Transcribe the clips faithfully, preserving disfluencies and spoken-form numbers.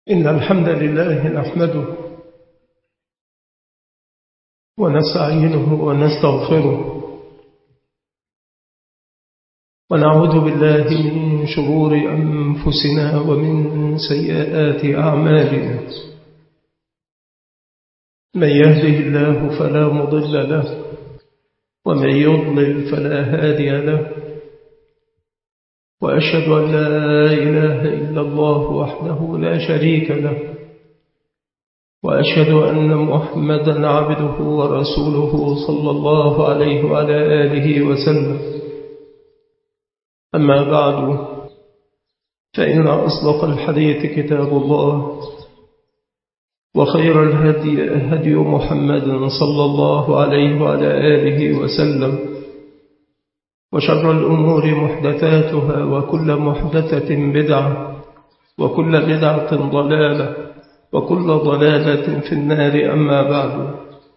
إن الحمد لله نحمده ونستعينه ونستغفره ونعوذ بالله من شرور أنفسنا ومن سيئات أعمالنا. من يهده الله فلا مضل له ومن يضلل فلا هادي له، وأشهد أن لا إله إلا الله وحده لا شريك له، وأشهد أن محمدا عبده ورسوله صلى الله عليه وعلى آله وسلم. أما بعد، فإن أصدق الحديث كتاب الله، وخير الهدي هدي محمد صلى الله عليه وعلى آله وسلم، وشر الأمور محدثاتها، وكل محدثة بدعة، وكل بدعة ضلالة، وكل ضلالة في النار. أما بعد،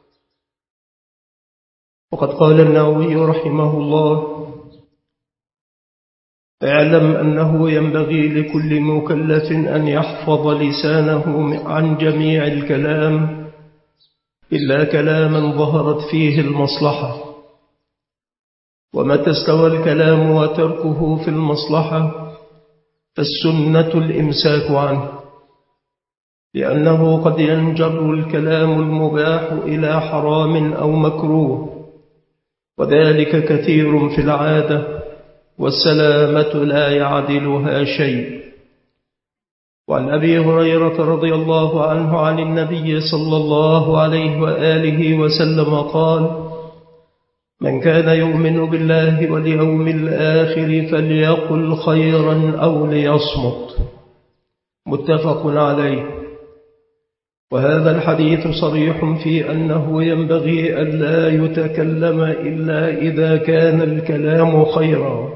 وقد قال النووي رحمه الله: اعلم أنه ينبغي لكل مكلف أن يحفظ لسانه عن جميع الكلام إلا كلاما ظهرت فيه المصلحة، ومتى استوى الكلام وتركه في المصلحة فالسنة الإمساك عنه، لأنه قد ينجر الكلام المباح إلى حرام أو مكروه، وذلك كثير في العادة، والسلامة لا يعدلها شيء. وعن أبي هريرة رضي الله عنه عن النبي صلى الله عليه وآله وسلم قال: من كان يؤمن بالله واليوم الآخر فليقل خيرا أو ليصمت. متفق عليه. وهذا الحديث صريح في أنه ينبغي ألا يتكلم إلا إذا كان الكلام خيرا،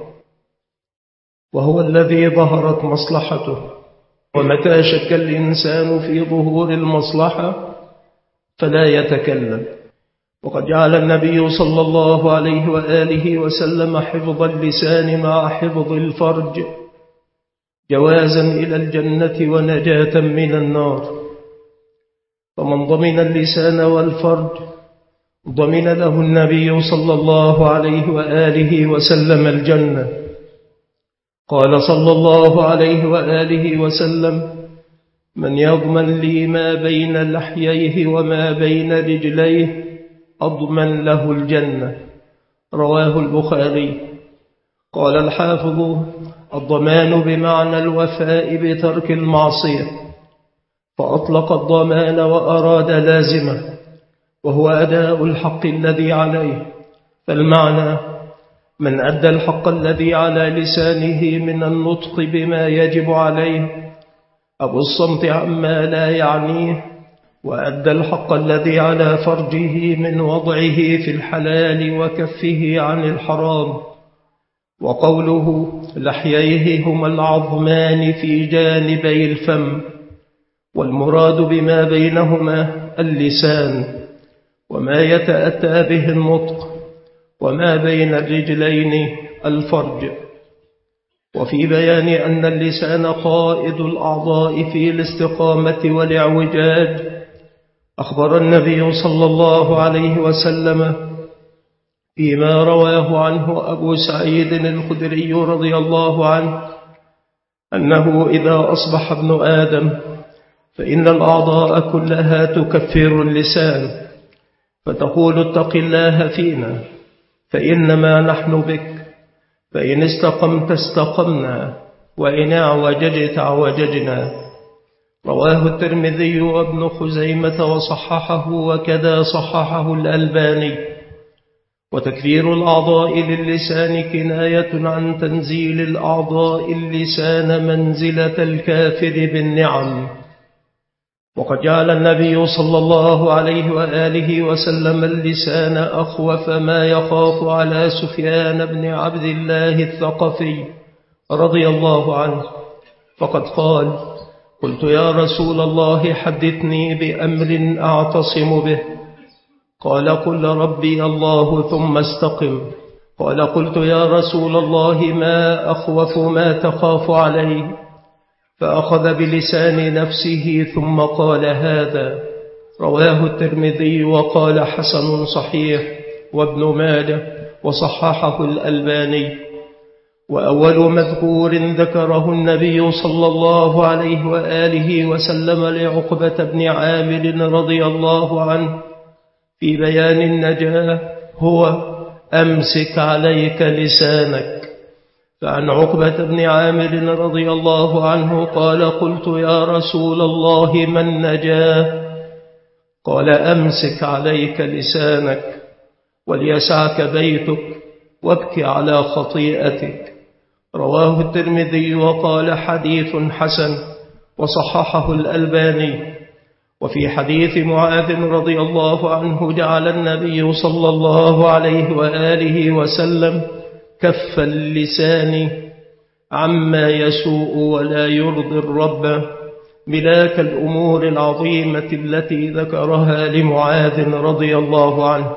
وهو الذي ظهرت مصلحته. ومتى شك الإنسان في ظهور المصلحة فلا يتكلم. وقد جعل النبي صلى الله عليه وآله وسلم حفظ اللسان مع حفظ الفرج جوازا إلى الجنة ونجاة من النار. فمن ضمن اللسان والفرج ضمن له النبي صلى الله عليه وآله وسلم الجنة. قال صلى الله عليه وآله وسلم: من يضمن لي ما بين لحييه وما بين رجليه أضمن له الجنة. رواه البخاري. قال الحافظ: الضمان بمعنى الوفاء بترك المعصية، فأطلق الضمان وأراد لازمه، وهو أداء الحق الذي عليه. فالمعنى: من أدى الحق الذي على لسانه من النطق بما يجب عليه أو الصمت عما لا يعنيه، وأدى الحق الذي على فرجه من وضعه في الحلال وكفه عن الحرام. وقوله لحييه هما العظمان في جانبي الفم، والمراد بما بينهما اللسان وما يتأتى به النطق، وما بين الرجلين الفرج. وفي بيان أن اللسان قائد الأعضاء في الاستقامة والاعوجاج، أخبر النبي صلى الله عليه وسلم فيما رواه عنه أبو سعيد الخدري رضي الله عنه أنه إذا أصبح ابن آدم فإن الأعضاء كلها تكفر اللسان، فتقول: اتق الله فينا فإنما نحن بك، فإن استقمت استقمنا، وإن اعوججت اعوججنا. رواه الترمذي وابن خزيمة وصححه، وكذا صححه الألباني. وتكفير الأعضاء للسان كناية عن تنزيل الأعضاء اللسان منزلة الكافر بالنعم. وقد جعل النبي صلى الله عليه وآله وسلم اللسان أخوف ما يخاف على سفيان بن عبد الله الثقفي رضي الله عنه، فقد قال: قلت يا رسول الله حدثني بأمر أعتصم به. قال: قل ربي الله ثم استقم. قال: قلت يا رسول الله ما أخوف ما تخاف عليه؟ فأخذ بلسان نفسه ثم قال هذا. رواه الترمذي وقال حسن صحيح، وابن ماجه وصححه الألباني. وأول مذكور ذكره النبي صلى الله عليه وآله وسلم لعقبة بن عامر رضي الله عنه في بيان النجاة هو أمسك عليك لسانك. فعن عقبة بن عامر رضي الله عنه قال قلت يا رسول الله ما النجاة؟ قال أمسك عليك لسانك وليسعك بيتك وابكي على خطيئتك. رواه الترمذي وقال حديث حسن وصححه الألباني. وفي حديث معاذ رضي الله عنه جعل النبي صلى الله عليه وآله وسلم كف اللسان عما يسوء ولا يرضي الرب ملاك الأمور العظيمة التي ذكرها لمعاذ رضي الله عنه.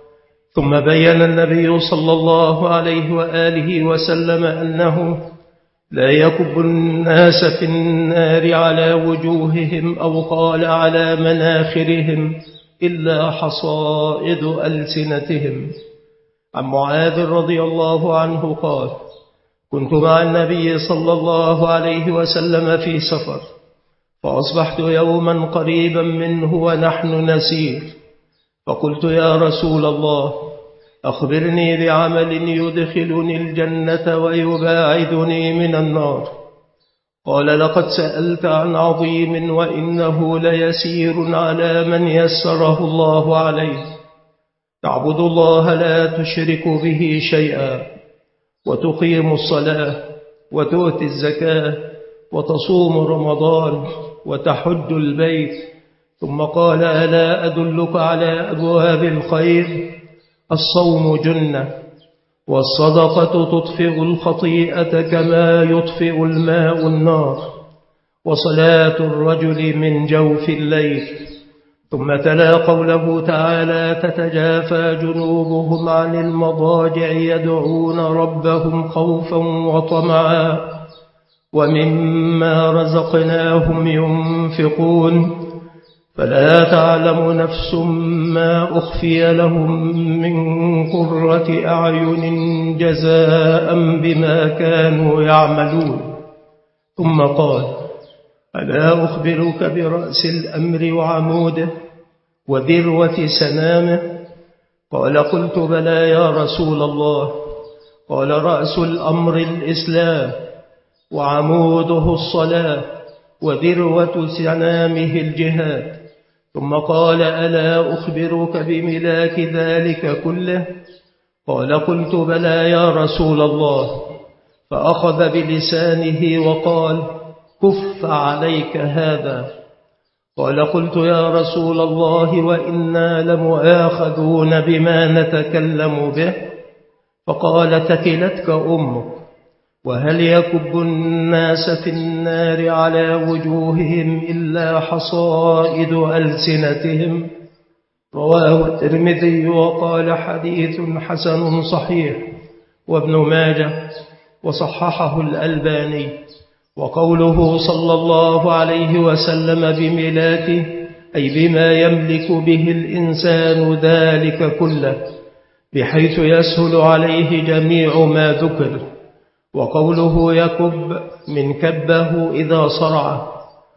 ثم بين النبي صلى الله عليه وآله وسلم أنه لا يكب الناس في النار على وجوههم أو قال على مناخرهم إلا حصائد ألسنتهم. عن معاذ رضي الله عنه قال كنت مع النبي صلى الله عليه وسلم في سفر، فأصبحت يوما قريبا منه ونحن نسير، فقلت يا رسول الله أخبرني بعمل يدخلني الجنة ويباعدني من النار. قال لقد سألت عن عظيم وإنه ليسير على من يسره الله عليه، تعبد الله لا تشرك به شيئا، وتقيم الصلاة وتؤتي الزكاة وتصوم رمضان وتحج البيت. ثم قال ألا أدلك على أبواب الخير؟ الصوم جنة، والصدقة تطفئ الخطيئة كما يطفئ الماء النار، وصلاة الرجل من جوف الليل. ثم تلا قوله تعالى تتجافى جنوبهم عن المضاجع يدعون ربهم خوفا وطمعا ومما رزقناهم ينفقون فلا تعلم نفس ما أخفي لهم من قرة أعين جزاء بما كانوا يعملون. ثم قال ألا أخبرك برأس الأمر وعموده وذروة سنامه؟ قال قلت بلى يا رسول الله. قال رأس الأمر الإسلام، وعموده الصلاة، وذروة سنامه الجهاد. ثم قال ألا أخبرك بملاك ذلك كله؟ قال قلت بلى يا رسول الله. فأخذ بلسانه وقال كف عليك هذا. قال قلت يا رسول الله وإنا لمؤاخذون بما نتكلم به؟ فقال تكلتك أمك. وهل يكب الناس في النار على وجوههم إلا حصائد ألسنتهم؟ رواه الترمذي وقال حديث حسن صحيح، وابن ماجه وصححه الألباني. وقوله صلى الله عليه وسلم بملاكه أي بما يملك به الإنسان ذلك كله، بحيث يسهل عليه جميع ما ذكر. وقوله يكب من كبه إذا صرع.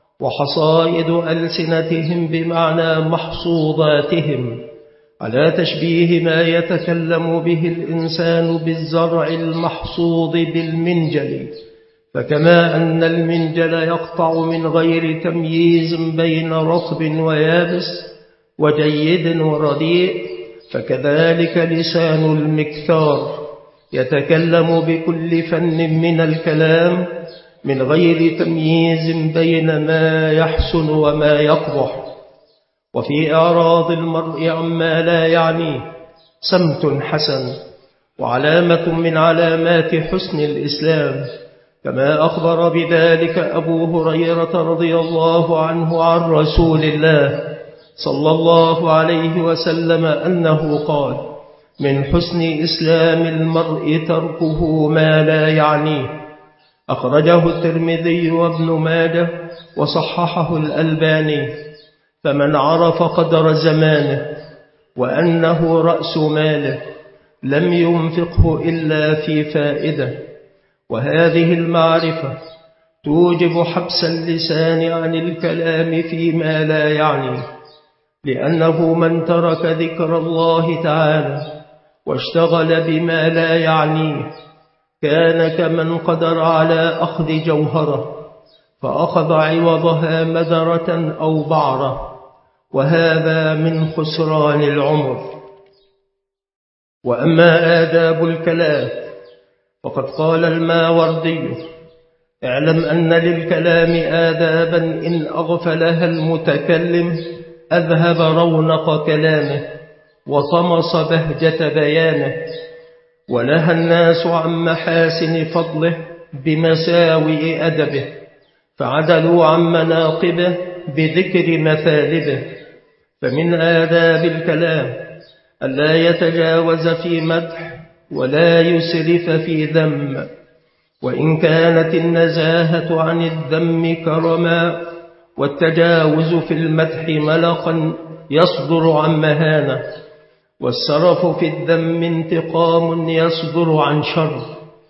وحصائد ألسنتهم بمعنى محصوداتهم، على تشبيه ما يتكلم به الإنسان بالزرع المحصود بالمنجل. فكما أن المنجل يقطع من غير تمييز بين رطب ويابس وجيد ورديء، فكذلك لسان المكثار يتكلم بكل فن من الكلام من غير تمييز بين ما يحسن وما يقبح. وفي أعراض المرء عما لا يعنيه سمت حسن، وعلامة من علامات حسن الإسلام، كما أخبر بذلك أبو هريرة رضي الله عنه عن رسول الله صلى الله عليه وسلم أنه قال من حسن إسلام المرء تركه ما لا يعنيه. أخرجه الترمذي وابن ماجه وصححه الألباني. فمن عرف قدر زمانه وأنه رأس ماله لم ينفقه إلا في فائدة، وهذه المعرفة توجب حبس اللسان عن الكلام فيما لا يعنيه، لأنه من ترك ذكر الله تعالى واشتغل بما لا يعنيه كان كمن قدر على أخذ جوهرة فأخذ عوضها مدرة أو بعرة، وهذا من خسران العمر. وأما آداب الكلام فقد قال الماوردي: اعلم أن للكلام آدابا إن أغفلها المتكلم أذهب رونق كلامه وطمس بهجة بيانه، ونهى الناس عن محاسن فضله بمساوئ أدبه، فعدلوا عن مناقبه بذكر مثالبه. فمن آداب الكلام ألا يتجاوز في مدح ولا يسرف في ذم، وإن كانت النزاهة عن الذم كرما والتجاوز في المدح ملقا يصدر عن مهانة، والسرف في الذم انتقام يصدر عن شر،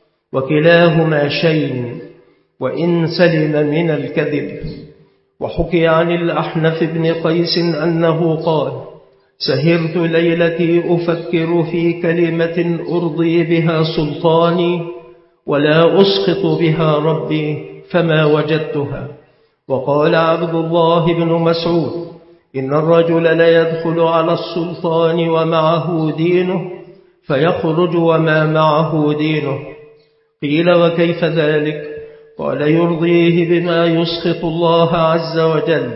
وكلاهما شيء وإن سلم من الكذب. وحكي عن الأحنف بن قيس أنه قال: سهرت ليلتي أفكر في كلمة أرضي بها سلطاني ولا أسخط بها ربي فما وجدتها. وقال عبد الله بن مسعود: إن الرجل ليدخل على السلطان ومعه دينه فيخرج وما معه دينه. قيل: وكيف ذلك؟ قال: يرضيه بما يسخط الله عز وجل.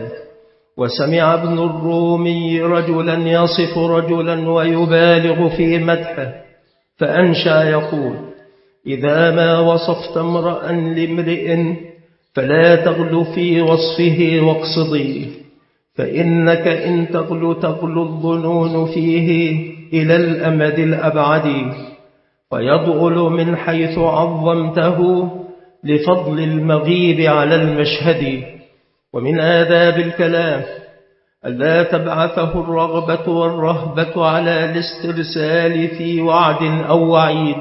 وسمع ابن الرومي رجلا يصف رجلا ويبالغ في مدحه فأنشأ يقول: إذا ما وصفت امرأ لامرئ فلا تغل في وصفه واقصديه، فإنك إن تغل تغل الظنون فيه إلى الأمد الأبعد، فيضغل من حيث عظمته لفضل المغيب على المشهد. ومن آداب الكلام ألا تبعثه الرغبة والرهبة على الاسترسال في وعد أو وعيد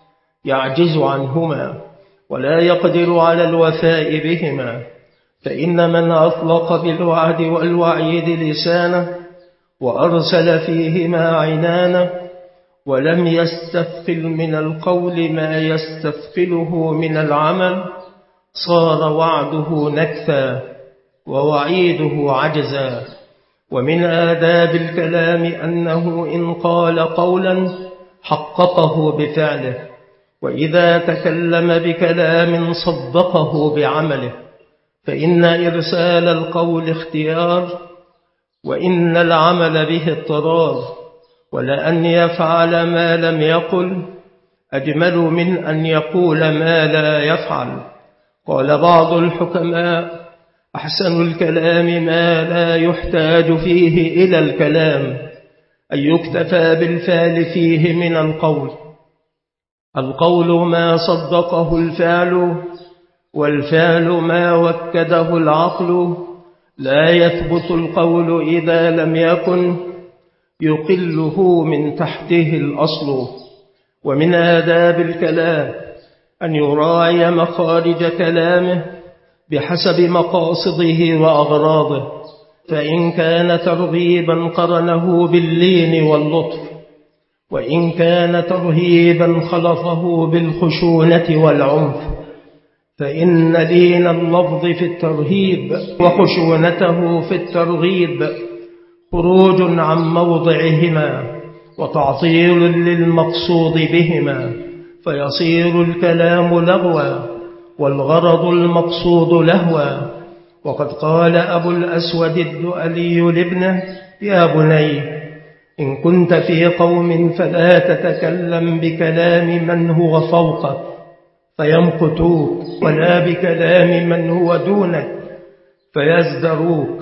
يعجز عنهما ولا يقدر على الوفاء بهما، فإن من أطلق بالوعد والوعيد لسانه وأرسل فيهما عنانه ولم يستثقل من القول ما يستثقله من العمل صار وعده نكثا ووعيده عجزا. ومن آداب الكلام أنه إن قال قولا حققه بفعله، وإذا تكلم بكلام صدقه بعمله، فإن إرسال القول اختيار وإن العمل به اضطرار، ولأن يفعل ما لم يقل أجمل من أن يقول ما لا يفعل. قال بعض الحكماء: أحسن الكلام ما لا يحتاج فيه إلى الكلام، أن يكتفى بالفعل فيه من القول. القول ما صدقه الفعل، والفعل ما وكده العقل. لا يثبت القول إذا لم يكن يقله من تحته الأصل. ومن آداب الكلام أن يراعي مخارج كلامه بحسب مقاصده وأغراضه، فإن كان ترغيبا قرنه باللين واللطف، وإن كان ترهيبا خلطه بالخشونة والعنف، فإن لين اللفظ في الترهيب وخشونته في الترغيب خروج عن موضعهما وتعطيل للمقصود بهما، فيصير الكلام لغوا والغرض المقصود لهوا. وقد قال أبو الأسود الدؤلي لابنه: يا بني، إن كنت في قوم فلا تتكلم بكلام من هو فوقك فيمقتوك، ولا بكلام من هو دونك فيزدروك.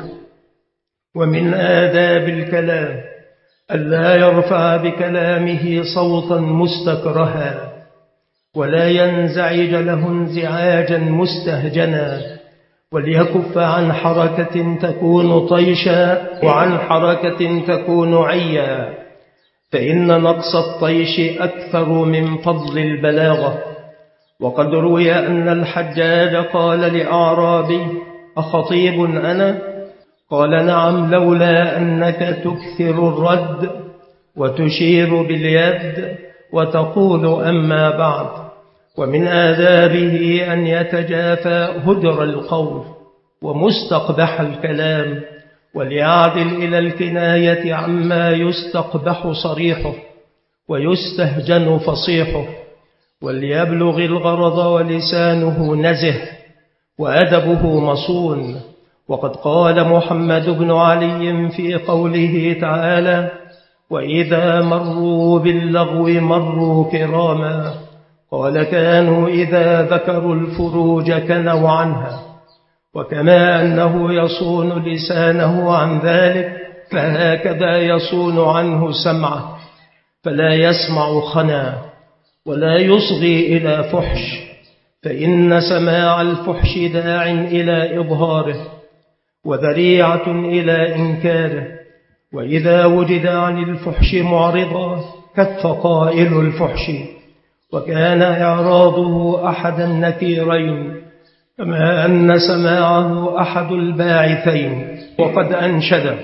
ومن آداب الكلام ألا يرفع بكلامه صوتا مستكرها، ولا ينزعج له انزعاجا مستهجنا، وليكف عن حركة تكون طيشا وعن حركة تكون عيا، فإن نقص الطيش أكثر من فضل البلاغة. وقد روي أن الحجاج قال لأعرابي: أخطيب أنا؟ قال: نعم، لولا أنك تكثر الرد وتشير باليد وتقول أما بعد. ومن آدابه أن يتجافى هدر القول ومستقبح الكلام، وليعدل إلى الكناية عما يستقبح صريحه ويستهجن فصيحه، وليبلغ الغرض ولسانه نزه وأدبه مصون. وقد قال محمد بن علي في قوله تعالى: وإذا مروا باللغو مروا كراما، قال: كانوا إذا ذكروا الفروج كنوا عنها. وكما أنه يصون لسانه عن ذلك، فهكذا يصون عنه سمعه، فلا يسمع خنا ولا يصغي إلى فحش، فإن سماع الفحش داع إلى إظهاره وذريعة إلى إنكاره. وإذا وجد عن الفحش معرضا كف قائل الفحش، وكان إعراضه أحد النكيرين، كما أن سماعه أحد الباعثين. وقد أنشد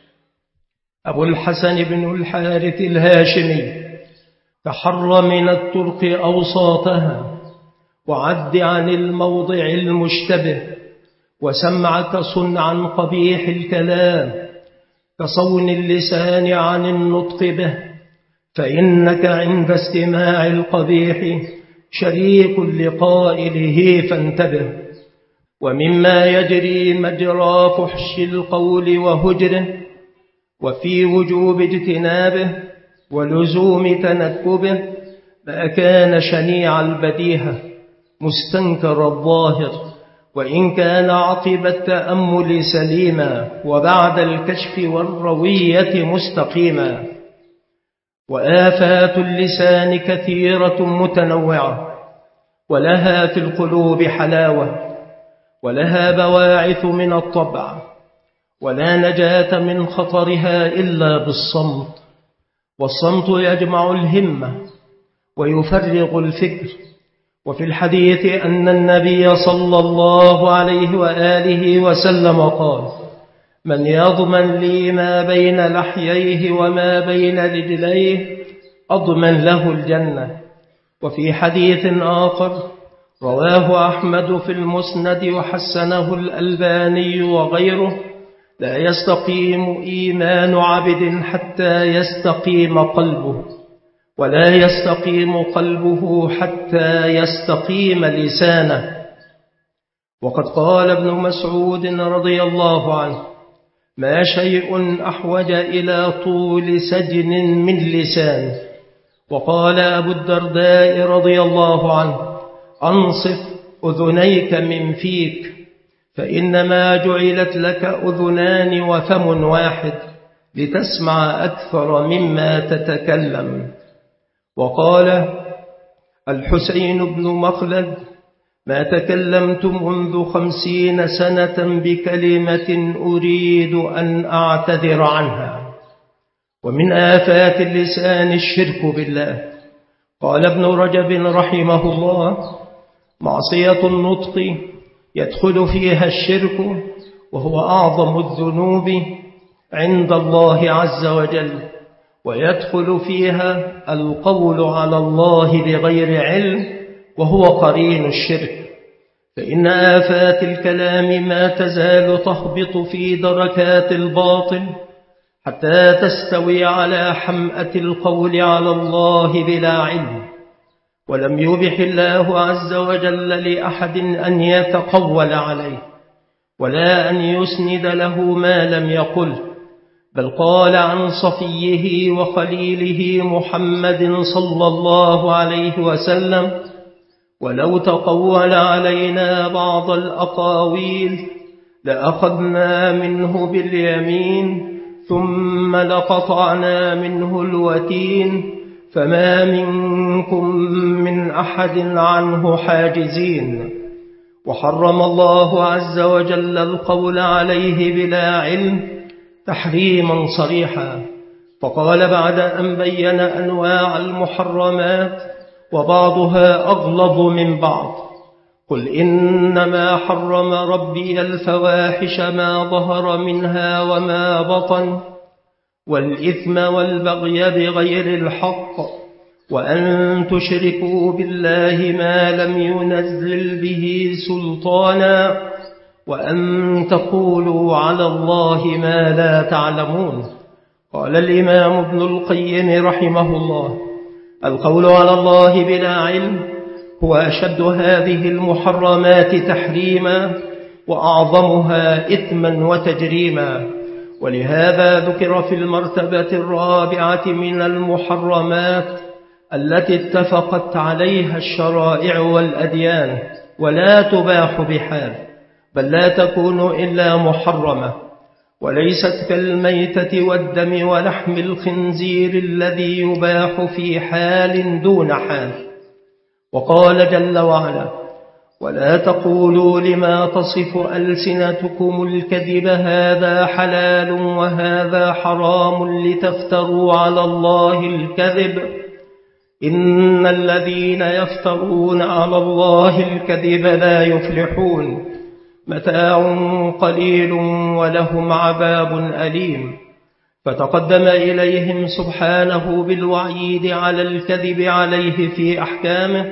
أبو الحسن بن الحارث الهاشمي: تحر من الطرق أوساطها، وعد عن الموضع المشتبه، وسمعك صن عن قبيح الكلام، كصون اللسان عن النطق به، فإنك عند استماع القبيح شريك لقائله، فانتبه. ومما يجري مجرى فحش القول وهجره، وفي وجوب اجتنابه ولزوم تنكبه، ما كان شنيع البديهة مستنكر الظاهر، وإن كان عقب التأمل سليما، وبعد الكشف والروية مستقيما. وآفات اللسان كثيرة متنوعة، ولها في القلوب حلاوة، ولها بواعث من الطبع، ولا نجاة من خطرها إلا بالصمت. والصمت يجمع الهمة ويفرغ الفكر. وفي الحديث أن النبي صلى الله عليه وآله وسلم قال: من يضمن لي ما بين لحييه وما بين رجليه أضمن له الجنة. وفي حديث آخر رواه أحمد في المسند وحسنه الألباني وغيره: لا يستقيم إيمان عبد حتى يستقيم قلبه، ولا يستقيم قلبه حتى يستقيم لسانه. وقد قال ابن مسعود رضي الله عنه: ما شيء أحوج إلى طول سجن من لسان. وقال أبو الدرداء رضي الله عنه: أنصف أذنيك من فيك، فإنما جعلت لك أذنان وفم واحد، لتسمع أكثر مما تتكلم. وقال الحسين بن مخلد: ما تكلمت منذ خمسين سنة بكلمة أريد أن أعتذر عنها. ومن آفات اللسان الشرك بالله. قال ابن رجب رحمه الله: معصية النطق يدخل فيها الشرك، وهو أعظم الذنوب عند الله عز وجل، ويدخل فيها القول على الله بغير علم، وهو قرين الشرك. فإن آفات الكلام ما تزال تهبط في دركات الباطل حتى تستوي على حمأة القول على الله بلا علم. ولم يبح الله عز وجل لأحد أن يتقول عليه، ولا أن يسند له ما لم يقل، بل قال عن صفيه وخليله محمد صلى الله عليه وسلم: ولو تقول علينا بعض الأقاويل لأخذنا منه باليمين ثم لقطعنا منه الوتين، فما منكم من أحد عنه حاجزين. وحرم الله عز وجل القول عليه بلا علم تحريما صريحا، فقال بعد أن بين أنواع المحرمات وبعضها أغلظ من بعض: قل إنما حرم ربي الفواحش ما ظهر منها وما بطن والإثم والبغي بغير الحق وأن تشركوا بالله ما لم ينزل به سلطانا وأن تقولوا على الله ما لا تعلمون. قال الإمام ابن القيم رحمه الله: القول على الله بلا علم هو أشد هذه المحرمات تحريما وأعظمها إثما وتجريما، ولهذا ذكر في المرتبة الرابعة من المحرمات التي اتفقت عليها الشرائع والأديان ولا تباح بحال، بل لا تكون إلا محرمة، وليست كالميتة والدم ولحم الخنزير الذي يباح في حال دون حال. وقال جل وعلا: ولا تقولوا لما تصف ألسنتكم الكذب هذا حلال وهذا حرام لتفتروا على الله الكذب إن الذين يفترون على الله الكذب لا يفلحون متاع قليل ولهم عذاب أليم. فتقدم إليهم سبحانه بالوعيد على الكذب عليه في أحكامه،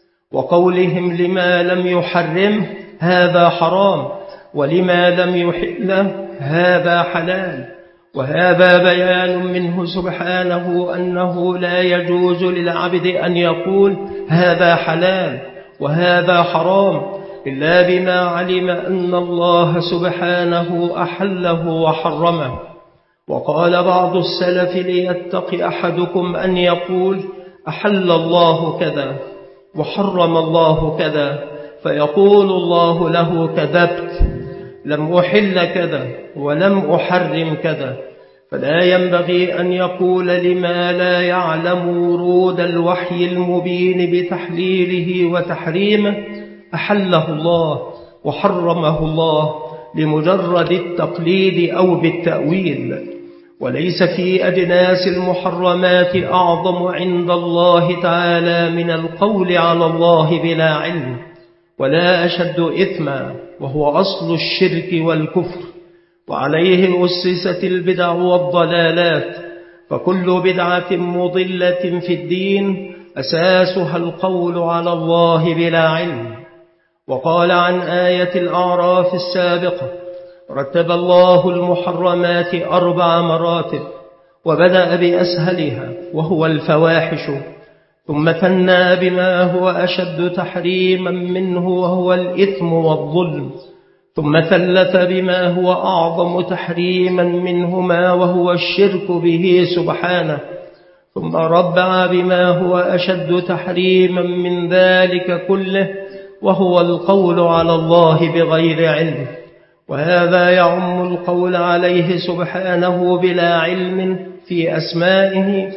وقولهم لما لم يحرمه هذا حرام ولما لم يحله هذا حلال، وهذا بيان منه سبحانه أنه لا يجوز للعبد أن يقول هذا حلال وهذا حرام إلا بما علم أن الله سبحانه أحله وحرمه. وقال بعض السلف: ليتق أحدكم أن يقول أحل الله كذا وحرم الله كذا، فيقول الله له: كذبت، لم أحل كذا ولم أحرم كذا. فلا ينبغي أن يقول لما لا يعلم ورود الوحي المبين بتحليله وتحريمه أحله الله وحرمه الله لمجرد التقليد أو بالتأويل. وليس في أجناس المحرمات أعظم عند الله تعالى من القول على الله بلا علم، ولا أشد إثما، وهو أصل الشرك والكفر، وعليه أسست البدع والضلالات، فكل بدعة مضلة في الدين أساسها القول على الله بلا علم. وقال عن آية الأعراف السابقة: رتب الله المحرمات أربع مراتب، وبدأ بأسهلها وهو الفواحش، ثم ثنى بما هو أشد تحريما منه وهو الإثم والظلم، ثم ثلث بما هو أعظم تحريما منهما وهو الشرك به سبحانه، ثم ربع بما هو أشد تحريما من ذلك كله وهو القول على الله بغير علم. وهذا يعم القول عليه سبحانه بلا علم في أسمائه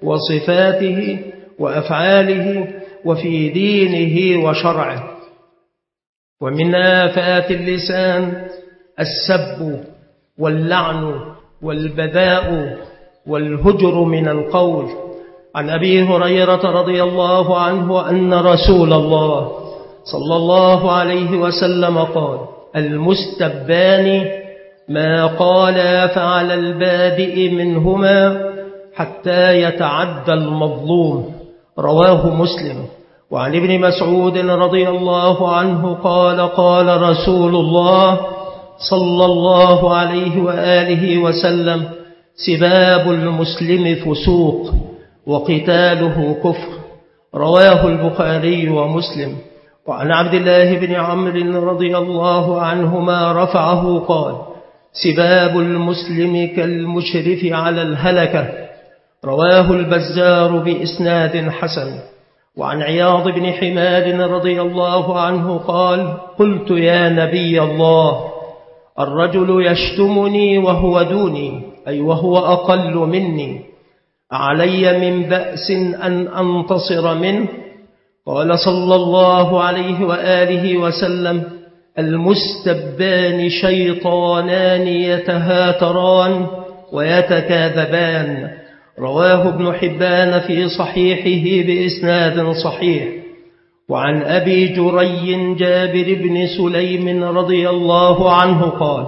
وصفاته وأفعاله وفي دينه وشرعه. ومن آفات اللسان السب واللعن والبذاء والهجر من القول. عن أبي هريرة رضي الله عنه أن رسول الله صلى الله عليه وسلم قال: المستبان ما قالا فعلى البادئ منهما حتى يتعدى المظلوم. رواه مسلم. وعن ابن مسعود رضي الله عنه قال: قال رسول الله صلى الله عليه وآله وسلم: سباب المسلم فسوق وقتاله كفر. رواه البخاري ومسلم. وعن عبد الله بن عمرو رضي الله عنهما رفعه قال: سباب المسلم كالمشرف على الهلكة. رواه البزار بإسناد حسن. وعن عياض بن حماد رضي الله عنه قال: قلت يا نبي الله، الرجل يشتمني وهو دوني، أي وهو أقل مني، علي من بأس أن أنتصر منه؟ قال صلى الله عليه وآله وسلم: المستبان شيطانان يتهاتران ويتكاذبان. رواه ابن حبان في صحيحه بإسناد صحيح. وعن أبي جري جابر بن سليم رضي الله عنه قال: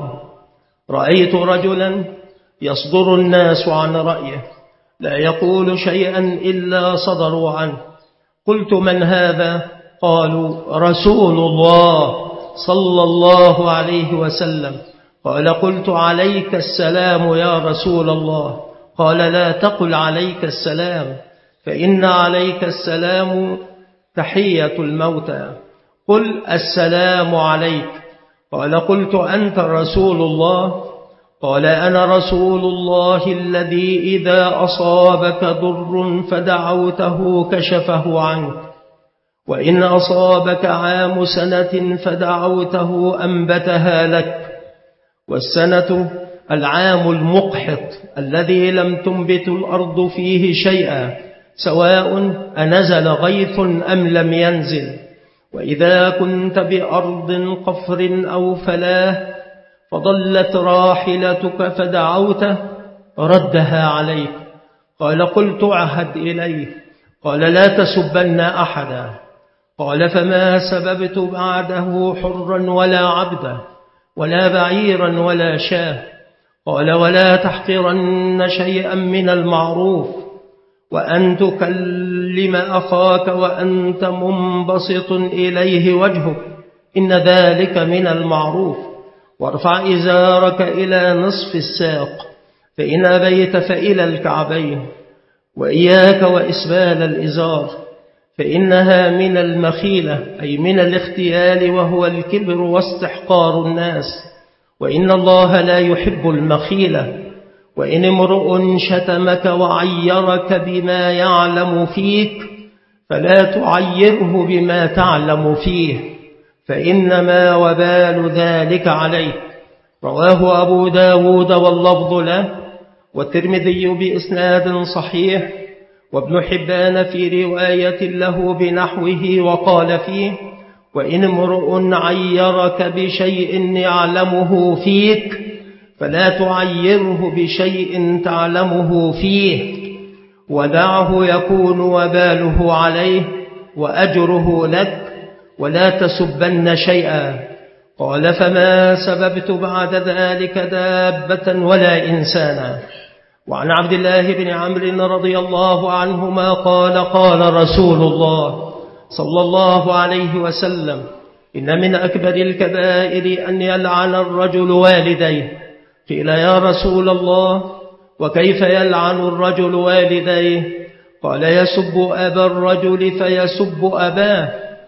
رأيت رجلا يصدر الناس عن رأيه لا يقول شيئا إلا صدروا عنه. قلت: من هذا؟ قالوا: رسول الله صلى الله عليه وسلم. قال: قلت: عليك السلام يا رسول الله. قال: لا تقل عليك السلام، فإن عليك السلام تحية الموتى، قل السلام عليك. قال: قلت: أنت رسول الله؟ قال: أنا رسول الله الذي إذا أصابك ضر فدعوته كشفه عنك، وإن أصابك عام سنة فدعوته أنبتها لك. والسنة العام المقحط الذي لم تنبت الأرض فيه شيئا، سواء أنزل غيث أم لم ينزل. وإذا كنت بأرض قفر أو فلاه فضلت راحلتك فدعوته ردها عليك. قال: قلت: عهد إليه. قال: لا تسبن أحدا. قال: فما سببت بعده حرا ولا عبدا ولا بعيرا ولا شاه. قال: ولا تحقرن شيئا من المعروف، وأن تكلم أخاك وأنت منبسط إليه وجهك، إن ذلك من المعروف. وارفع إزارك إلى نصف الساق، فإن أبيت فإلى الكعبين. وإياك وإسبال الإزار، فإنها من المخيلة، أي من الاختيال، وهو الكبر واستحقار الناس، وإن الله لا يحب المخيلة. وإن امرؤ شتمك وعيرك بما يعلم فيك فلا تعيره بما تعلم فيه، فإنما وبال ذلك عليه. رواه أبو داود واللفظ له، والترمذي بإسناد صحيح، وابن حبان في رواية له بنحوه وقال فيه: وإن امرؤ عيرك بشيء يعلمه فيك فلا تعيره بشيء تعلمه فيه، ودعه يكون وباله عليه وأجره لك، ولا تسبن شيئا. قال: فما سببت بعد ذلك دابة ولا إنسانا. وعن عبد الله بن عمرو رضي الله عنهما قال: قال رسول الله صلى الله عليه وسلم: إن من أكبر الكبائر أن يلعن الرجل والديه. قيل: يا رسول الله، وكيف يلعن الرجل والديه؟ قال: يسب أبا الرجل فيسب أباه،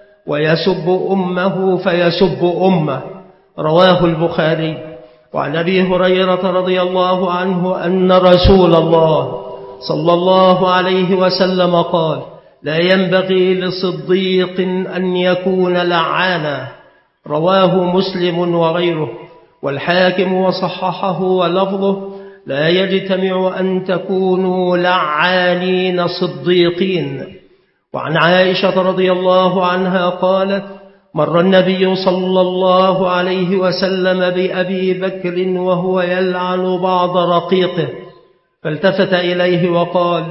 ويسب أمه فيسب أمه. رواه البخاري. وعن أبي هريرة رضي الله عنه أن رسول الله صلى الله عليه وسلم قال: لا ينبغي لصديق أن يكون لعانا. رواه مسلم وغيره، والحاكم وصححه ولفظه: لا يجتمع أن تكونوا لعانين صديقين. وعن عائشة رضي الله عنها قالت: مر النبي صلى الله عليه وسلم بأبي بكر وهو يلعن بعض رقيقه، فالتفت إليه وقال: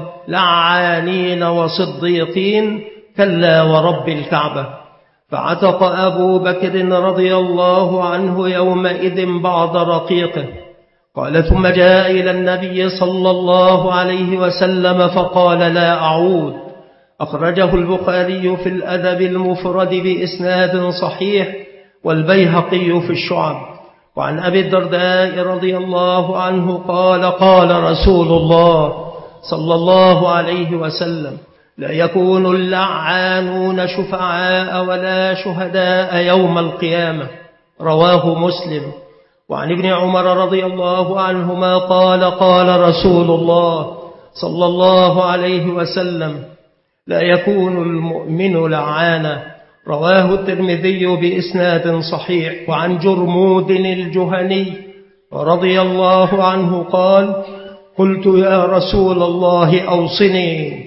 لعانين وصديقين، كلا ورب الكعبة. فعتق أبو بكر رضي الله عنه يومئذ بعض رقيقه. قال: ثم جاء إلى النبي صلى الله عليه وسلم فقال: لا أعود. أخرجه البخاري في الأدب المفرد بإسناد صحيح، والبيهقي في الشعب. وعن أبي الدرداء رضي الله عنه قال: قال رسول الله صلى الله عليه وسلم: لا يكون اللعانون شفعاء ولا شهداء يوم القيامة. رواه مسلم. وعن ابن عمر رضي الله عنهما قال: قال رسول الله صلى الله عليه وسلم: لا يكون المؤمن لعانا. رواه الترمذي بإسناد صحيح. وعن جرمود الجهني رضي الله عنه قال: قلت يا رسول الله أوصني.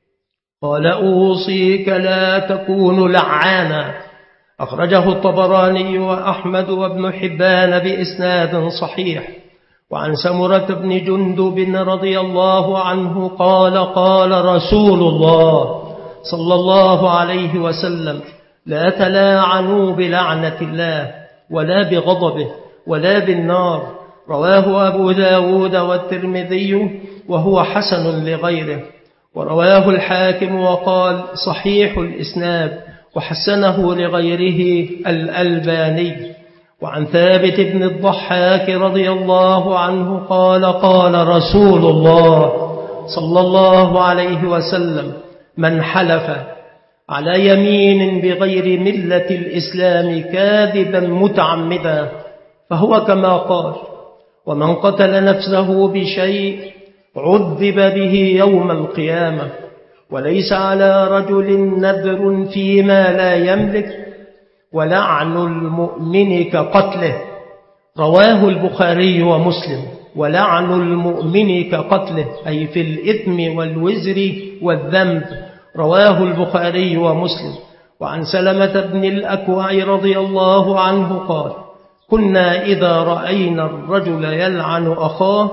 قال أوصيك لا تكون لعانا. أخرجه الطبراني وأحمد وابن حبان بإسناد صحيح. وعن سمرة بن جندب رضي الله عنه قال قال رسول الله صلى الله عليه وسلم لا تلاعنوا بلعنة الله ولا بغضبه ولا بالنار. رواه أبو داود والترمذي وهو حسن لغيره. ورواه الحاكم وقال صحيح الإسناد وحسنه لغيره الألباني. وعن ثابت بن الضحاك رضي الله عنه قال قال رسول الله صلى الله عليه وسلم من حلف على يمين بغير ملة الإسلام كاذبا متعمدا فهو كما قال. ومن قتل نفسه بشيء عذب به يوم القيامة. وليس على رجل نذر فيما لا يملك ولعن المؤمن كقتله. رواه البخاري ومسلم. ولعن المؤمن كقتله أي في الإثم والوزر والذنب. رواه البخاري ومسلم. وعن سلمة بن الأكوع رضي الله عنه قال كنا إذا رأينا الرجل يلعن أخاه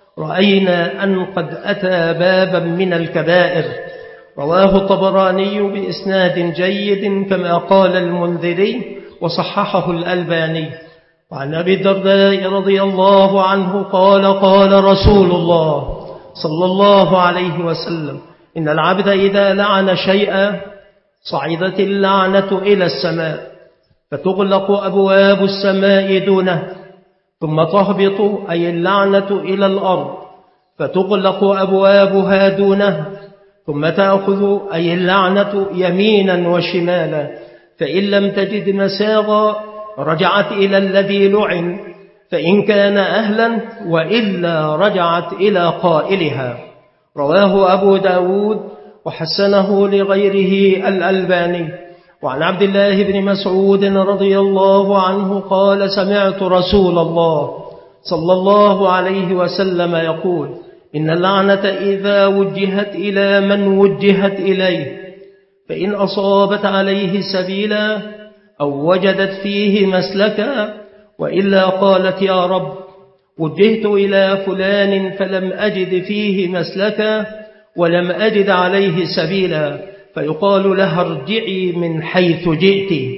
رأينا أن قد أتى بابا من الكبائر. رواه الطبراني بإسناد جيد كما قال المنذري وصححه الألباني. وعن أبي الدرداء رضي الله عنه قال قال رسول الله صلى الله عليه وسلم إن العبد إذا لعن شيئا صعدت اللعنة إلى السماء فتغلق أبواب السماء دونه ثم تهبط أي اللعنة إلى الأرض فتغلق أبوابها دونه ثم تأخذ أي اللعنة يمينا وشمالا فإن لم تجد مساغا رجعت إلى الذي لعن فإن كان أهلا وإلا رجعت إلى قائلها. رواه أبو داود وحسنه لغيره الألباني. وعن عبد الله بن مسعود رضي الله عنه قال سمعت رسول الله صلى الله عليه وسلم يقول إن اللعنة إذا وجهت إلى من وجهت إليه فإن أصابت عليه سبيلا أو وجدت فيه مسلكا وإلا قالت يا رب وجهت إلى فلان فلم أجد فيه مسلكا ولم أجد عليه سبيلا فيقال لها ارجعي من حيث جئت.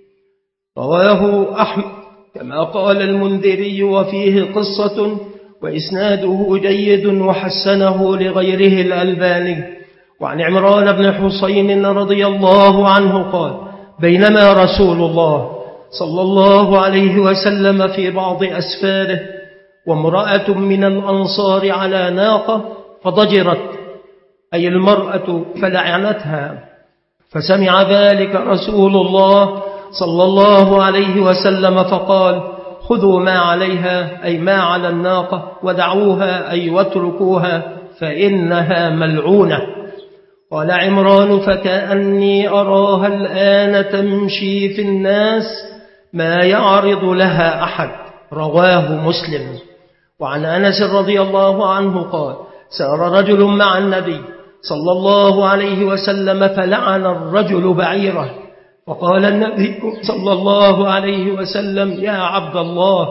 رواه أحمد كما قال المنذري وفيه قصة وإسناده جيد وحسنه لغيره الألباني. وعن عمران بن حسين رضي الله عنه قال بينما رسول الله صلى الله عليه وسلم في بعض أسفاره وامرأة من الأنصار على ناقة فضجرت أي المرأة فلعنتها فسمع ذلك رسول الله صلى الله عليه وسلم فقال خذوا ما عليها أي ما على الناقة ودعوها أي واتركوها فإنها ملعونة. قال عمران فكأني أراها الآن تمشي في الناس ما يعرض لها أحد. رواه مسلم. وعن أنس رضي الله عنه قال سار رجل مع النبي صلى الله عليه وسلم فلعن الرجل بعيره فقال النبي صلى الله عليه وسلم يا عبد الله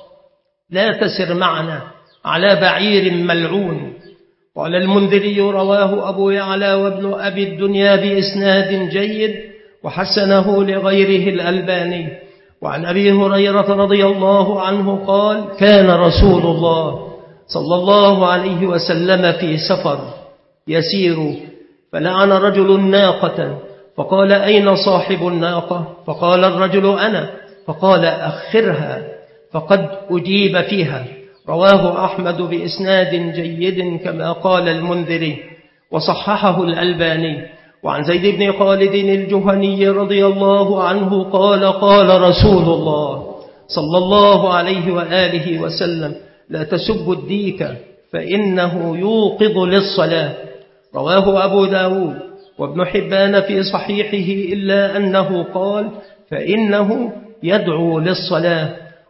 لا تسر معنا على بعير ملعون. قال المنذري رواه أبو يعلى وابن أبي الدنيا بإسناد جيد وحسنه لغيره الألباني. وعن أبي هريرة رضي الله عنه قال كان رسول الله صلى الله عليه وسلم في سفر يسير فلعن رجل ناقة فقال أين صاحب الناقة؟ فقال الرجل أنا. فقال أخرها فقد أجيب فيها. رواه أحمد بإسناد جيد كما قال المنذري وصححه الألباني. وعن زيد بن خالد الجهني رضي الله عنه قال قال رسول الله صلى الله عليه وآله وسلم لا تسبوا الديك فإنه يوقظ للصلاة. رواه أبو داود وابن حبان في صحيحه إلا أنه قال فإنه يدعو للصلاة.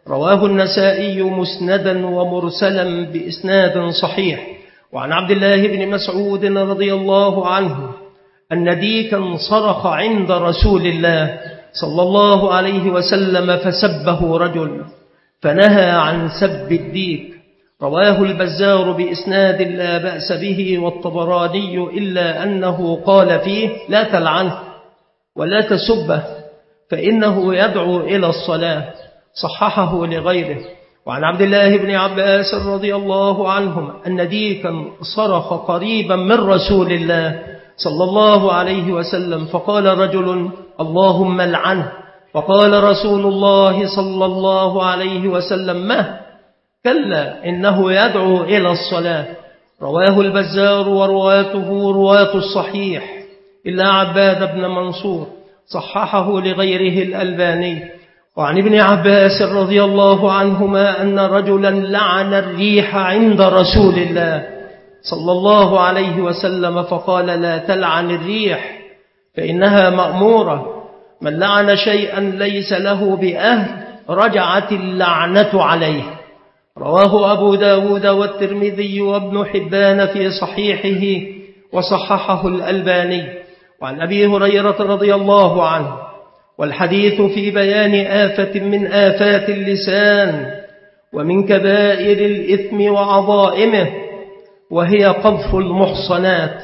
رواه النسائي مسندا ومرسلا بإسناد صحيح. وعن عبد الله بن مسعود رضي الله عنه أن ديكا صرخ عند رسول الله صلى الله عليه وسلم فسبه رجل فنهى عن سب الديك. رواه البزار بإسناد لا بأس به والطبراني إلا أنه قال فيه لا تلعنه ولا تسبه فإنه يدعو إلى الصلاة، صححه لغيره. وعن عبد الله بن عباس رضي الله عنهما أن ديكا صرخ قريبا من رسول الله صلى الله عليه وسلم فقال رجل اللهم لعنه، فقال رسول الله صلى الله عليه وسلم ما كلا إنه يدعو إلى الصلاة. رواه البزار ورواته رواة الصحيح إلا عباد بن منصور، صححه لغيره الألباني. وعن ابن عباس رضي الله عنهما أن رجلا لعن الريح عند رسول الله صلى الله عليه وسلم فقال لا تلعن الريح فإنها مأمورة، من لعن شيئا ليس له بأهل رجعت اللعنة عليه. رواه أبو داود والترمذي وابن حبان في صحيحه وصححه الألباني. وعن أبي هريرة رضي الله عنه والحديث في بيان آفة من آفات اللسان ومن كبائر الإثم وعظائمه وهي قذف المحصنات.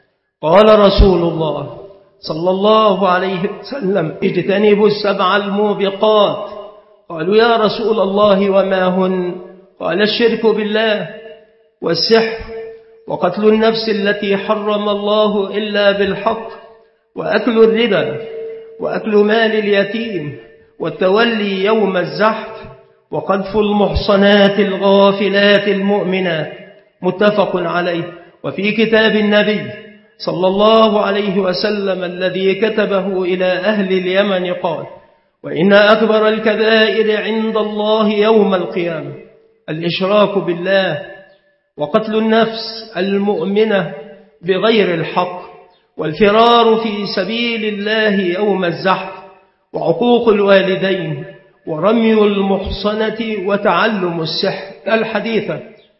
قال رسول الله صلى الله عليه وسلم اجتنبوا السبع الموبقات. قالوا يا رسول الله وما هن؟ قال الشرك بالله والسحر وقتل النفس التي حرم الله إلا بالحق وأكل الربا وأكل مال اليتيم والتولي يوم الزحف وقذف المحصنات الغافلات المؤمنات، متفق عليه. وفي كتاب النبي صلى الله عليه وسلم الذي كتبه إلى أهل اليمن قال وإن أكبر الكبائر عند الله يوم القيامة الإشراك بالله وقتل النفس المؤمنة بغير الحق والفرار في سبيل الله يوم الزحف وعقوق الوالدين ورمي المحصنة وتعلم السحر. الحديث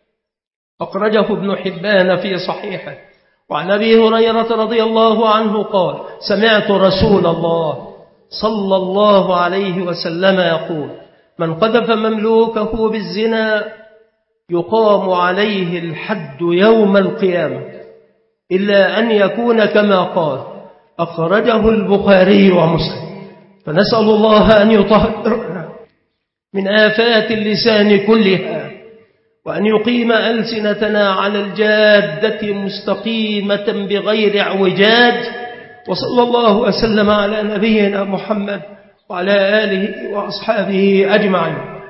أخرجه ابن حبان في صحيحه. وعن أبي هريرة رضي الله عنه قال سمعت رسول الله صلى الله عليه وسلم يقول من قذف مملوكه بالزنا يقام عليه الحد يوم القيامة إلا أن يكون كما قال. أخرجه البخاري ومسلم. فنسأل الله أن يطهرنا من آفات اللسان كلها وأن يقيم ألسنتنا على الجادة مستقيمة بغير اعوجاج. وصلى الله وسلم على نبينا محمد وعلى آله وأصحابه أجمعين.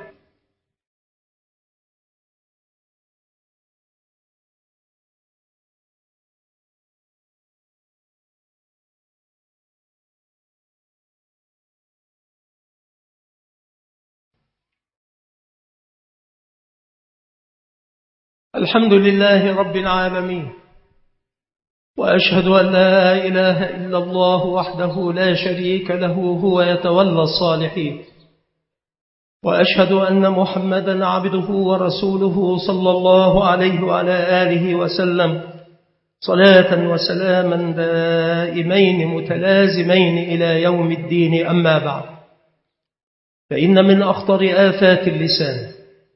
الحمد لله رب العالمين وأشهد أن لا إله إلا الله وحده لا شريك له هو يتولى الصالحين. وأشهد أن محمدا عبده ورسوله صلى الله عليه وعلى آله وسلم صلاة وسلاما دائمين متلازمين إلى يوم الدين. أما بعد، فإن من أخطر آفات اللسان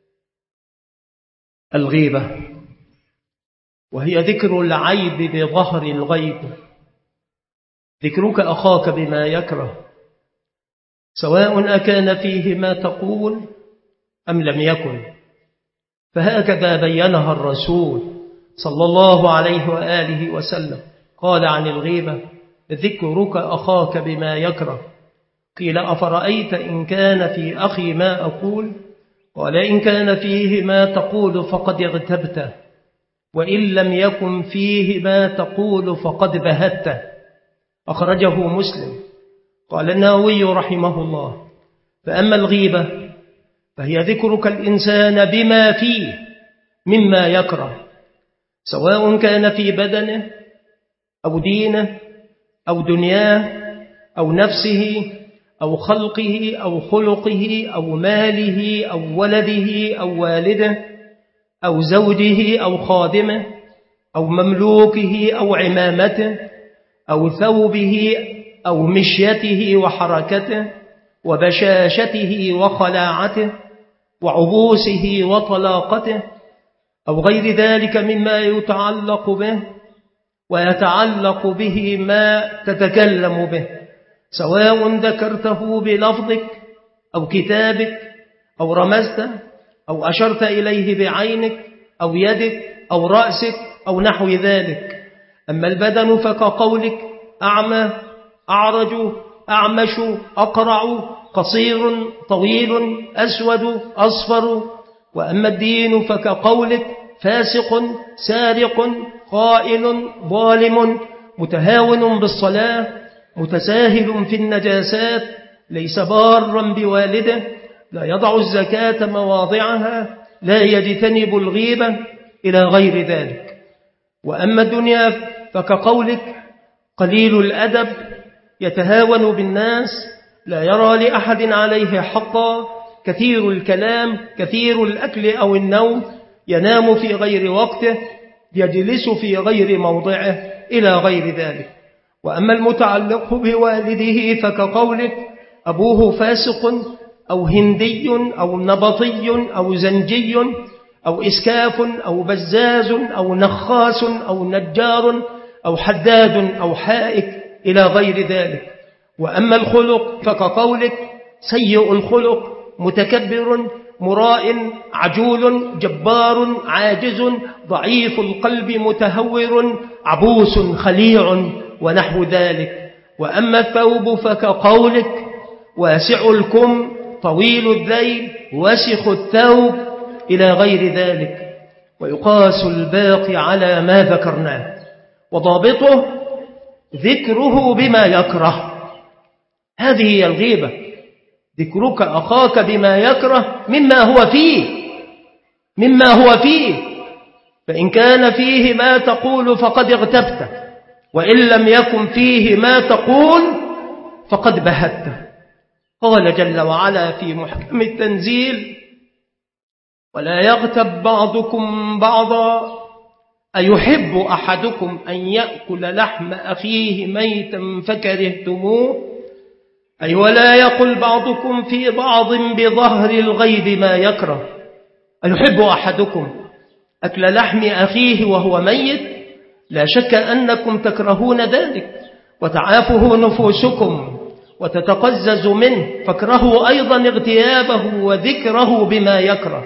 الغيبة، وهي ذكر العيب بظهر الغيب، ذكرك أخاك بما يكره سواء أكان فيه ما تقول أم لم يكن. فهكذا بينها الرسول صلى الله عليه وآله وسلم. قال عن الغيبة ذكرك أخاك بما يكره. قيل أفرأيت إن كان في أخي ما أقول؟ قال إن كان فيه ما تقول فقد اغتبته، وإن لم يكن فيه ما تقول فقد بهته. أخرجه مسلم. قال النووي رحمه الله فأما الغيبة فهي ذكرك الإنسان بما فيه مما يكره، سواء كان في بدنه أو دينه أو دنياه أو نفسه أو خلقه أو خلقه أو ماله أو ولده أو والده أو زوجه أو خادمه أو مملوكه أو عمامته أو ثوبه أو مشيته وحركته وبشاشته وخلاعته وعبوسه وطلاقته أو غير ذلك مما يتعلق به ويتعلق به ما تتكلم به، سواء ذكرته بلفظك أو كتابك أو رمزته أو أشرت إليه بعينك أو يدك أو رأسك أو نحو ذلك. أما البدن فكقولك أعمى، أعرج، أعمش، أقرع، قصير، طويل، أسود، أصفر. وأما الدين فكقولك فاسق، سارق، قائل، ظالم، متهاون بالصلاة، متساهل في النجاسات، ليس بارا بوالده، لا يضع الزكاة مواضعها، لا يجتنب الغيبة، إلى غير ذلك. وأما الدنيا فكقولك قليل الأدب، يتهاون بالناس، لا يرى لأحد عليه حقا، كثير الكلام، كثير الأكل أو النوم، ينام في غير وقته، يجلس في غير موضعه، إلى غير ذلك. وأما المتعلق بوالده فكقولك أبوه فاسق أو هندي أو نبطي أو زنجي أو إسكاف أو بزاز أو نخاس أو نجار أو حداد أو حائك، إلى غير ذلك. وأما الخلق فكقولك سيء الخلق، متكبر، مراء، عجول، جبار، عاجز، ضعيف القلب، متهور، عبوس، خليع، ونحو ذلك. وأما الثوب فكقولك واسع الكم، طويل الذيل، وسخ الثوب، إلى غير ذلك. ويقاس الباقي على ما ذكرناه، وضابطه ذكره بما يكره. هذه هي الغيبة، ذكرك أخاك بما يكره مما هو فيه مما هو فيه فإن كان فيه ما تقول فقد اغتبته، وإن لم يكن فيه ما تقول فقد بهته. قال جل وعلا في محكم التنزيل: ولا يغتب بعضكم بعضا أيحب أحدكم أن يأكل لحم أخيه ميتا فكرهتموه، أي ولا يقل بعضكم في بعض بظهر الغيب ما يكره. أيحب أحدكم أكل لحم أخيه وهو ميت؟ لا شك أنكم تكرهون ذلك، وتعافه نفوسكم وتتقزز منه، فاكرهوا أيضا اغتيابه وذكره بما يكره.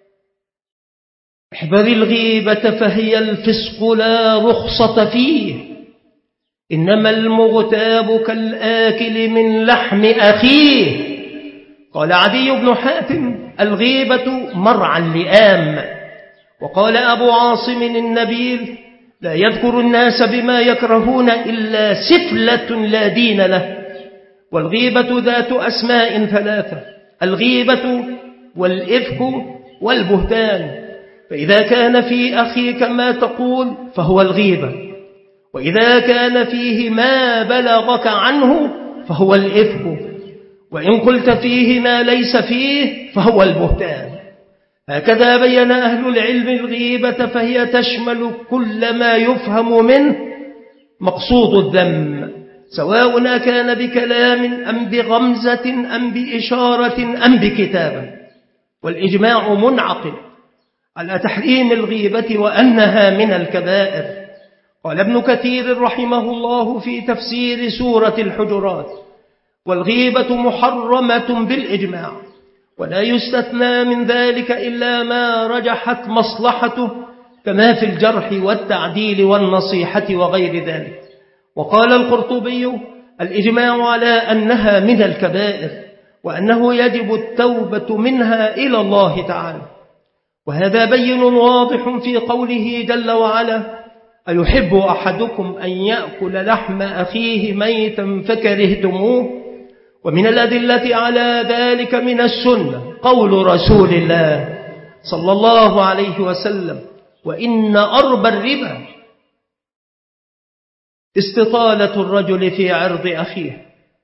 احذر الغيبة فهي الفسق لا رخصة فيه، إنما المغتاب كالآكل من لحم أخيه. قال عدي بن حاتم: الغيبة مرعى اللئام. وقال أبو عاصم النبيل: لا يذكر الناس بما يكرهون إلا سفلة لا دين له. والغيبة ذات أسماء ثلاثة: الغيبة والإفك والبهتان. فإذا كان في أخيك ما تقول فهو الغيبة، وإذا كان فيه ما بلغك عنه فهو الإفك، وإن قلت فيه ما ليس فيه فهو البهتان. هكذا بين أهل العلم الغيبة، فهي تشمل كل ما يفهم منه مقصود الذم، سواء كان بكلام أم بغمزة أم بإشارة أم بكتابة. والإجماع منعقد على تحريم الغيبة وأنها من الكبائر. قال ابن كثير رحمه الله في تفسير سورة الحجرات: والغيبة محرمة بالإجماع، ولا يستثنى من ذلك إلا ما رجحت مصلحته، كما في الجرح والتعديل والنصيحة وغير ذلك. وقال القرطبي: الإجماع على أنها من الكبائر، وأنه يجب التوبة منها إلى الله تعالى. وهذا بين واضح في قوله جل وعلا: أيحب أحدكم أن يأكل لحم أخيه ميتا فكرهتموه. ومن الأدلة على ذلك من السنة قول رسول الله صلى الله عليه وسلم: وإن أربى الربا استطالة الرجل في عرض أخيه.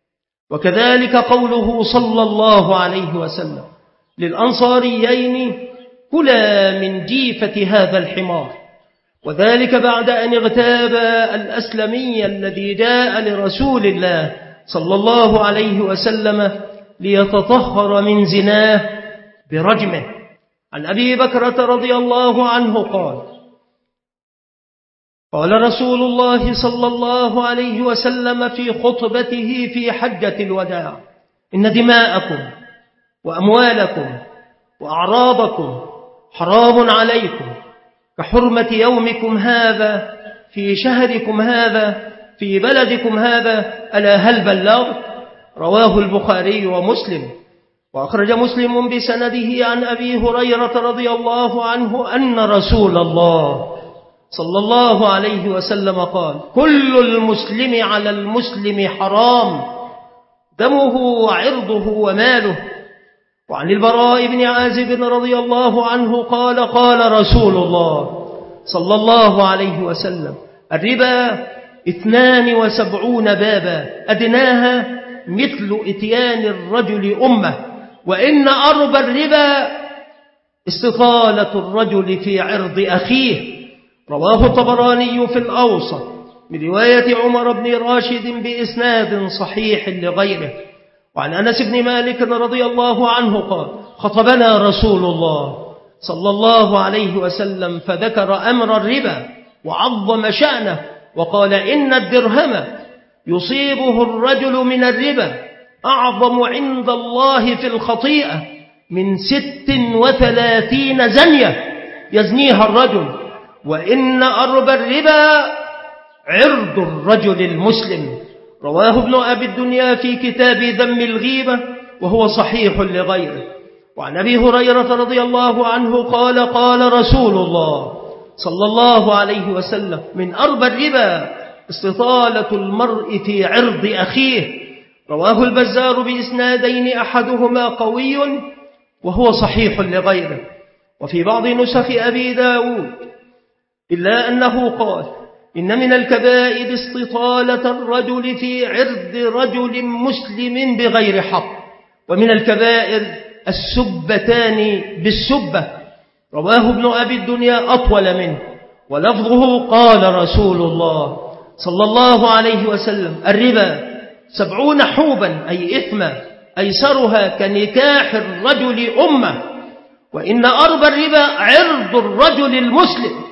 وكذلك قوله صلى الله عليه وسلم للأنصاريين: كلا من جيفة هذا الحمار، وذلك بعد أن اغتاب الأسلمي الذي جاء لرسول الله صلى الله عليه وسلم ليتطهر من زناه برجمه. عن أبي بكرة رضي الله عنه قال: قال رسول الله صلى الله عليه وسلم في خطبته في حجة الوداع: إن دماءكم وأموالكم وأعراضكم حرام عليكم كحرمة يومكم هذا في شهركم هذا في بلدكم هذا، ألا هل بلغت؟ رواه البخاري ومسلم. وأخرج مسلم بسنده عن أبي هريرة رضي الله عنه أن رسول الله صلى الله عليه وسلم قال: كل المسلم على المسلم حرام، دمه وعرضه وماله. وعن البراء بن عازب رضي الله عنه قال: قال رسول الله صلى الله عليه وسلم: الربا اثنان وسبعون بابا، أدناها مثل إتيان الرجل أمه، وإن أربى الربا استطالة الرجل في عرض أخيه. رواه الطبراني في الأوسط من رواية عمر بن راشد بإسناد صحيح لغيره. وعن أنس بن مالك رضي الله عنه قال: خطبنا رسول الله صلى الله عليه وسلم فذكر أمر الربا وعظم شأنه، وقال: إن الدرهم يصيبه الرجل من الربا أعظم عند الله في الخطيئة من ست وثلاثين زنية يزنيها الرجل، وإن أربى الربا عرض الرجل المسلم. رواه ابن أبي الدنيا في كتاب ذم الغيبة وهو صحيح لغيره. وعن أبي هريرة رضي الله عنه قال: قال رسول الله صلى الله عليه وسلم: من أربى الربا استطالة المرء في عرض أخيه. رواه البزار بإسنادين أحدهما قوي وهو صحيح لغيره. وفي بعض نسخ أبي داود إلا أنه قال: إن من الكبائر استطالة الرجل في عرض رجل مسلم بغير حق، ومن الكبائر السبتان بالسبة. رواه ابن أبي الدنيا أطول منه، ولفظه: قال رسول الله صلى الله عليه وسلم: الربا سبعون حوبا، أي إثما، أيسرها كنكاح الرجل أمه، وإن أربى الربا عرض الرجل المسلم،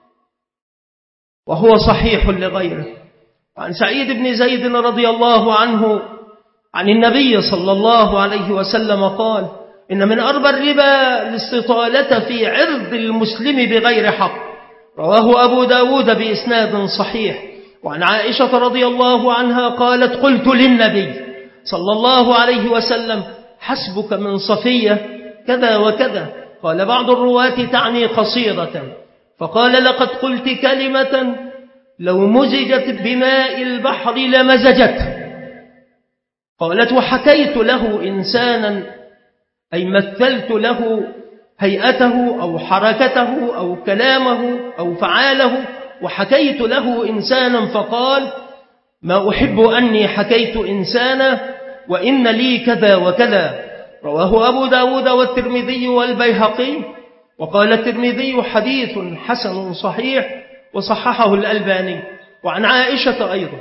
وهو صحيح لغيره. عن سعيد بن زيد رضي الله عنه عن النبي صلى الله عليه وسلم قال: إن من أربى الربا الاستطالة في عرض المسلم بغير حق. رواه أبو داود بإسناد صحيح. وعن عائشة رضي الله عنها قالت: قلت للنبي صلى الله عليه وسلم: حسبك من صفية كذا وكذا. قال بعض الرواة: تعني قصيرة. فقال: لقد قلت كلمة لو مزجت بماء البحر لمزجته. قالت: وحكيت له إنسانا، أي مثلت له هيئته أو حركته أو كلامه أو فعاله، وحكيت له إنسانا فقال: ما أحب أني حكيت إنسانا وإن لي كذا وكذا. رواه أبو داود والترمذي والبيهقي. وقال الترمذي: حديث حسن صحيح، وصححه الألباني. وعن عائشة أيضا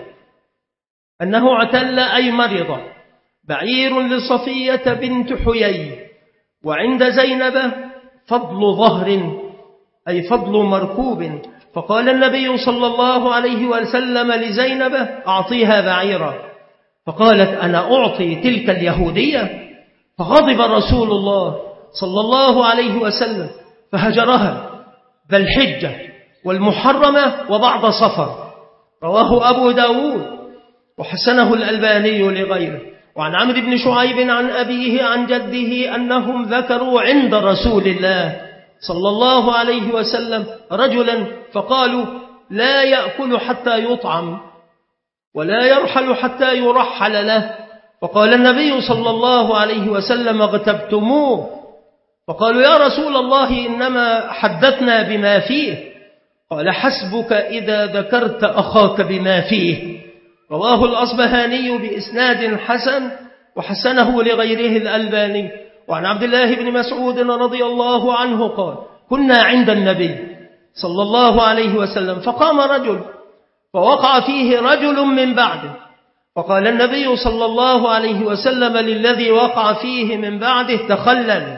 أنه اعتل أي مرض بعير لصفية بنت حيي، وعند زينب فضل ظهر، أي فضل مركوب، فقال النبي صلى الله عليه وسلم لزينب: أعطيها بعيرا. فقالت: أنا أعطي تلك اليهودية؟ فغضب رسول الله صلى الله عليه وسلم فهجرها، بل حجة والمحرمة وبعد صفر. رواه أبو داود وحسنه الألباني لغيره. وعن عمرو بن شعيب عن أبيه عن جده أنهم ذكروا عند رسول الله صلى الله عليه وسلم رجلا فقالوا: لا يأكل حتى يطعم ولا يرحل حتى يرحل له. فقال النبي صلى الله عليه وسلم: اغتبتموه. فقالوا: يا رسول الله إنما حدثنا بما فيه. قال: حسبك إذا ذكرت أخاك بما فيه. رواه الأصبهاني بإسناد حسن وحسنه لغيره الألباني. وعن عبد الله بن مسعود رضي الله عنه قال: كنا عند النبي صلى الله عليه وسلم فقام رجل فوقع فيه رجل من بعده، فقال النبي صلى الله عليه وسلم للذي وقع فيه من بعده: تخلل،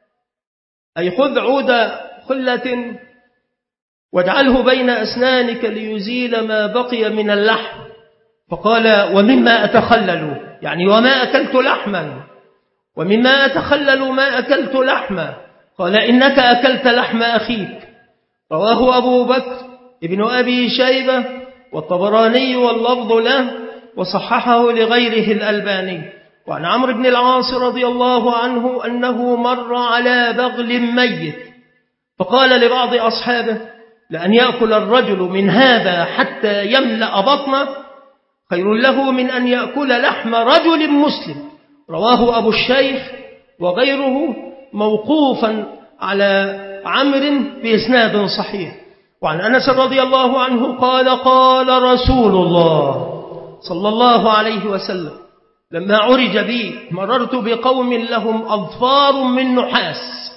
أي خذ عود خلة واجعله بين أسنانك ليزيل ما بقي من اللحم. فقال: ومما أتخلل، يعني وما أكلت لحما، ومما أتخلل ما أكلت لحما. قال: إنك أكلت لحم أخيك. رواه أبو بكر ابن أبي شيبة والطبراني واللفظ له، وصححه لغيره الألباني. وعن عمرو بن العاص رضي الله عنه أنه مر على بغل ميت فقال لبعض أصحابه: لأن يأكل الرجل من هذا حتى يملأ بطنه خير له من أن يأكل لحم رجل مسلم. رواه أبو الشيخ وغيره موقوفا على عمرو بإسناد صحيح. وعن أنس رضي الله عنه قال: قال رسول الله صلى الله عليه وسلم: لما عرج بي مررت بقوم لهم أظفار من نحاس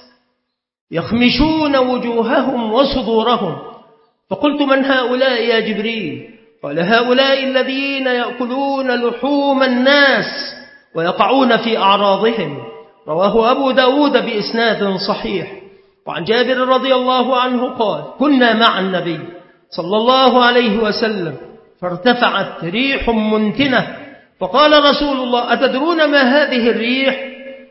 يخمشون وجوههم وصدورهم، فقلت: من هؤلاء يا جبريل؟ قال: هؤلاء الذين يأكلون لحوم الناس ويقعون في أعراضهم. رواه أبو داود بإسناد صحيح. وعن جابر رضي الله عنه قال: كنا مع النبي صلى الله عليه وسلم فارتفعت ريح منتنة، فقال رسول الله: أتدرون ما هذه الريح؟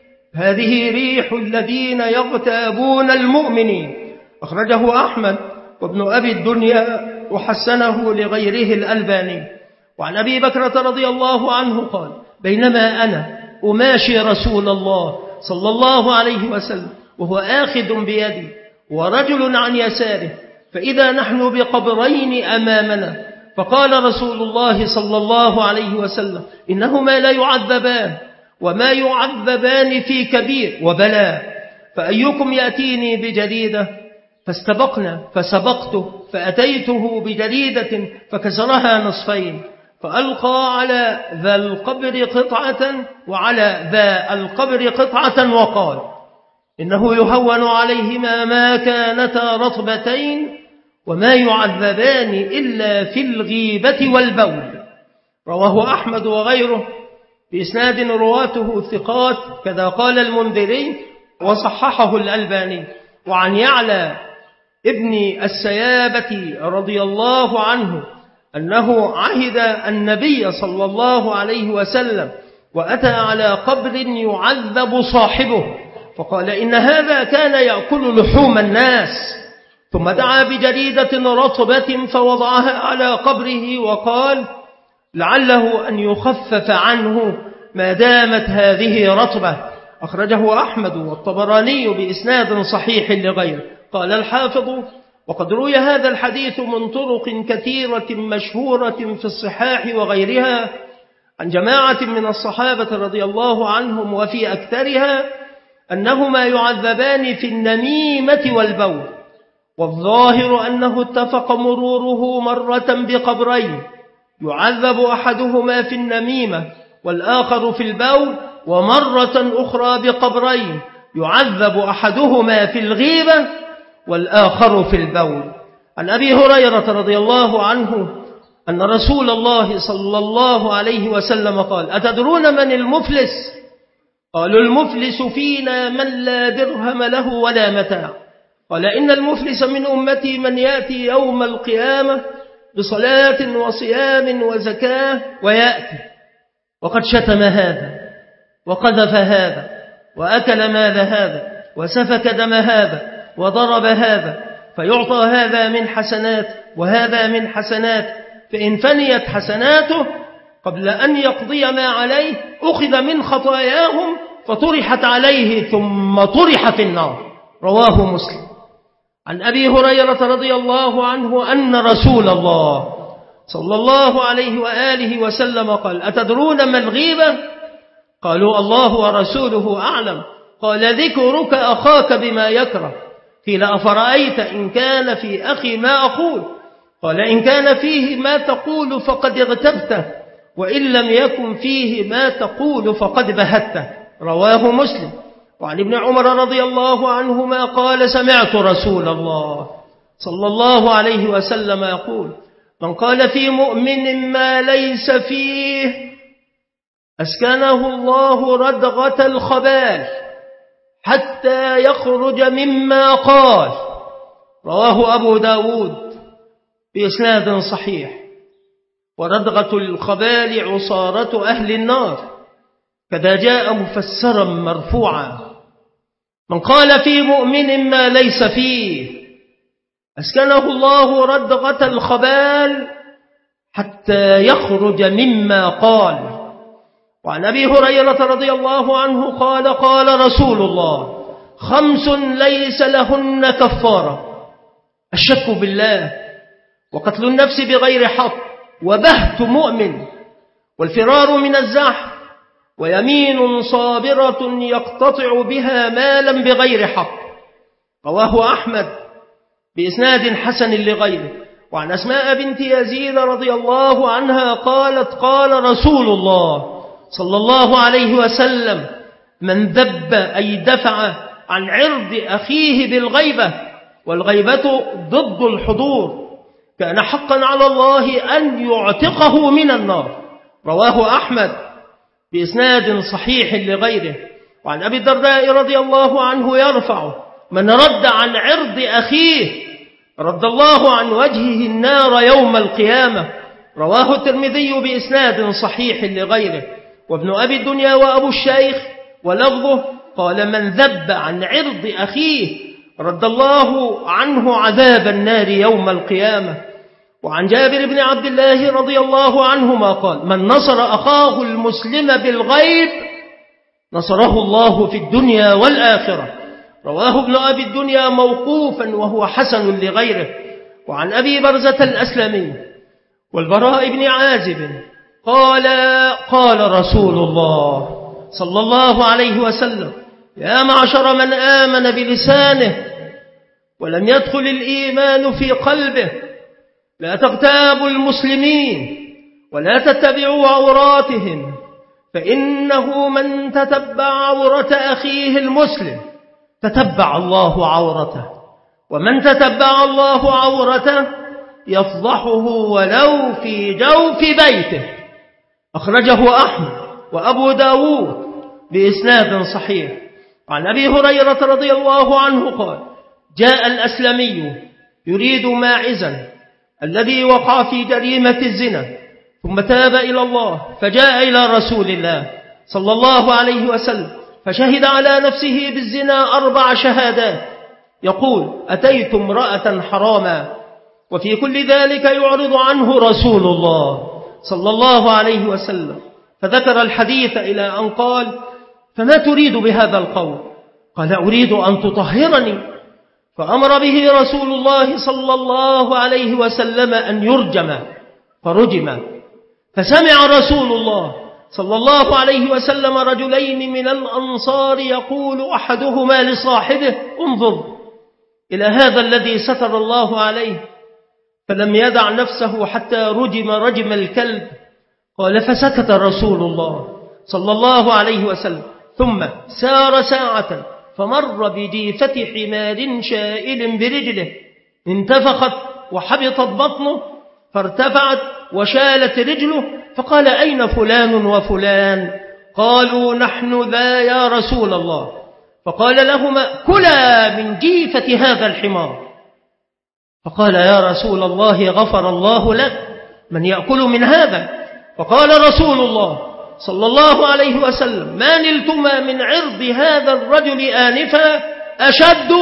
هذه ريح الذين يغتابون المؤمنين. أخرجه أحمد وابن أبي الدنيا وحسنه لغيره الألباني. وعن أبي بكرة رضي الله عنه قال: بينما أنا أماشي رسول الله صلى الله عليه وسلم وهو آخذ بيدي ورجل عن يساره، فإذا نحن بقبرين أمامنا، فقال رسول الله صلى الله عليه وسلم: إنهما لا يعذبان، وما يعذبان في كبير وبلاء، فأيكم يأتيني بجريدة؟ فاستبقنا فسبقته فأتيته بجريدة فكسرها نصفين، فألقى على ذا القبر قطعة وعلى ذا القبر قطعة، وقال: إنه يهون عليهما ما كانتا رطبتين، وما يعذبان إلا في الغيبة والبول. رواه أحمد وغيره بإسناد رواته ثقات، كذا قال المنذري وصححه الألباني. وعن يعلى ابن السيابة رضي الله عنه أنه عهد النبي صلى الله عليه وسلم وأتى على قبر يعذب صاحبه، فقال: إن هذا كان يأكل لحوم الناس، ثم دعا بجريدة رطبة فوضعها على قبره وقال: لعله أن يخفف عنه ما دامت هذه رطبة. أخرجه أحمد والطبراني بإسناد صحيح لغيره. قال الحافظ: وقد روي هذا الحديث من طرق كثيرة مشهورة في الصحاح وغيرها عن جماعة من الصحابة رضي الله عنهم، وفي أكثرها أنهما يعذبان في النميمة والبول، والظاهر أنه اتفق مروره مرة بقبرين يعذب أحدهما في النميمة والآخر في البول، ومرة أخرى بقبرين يعذب أحدهما في الغيبة والآخر في البول. عن أبي هريرة رضي الله عنه أن رسول الله صلى الله عليه وسلم قال: أتدرون من المفلس؟ قالوا: المفلس فينا من لا درهم له ولا متاع. قال: إن المفلس من أمتي من يأتي يوم القيامة بصلاة وصيام وزكاة، ويأتي وقد شتم هذا وقذف هذا وأكل مال هذا وسفك دم هذا وضرب هذا، فيعطى هذا من حسنات وهذا من حسنات، فإن فنيت حسناته قبل أن يقضي ما عليه أخذ من خطاياهم فطرحت عليه ثم طرح في النار. رواه مسلم. عن أبي هريرة رضي الله عنه أن رسول الله صلى الله عليه وآله وسلم قال: أتدرون ما الغيبة؟ قالوا: الله ورسوله أعلم. قال: ذكرك أخاك بما يكره. قيل: أفرأيت إن كان في أخي ما أقول؟ قال: إن كان فيه ما تقول فقد اغتبته. وإن لم يكن فيه ما تقول فقد بهته. رواه مسلم. وعن ابن عمر رضي الله عنهما قال سمعت رسول الله صلى الله عليه وسلم يقول من قال في مؤمن ما ليس فيه أسكنه الله ردغة الخبال حتى يخرج مما قال. رواه أبو داود بإسناد صحيح. وردغة الخبال عصارة أهل النار، كذا جاء مفسرا مرفوعا. من قال في مؤمن ما ليس فيه أسكنه الله ردغة الخبال حتى يخرج مما قال. وعن أبي هريرة رضي الله عنه قال قال رسول الله خمس ليس لهن كفارة: الشك بالله، وقتل النفس بغير حق، وبهت مؤمن، والفرار من الزحف، ويمين صابرة يقتطع بها مالا بغير حق. رواه أحمد بإسناد حسن لغيره. وعن أسماء بنت يزيد رضي الله عنها قالت قال رسول الله صلى الله عليه وسلم من ذب أي دفع عن عرض أخيه بالغيبة، والغيبة ضد الحضور، كان حقا على الله أن يعتقه من النار. رواه أحمد بإسناد صحيح لغيره. وعن أبي الدرداء رضي الله عنه يرفع من رد عن عرض أخيه رد الله عن وجهه النار يوم القيامة. رواه الترمذي بإسناد صحيح لغيره. وابن أبي الدنيا وأبو الشيخ ولفظه قال من ذب عن عرض أخيه رد الله عنه عذاب النار يوم القيامة. وعن جابر بن عبد الله رضي الله عنهما قال من نصر أخاه المسلم بالغيب نصره الله في الدنيا والآخرة. رواه ابن أبي الدنيا موقوفا وهو حسن لغيره. وعن أبي برزة الأسلمي والبراء بن عازب قال قال رسول الله صلى الله عليه وسلم يا معشر من آمن بلسانه ولم يدخل الإيمان في قلبه لا تغتابوا المسلمين ولا تتبعوا عوراتهم، فإنه من تتبع عورة أخيه المسلم تتبع الله عورته، ومن تتبع الله عورته يفضحه ولو في جوف بيته. أخرجه أحمد وأبو داود بإسناد صحيح. عن أبي هريرة رضي الله عنه قال جاء الأسلمي يريد ماعزا الذي وقع في جريمة الزنا ثم تاب إلى الله، فجاء إلى رسول الله صلى الله عليه وسلم فشهد على نفسه بالزنا أربع شهادات، يقول أتيت امرأة حراما، وفي كل ذلك يعرض عنه رسول الله صلى الله عليه وسلم، فذكر الحديث إلى أن قال فما تريد بهذا القول؟ قال أريد أن تطهرني، فأمر به رسول الله صلى الله عليه وسلم أن يرجم، فرجم. فسمع رسول الله صلى الله عليه وسلم رجلين من الأنصار يقول أحدهما لصاحبه انظر إلى هذا الذي ستر الله عليه، فلم يدع نفسه حتى رجم رجم الكلب. قال فسكت رسول الله صلى الله عليه وسلم، ثم سار ساعة فمر بجيفة حمار شائل برجله، انتفخت وحبطت بطنه فارتفعت وشالت رجله، فقال أين فلان وفلان؟ قالوا نحن ذا يا رسول الله. فقال لهما كلا من جيفة هذا الحمار. فقال يا رسول الله غفر الله لك، من يأكل من هذا؟ فقال رسول الله صلى الله عليه وسلم ما نلتما من عرض هذا الرجل آنفا أشد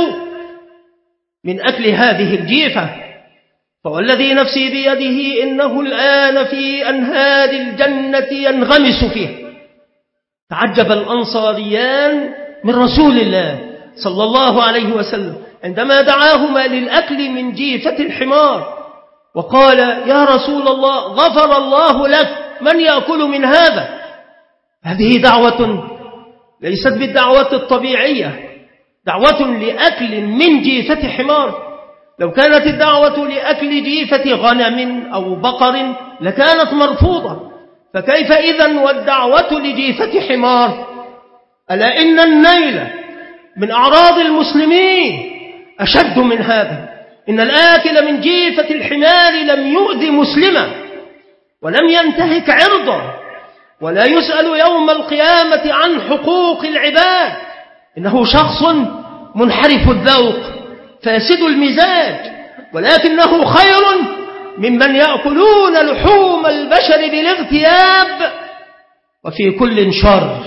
من أكل هذه الجيفة، فوالذي نفسي بيده إنه الآن في أنهار الجنة ينغمس فيه. تعجب الأنصاريان من رسول الله صلى الله عليه وسلم عندما دعاهما للأكل من جيفة الحمار، وقال يا رسول الله غفر الله لك، من يأكل من هذا؟ هذه دعوة ليست بالدعوة الطبيعية، دعوة لأكل من جيفة حمار. لو كانت الدعوة لأكل جيفة غنم أو بقر لكانت مرفوضة، فكيف إذن والدعوة لجيفة حمار؟ ألا إن النيل من أعراض المسلمين أشد من هذا. إن الآكل من جيفة الحمار لم يؤذي مسلما ولم ينتهك عرضه ولا يسأل يوم القيامة عن حقوق العباد. إنه شخص منحرف الذوق فاسد المزاج، ولكنه خير ممن يأكلون لحوم البشر بالاغتياب وفي كل شر.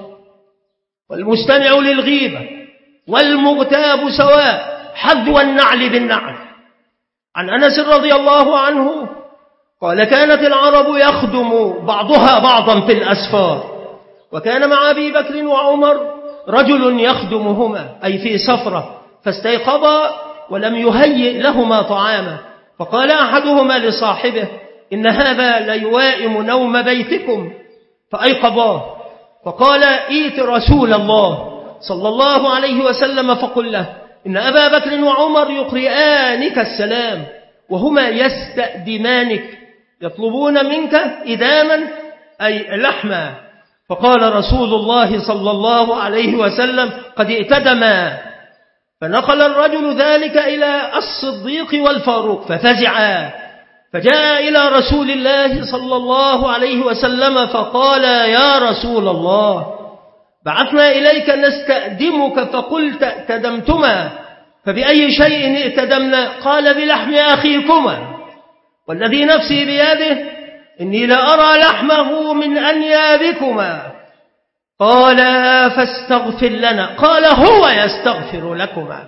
والمستمع للغيبة والمغتاب سواء، حذو النعل بالنعل. عن أنس رضي الله عنه قال: كانت العرب يخدم بعضها بعضا في الأسفار، وكان مع أبي بكر وعمر رجل يخدمهما أي في سفرة، فاستيقظا ولم يهيئ لهما طعاما، فقال أحدهما لصاحبه: إن هذا ليوائم نوم بيتكم، فأيقظاه. فقال: إيت رسول الله صلى الله عليه وسلم فقل له إن أبا بكر وعمر يقرئانك السلام وهما يستأدمانك يطلبون منك إداما أي لحما. فقال رسول الله صلى الله عليه وسلم: قد ائتدما. فنقل الرجل ذلك إلى الصديق والفاروق ففزعا، فجاء إلى رسول الله صلى الله عليه وسلم فقال: يا رسول الله، بعثنا إليك نستأدمك فقلت ائتدمتما، فبأي شيء ائتدمنا؟ قال: بلحم أخيكما، والذي نفسي بيده إني لأرى لحمه من أنيابكما. قال: فاستغفر لنا. قال: هو يستغفر لكما.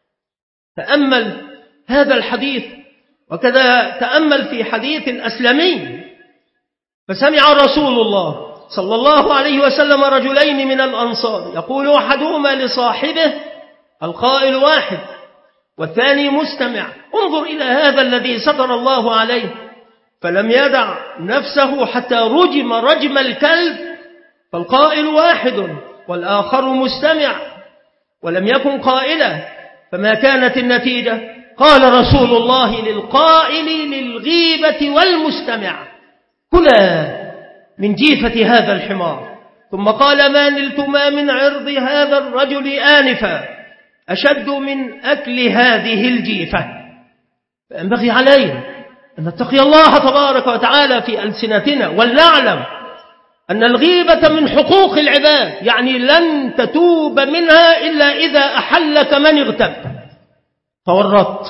تأمل هذا الحديث، وكذا تأمل في حديث الأسلمي. فسمع رسول الله صلى الله عليه وسلم رجلين من الأنصار يقول أحدهما لصاحبه، القائل واحد والثاني مستمع: انظر إلى هذا الذي ستر الله عليه، فلم يدع نفسه حتى رجم رجم الكلب، فالقائل واحد والآخر مستمع، ولم يكن قائلا، فما كانت النتيجة؟ قال رسول الله للقائل للغيبة والمستمع: كلا من جيفة هذا الحمار. ثم قال: ما نلتما من عرض هذا الرجل آنفا أشد من أكل هذه الجيفة. فينبغي علينا أن نتقي الله تبارك وتعالى في ألسنتنا، ولنعلم أن الغيبة من حقوق العباد، يعني لن تتوب منها إلا إذا أحلك من اغتبت فورطت،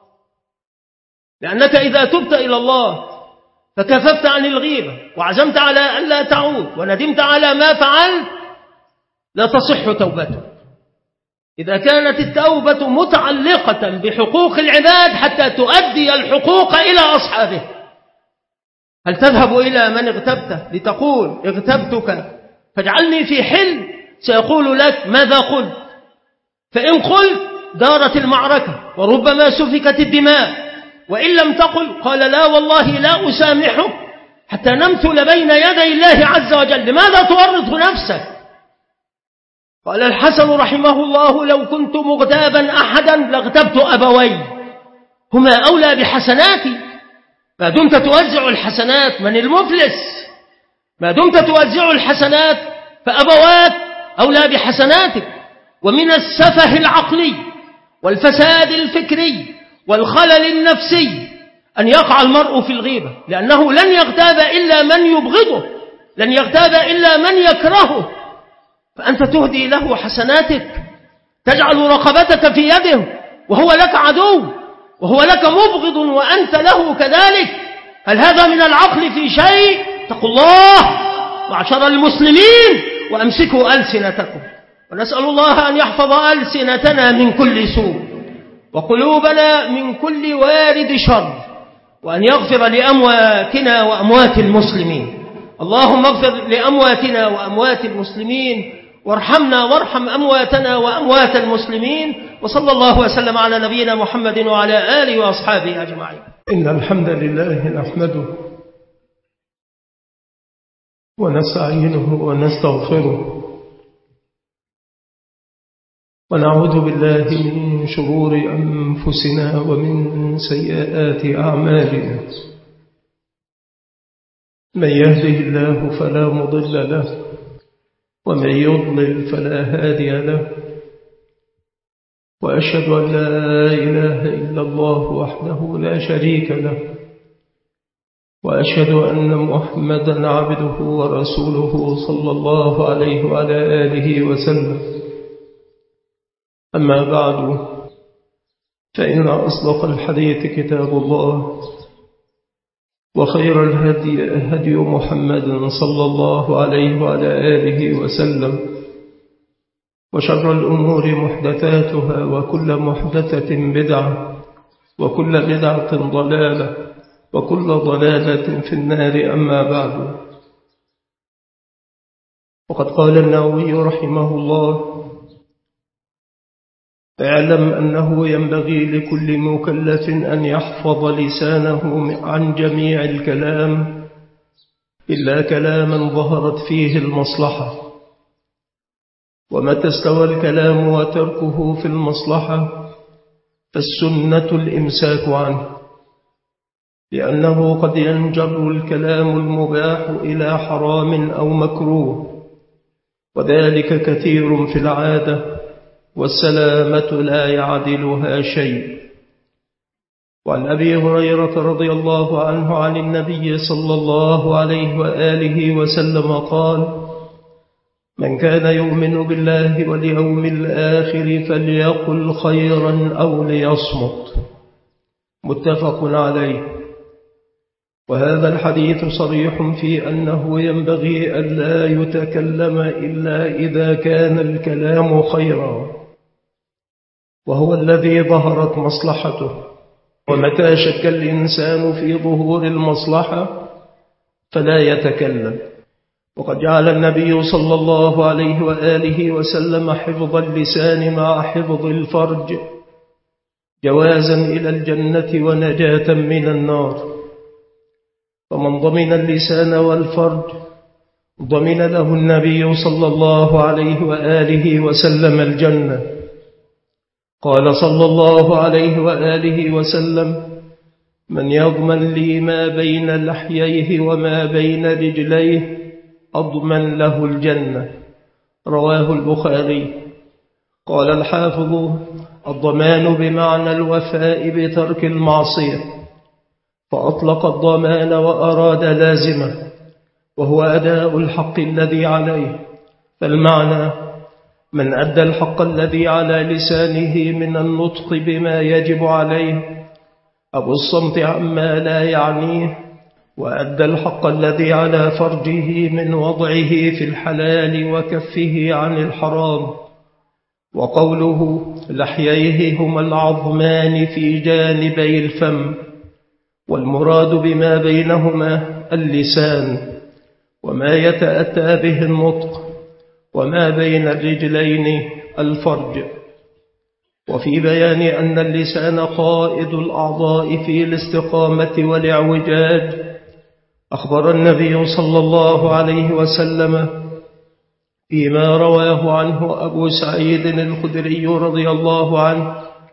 لأنك إذا تبت إلى الله فكففت عن الغيبة وعزمت على أن لا تعود وندمت على ما فعلت، لا تصح توبته. إذا كانت التوبة متعلقة بحقوق العباد حتى تؤدي الحقوق إلى أصحابه، هل تذهب إلى من اغتبته لتقول اغتبتك فاجعلني في حل؟ سيقول لك: ماذا قلت؟ فإن قلت دارت المعركة وربما سفكت الدماء، وإن لم تقل قال: لا والله لا أسامحك حتى نمثل بين يدي الله عز وجل. لماذا تورط نفسك؟ قال الحسن رحمه الله: لو كنت مغتابا أحدا لاغتبت أبوي، هما أولى بحسناتي. ما دمت توزع الحسنات، من المفلس؟ ما دمت توزع الحسنات فأبواك أولى بحسناتك. ومن السفه العقلي والفساد الفكري والخلل النفسي أن يقع المرء في الغيبة، لأنه لن يغتاب إلا من يبغضه، لن يغتاب إلا من يكرهه، فأنت تهدي له حسناتك، تجعل رقبتك في يده وهو لك عدو وهو لك مبغض وأنت له كذلك. هل هذا من العقل في شيء؟ اتقوا الله معشر المسلمين وأمسكوا ألسنتكم، ونسأل الله أن يحفظ ألسنتنا من كل سوء وقلوبنا من كل وارد شر، وأن يغفر لأمواتنا وأموات المسلمين. اللهم اغفر لأمواتنا وأموات المسلمين، وارحمنا وارحم أمواتنا وأموات المسلمين. وصلى الله وسلم على نبينا محمد وعلى آله وأصحابه أجمعين. إن الحمد لله نحمده ونستعينه ونستغفره، ونعوذ بالله من شرور أنفسنا ومن سيئات أعمالنا. من يهده الله فلا مضل له ومن يضلل فلا هادي له، وأشهد أن لا إله إلا الله وحده لا شريك له، وأشهد أن محمدا عبده ورسوله صلى الله عليه وعلى آله وسلم. أما بعد، فإن أصدق الحديث كتاب الله، وخير الهدي هدي محمد صلى الله عليه وعلى آله وسلم، وشر الأمور محدثاتها، وكل محدثة بدعة، وكل بدعة ضلالة، وكل ضلالة في النار. أما بعد، وقد قال النووي رحمه الله: اعلم أنه ينبغي لكل مكلف أن يحفظ لسانه عن جميع الكلام إلا كلاما ظهرت فيه المصلحة، ومتى استوى الكلام وتركه في المصلحة فالسنة الإمساك عنه، لأنه قد ينجر الكلام المباح إلى حرام أو مكروه، وذلك كثير في العادة، والسلامة لا يعدلها شيء. وعن أبي هريرة رضي الله عنه عن النبي صلى الله عليه وآله وسلم قال: من كان يؤمن بالله واليوم الآخر فليقل خيرا أو ليصمت. متفق عليه. وهذا الحديث صريح في أنه ينبغي ألا يتكلم إلا إذا كان الكلام خيرا، وهو الذي ظهرت مصلحته. ومتى شك الإنسان في ظهور المصلحة فلا يتكلم. وقد جعل النبي صلى الله عليه وآله وسلم حفظ اللسان مع حفظ الفرج جوازا إلى الجنة ونجاة من النار. فمن ضمن اللسان والفرج ضمن له النبي صلى الله عليه وآله وسلم الجنة. قال صلى الله عليه وآله وسلم: من يضمن لي ما بين لحييه وما بين رجليه أضمن له الجنة. رواه البخاري. قال الحافظ: الضمان بمعنى الوفاء بترك المعصية، فأطلق الضمان وأراد لازمه، وهو أداء الحق الذي عليه. فالمعنى: من أدى الحق الذي على لسانه من النطق بما يجب عليه أو الصمت عما لا يعنيه، وأدى الحق الذي على فرجه من وضعه في الحلال وكفه عن الحرام. وقوله لحييه هما العظمان في جانبي الفم، والمراد بما بينهما اللسان وما يتأتى به النطق، وما بين الرجلين الفرج. وفي بيان أن اللسان قائد الأعضاء في الاستقامة والاعوجاج، أخبر النبي صلى الله عليه وسلم فيما رواه عنه أبو سعيد الخدري رضي الله عنه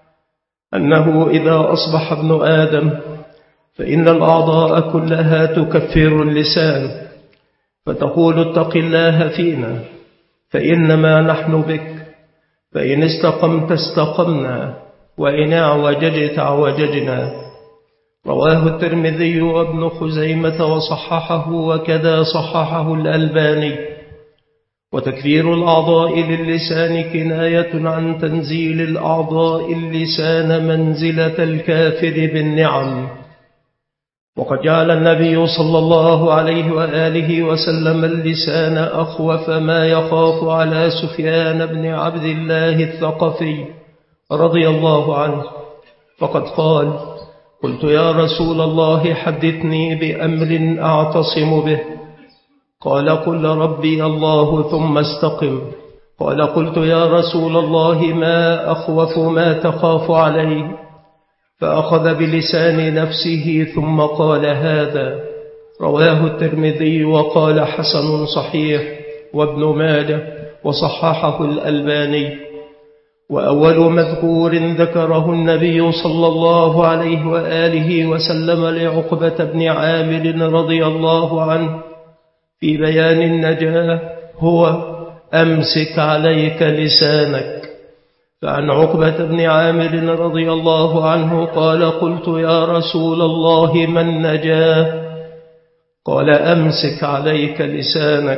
أنه إذا أصبح ابن آدم فإن الأعضاء كلها تكفر اللسان، فتقول: اتق الله فينا فإنما نحن بك، فإن استقمت استقمنا، وإن اعوججت اعوججنا. رواه الترمذي وابن خزيمة وصححه، وكذا صححه الألباني. وتكفير الأعضاء للسان كناية عن تنزيل الأعضاء اللسان منزلة الكافر بالنعم. وقد جعل النبي صلى الله عليه وآله وسلم اللسان أخوف ما يخاف على سفيان بن عبد الله الثقفي رضي الله عنه، فقد قال: قلت يا رسول الله حدثني بأمر أعتصم به. قال: قل ربي الله ثم استقم. قال: قلت يا رسول الله ما أخوف ما تخاف عليه؟ فأخذ بلسان نفسه ثم قال: هذا. رواه الترمذي وقال: حسن صحيح، وابن ماجه وصححه الألباني. وأول مذكور ذكره النبي صلى الله عليه وآله وسلم لعقبة بن عامر رضي الله عنه في بيان النجاة هو أمسك عليك لسانك. فعن عقبة بن عامر رضي الله عنه قال قلت يا رسول الله ما النجاة؟ قال أمسك عليك لسانك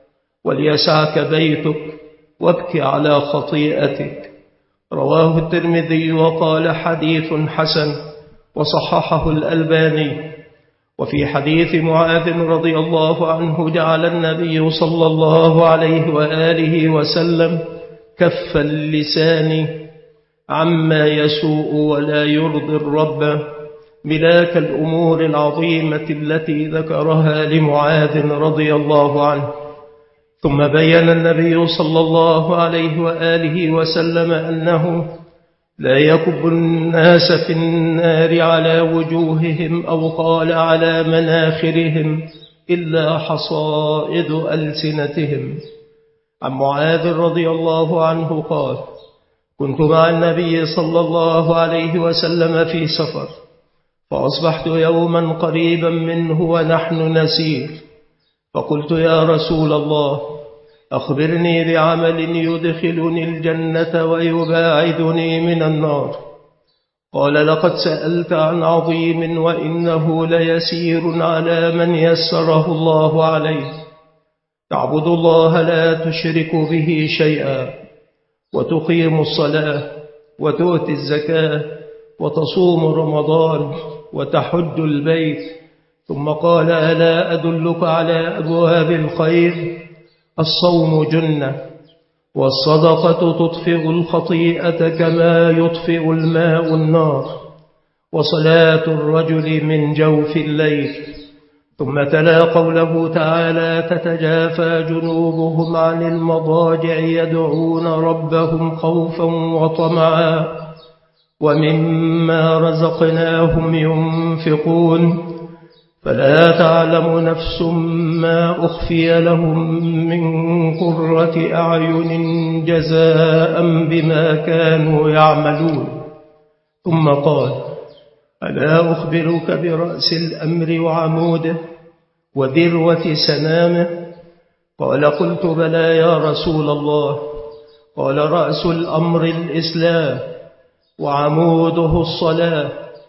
وليسعك بيتك وابكي على خطيئتك. رواه الترمذي وقال حديث حسن وصححه الألباني. وفي حديث معاذ رضي الله عنه جعل النبي صلى الله عليه وآله وسلم كف اللسان عما يسوء ولا يرضي الرب ملاك الأمور العظيمة التي ذكرها لمعاذ رضي الله عنه. ثم بين النبي صلى الله عليه وآله وسلم أنه لا يكب الناس في النار على وجوههم أو قال على مناخرهم إلا حصائد ألسنتهم. عن معاذ رضي الله عنه قال كنت مع النبي صلى الله عليه وسلم في سفر فأصبحت يوما قريبا منه ونحن نسير فقلت يا رسول الله أخبرني بعمل يدخلني الجنة ويباعدني من النار. قال لقد سألت عن عظيم وإنه ليسير على من يسره الله عليه. تعبد الله لا تشرك به شيئا وتقيم الصلاة وتؤتي الزكاة وتصوم رمضان وتحج البيت. ثم قال ألا أدلك على أبواب الخير؟ الصوم جنة والصدقة تطفئ الخطيئة كما يطفئ الماء النار وصلاة الرجل من جوف الليل. ثم تلا قوله تعالى تتجافى جنوبهم عن المضاجع يدعون ربهم خوفا وطمعا ومما رزقناهم ينفقون فلا تعلم نفس ما أخفي لهم من قرة أعين جزاء بما كانوا يعملون. ثم قال ألا أخبرك برأس الأمر وعموده وذروة سنامه؟ قال قلت بلى يا رسول الله. قال رأس الأمر الإسلام وعموده الصلاة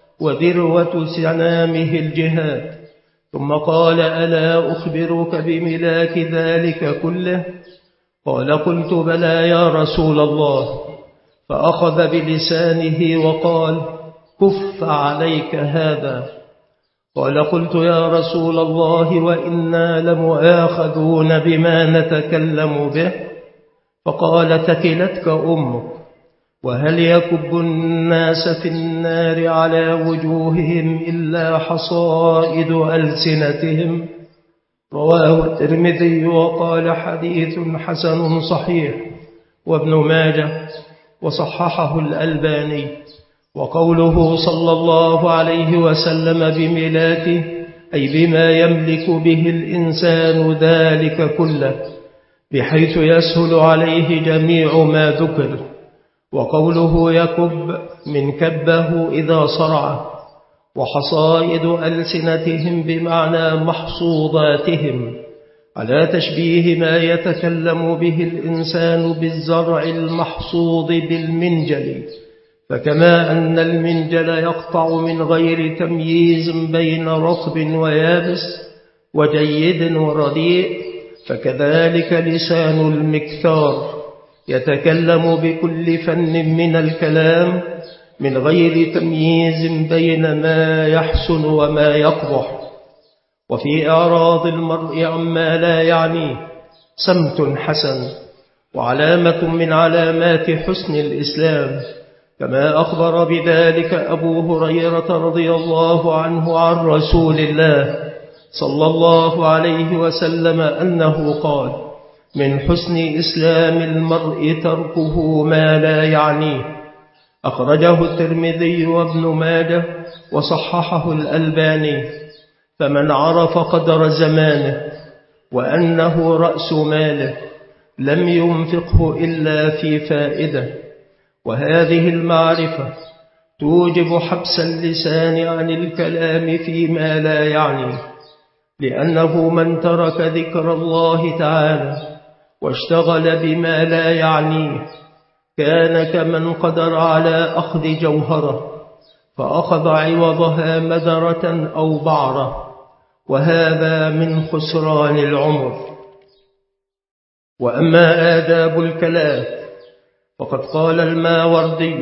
وذروة سنامه الجهاد. ثم قال ألا أخبرك بملاك ذلك كله؟ قال قلت بلى يا رسول الله. فأخذ بلسانه وقال كف عليك هذا. قال قلت يا رسول الله وإنا لمؤاخذون بما نتكلم به. فقال تكلتك أمك. وهل يكب الناس في النار على وجوههم إلا حصائد ألسنتهم؟ رواه الترمذي وقال حديث حسن صحيح وابن ماجه وصححه الألباني. وقوله صلى الله عليه وسلم بملاكه أي بما يملك به الإنسان ذلك كله بحيث يسهل عليه جميع ما ذكر. وقوله يكب من كبه إذا صرع. وحصائد ألسنتهم بمعنى محصوداتهم على تشبيه ما يتكلم به الإنسان بالزرع المحصود بالمنجل. فكما أن المنجل يقطع من غير تمييز بين رطب ويابس وجيد ورديء فكذلك لسان المكثار يتكلم بكل فن من الكلام من غير تمييز بين ما يحسن وما يقبح. وفي إعراض المرء عما لا يعنيه سمت حسن وعلامة من علامات حسن الإسلام كما أخبر بذلك أبو هريرة رضي الله عنه عن رسول الله صلى الله عليه وسلم أنه قال من حسن إسلام المرء تركه ما لا يعنيه. أخرجه الترمذي وابن ماجه وصححه الألباني. فمن عرف قدر زمانه وأنه رأس ماله لم ينفقه إلا في فائدة وهذه المعرفة توجب حبس اللسان عن الكلام فيما لا يعنيه، لأنه من ترك ذكر الله تعالى واشتغل بما لا يعنيه كان كمن قدر على أخذ جوهرة فأخذ عوضها مدرة أو بعرة، وهذا من خسران العمر. وأما آداب الكلام فقد قال الماوردي: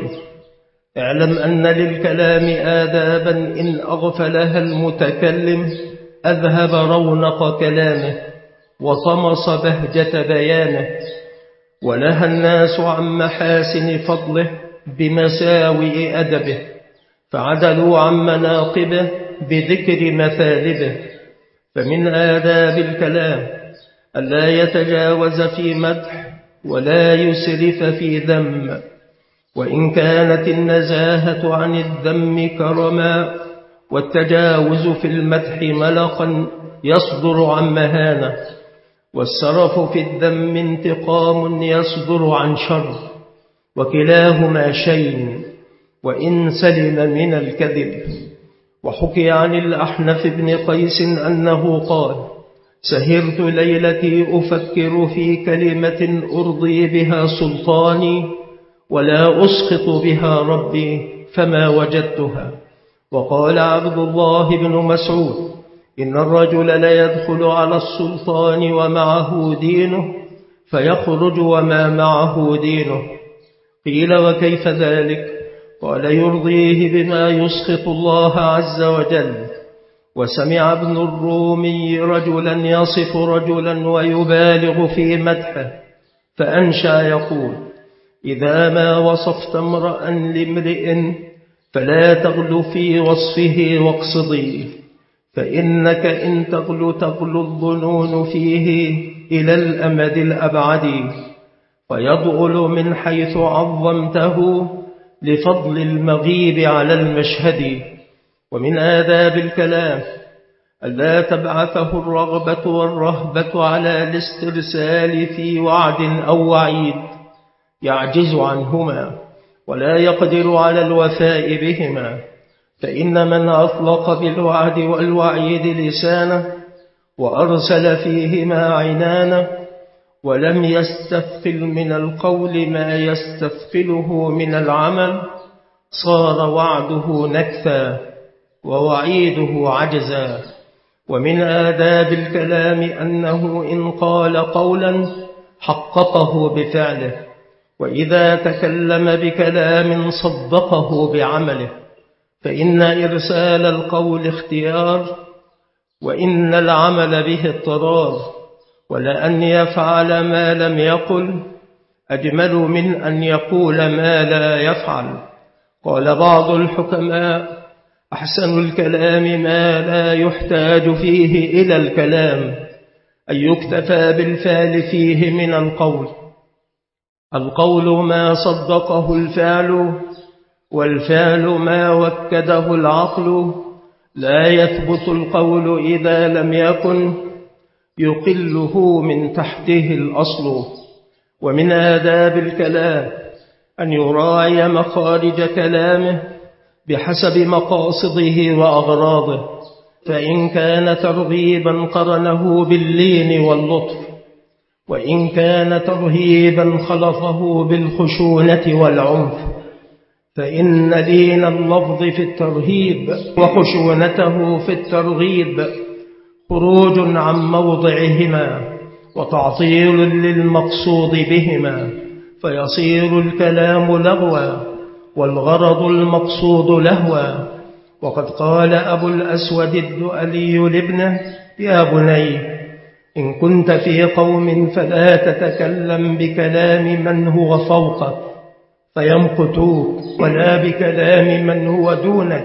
اعلم أن للكلام آدابا إن أغفلها المتكلم أذهب رونق كلامه وطمس بهجة بيانه، ونهى الناس عن محاسن فضله بمساوئ أدبه، فعدلوا عن مناقبه بذكر مثالبه. فمن آداب الكلام ألا يتجاوز في مدح ولا يسرف في ذم، وإن كانت النزاهة عن الذم كرما والتجاوز في المدح ملقا يصدر عن مهانة، والسرف في الذم انتقام يصدر عن شر، وكلاهما شيء وإن سلم من الكذب. وحكي عن الأحنف بن قيس أنه قال: سهرت ليلتي أفكر في كلمة أرضي بها سلطاني ولا أسخط بها ربي فما وجدتها. وقال عبد الله بن مسعود: إن الرجل ليدخل على السلطان ومعه دينه فيخرج وما معه دينه. قيل: وكيف ذلك؟ قال: يرضيه بما يسخط الله عز وجل. وسمع ابن الرومي رجلا يصف رجلا ويبالغ في مدحه فأنشأ يقول: إذا ما وصفت امرأ لامرئ فلا تغل في وصفه واقصديه، فإنك إن تغل تغل الظنون فيه إلى الأمد الأبعد، فيضغل من حيث عظمته لفضل المغيب على المشهد. ومن آداب الكلام ألا تبعثه الرغبة والرهبة على الاسترسال في وعد أو وعيد يعجز عنهما ولا يقدر على الوفاء بهما، فإن من أطلق بالوعد والوعيد لسانه وأرسل فيهما عنانه ولم يستثقل من القول ما يستثقله من العمل صار وعده نكثا ووعيده عجزا. ومن آداب الكلام أنه إن قال قولا حققه بفعله، وإذا تكلم بكلام صدقه بعمله، فإن إرسال القول اختيار وإن العمل به اضطرار، ولأن يفعل ما لم يقل أجمل من أن يقول ما لا يفعل. قال بعض الحكماء: أحسن الكلام ما لا يحتاج فيه إلى الكلام، أن يكتفى بالفعل فيه من القول. القول ما صدقه الفعل، والفعل ما وكده العقل. لا يثبت القول إذا لم يكن يقله من تحته الأصل. ومن آداب الكلام أن يراعي مخارج كلامه بحسب مقاصده وأغراضه، فإن كان ترغيبا قرنه باللين واللطف، وإن كان ترهيبا خلطه بالخشونة والعنف، فإن لين اللفظ في الترهيب وخشونته في الترغيب خروج عن موضعهما وتعطيل للمقصود بهما، فيصير الكلام لغوا والغرض المقصود لهوا. وقد قال أبو الأسود الدؤلي لابنه: يا بني، إن كنت في قوم فلا تتكلم بكلام من هو فوقك فيمقتوك، ولا بكلام من هو دونك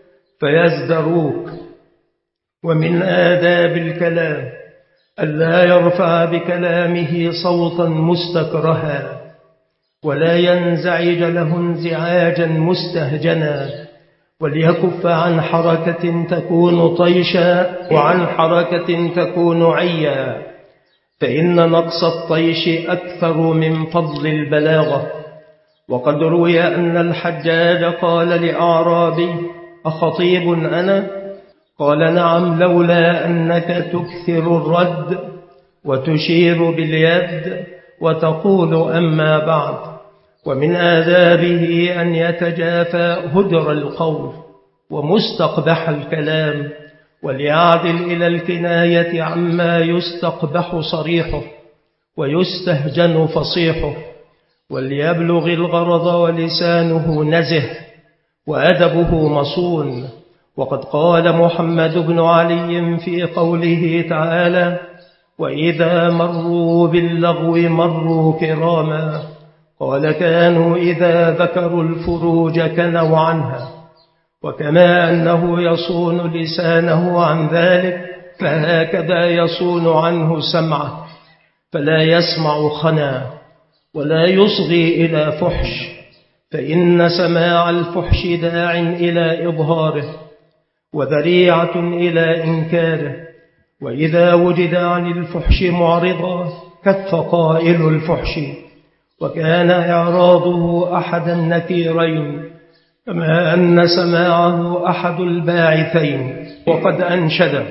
فيزدروك. ومن آداب الكلام ألا يرفع بكلامه صوتا مستكرها، ولا ينزعج له انزعاجا مستهجنا، وليكف عن حركة تكون طيشا وعن حركة تكون عيا، فإن نقص الطيش أكثر من فضل البلاغة. وقد روي أن الحجاج قال لأعرابي: أخطيب أنا؟ قال: نعم، لولا أنك تكثر الرد وتشير باليد وتقول أما بعد. ومن آدابه أن يتجافى هدر القول ومستقبح الكلام، وليعدل إلى الكناية عما يستقبح صريحه ويستهجن فصيحه، وليبلغ الغرض ولسانه نزه وأدبه مصون. وقد قال محمد بن علي في قوله تعالى: وإذا مروا باللغو مروا كراما، قال: كانوا إذا ذكروا الفروج كنوا عنها. وكما أنه يصون لسانه عن ذلك، فهكذا يصون عنه سمعه، فلا يسمع خنا ولا يصغي إلى فحش، فإن سماع الفحش داع إلى إظهاره وذريعة إلى إنكاره. وإذا وجد عن الفحش معرضا كف قائل الفحش، وكان إعراضه أحد النكيرين، كما أن سماعه أحد الباعثين. وقد أنشد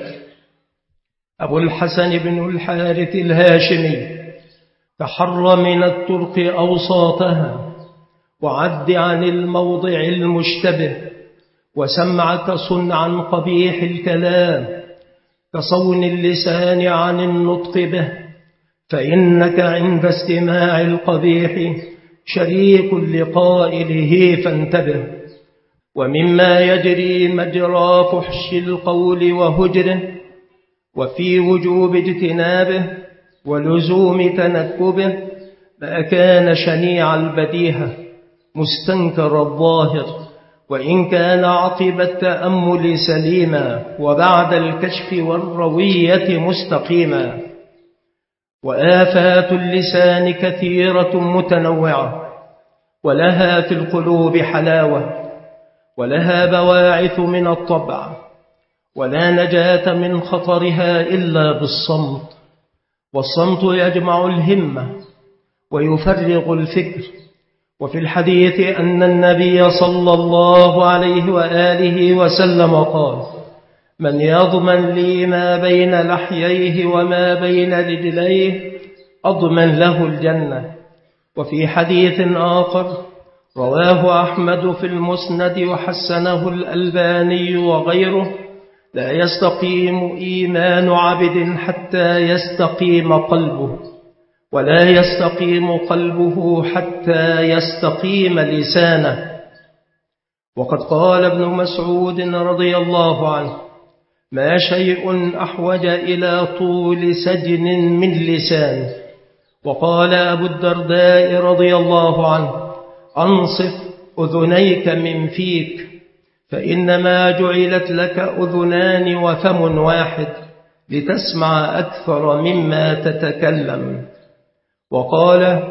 أبو الحسن بن الحارث الهاشمي: تحر من الطرق أوساطها، وعد عن الموضع المشتبه، وسمعك صن عن قبيح الكلام، كصون اللسان عن النطق به، فإنك عند استماع القبيح شريك لقائله، فانتبه. ومما يجري مجرى فحش القول وهجره، وفي وجوب اجتنابه ولزوم تنكبه، ما كان شنيع البديهة مستنكر الظاهر، وإن كان عقب التأمل سليما، وبعد الكشف والروية مستقيما. وآفات اللسان كثيرة متنوعة، ولها في القلوب حلاوة، ولها بواعث من الطبع، ولا نجاة من خطرها إلا بالصمت. والصمت يجمع الهمة ويفرغ الفكر. وفي الحديث أن النبي صلى الله عليه وآله وسلم قال: من يضمن لي ما بين لحييه وما بين رجليه أضمن له الجنة. وفي حديث آخر رواه أحمد في المسند وحسنه الألباني وغيره: لا يستقيم إيمان عبد حتى يستقيم قلبه، ولا يستقيم قلبه حتى يستقيم لسانه. وقد قال ابن مسعود رضي الله عنه: ما شيء أحوج إلى طول سجن من لسان. وقال أبو الدرداء رضي الله عنه: أنصف أذنيك من فيك، فإنما جعلت لك أذنان وفم واحد، لتسمع أكثر مما تتكلم. وقال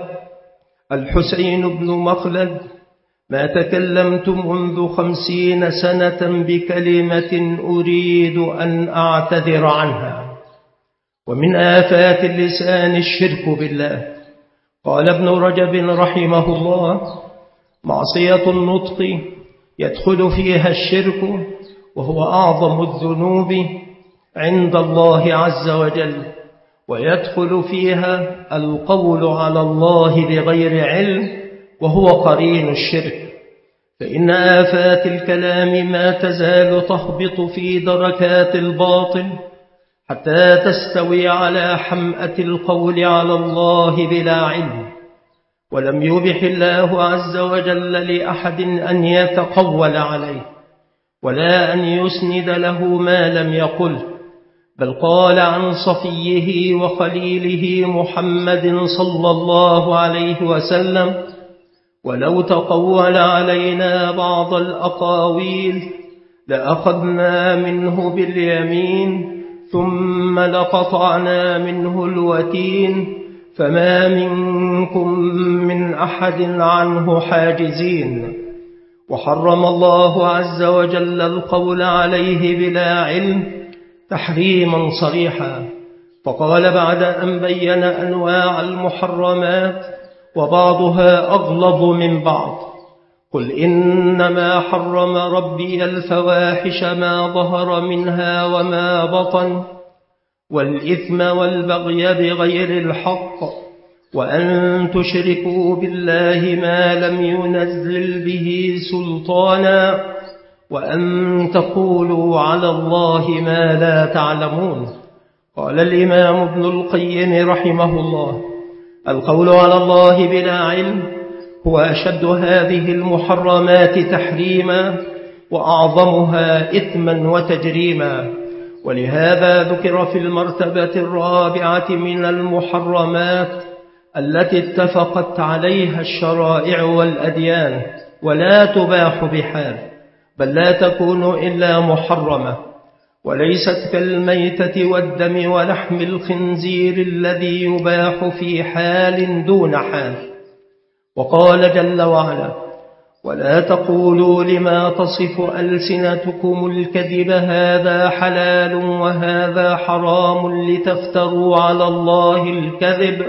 الحسين بن مخلد: ما تكلمت منذ خمسين سنة بكلمة أريد أن أعتذر عنها. ومن آفات اللسان الشرك بالله. قال ابن رجب رحمه الله: معصية النطق يدخل فيها الشرك، وهو أعظم الذنوب عند الله عز وجل، ويدخل فيها القول على الله بغير علم، وهو قرين الشرك. فإن آفات الكلام ما تزال تهبط في دركات الباطل حتى تستوي على حمأة القول على الله بلا علم. ولم يبح الله عز وجل لأحد أن يتقول عليه، ولا أن يسند له ما لم يقل، بل قال عن صفيه وخليله محمد صلى الله عليه وسلم: ولو تقول علينا بعض الأقاويل لأخذنا منه باليمين ثم لقطعنا منه الوتين، فما منكم من أحد عنه حاجزين. وحرم الله عز وجل القول عليه بلا علم تحريما صريحا، فقال بعد أن بين أنواع المحرمات: وبعضها أغلظ من بعض. قل إنما حرم ربي الفواحش ما ظهر منها وما بطن والإثم والبغي بغير الحق وأن تشركوا بالله ما لم ينزل به سلطانا وأن تقولوا على الله ما لا تعلمون. قال الإمام ابن القيم رحمه الله: القول على الله بلا علم هو أشد هذه المحرمات تحريما وأعظمها إثما وتجريما، ولهذا ذكر في المرتبة الرابعة من المحرمات التي اتفقت عليها الشرائع والأديان ولا تباح بحال، بل لا تكون إلا محرمة، وليست كالميتة والدم ولحم الخنزير الذي يباح في حال دون حال. وقال جل وعلا: ولا تقولوا لما تصف ألسنتكم الكذب هذا حلال وهذا حرام لتفتروا على الله الكذب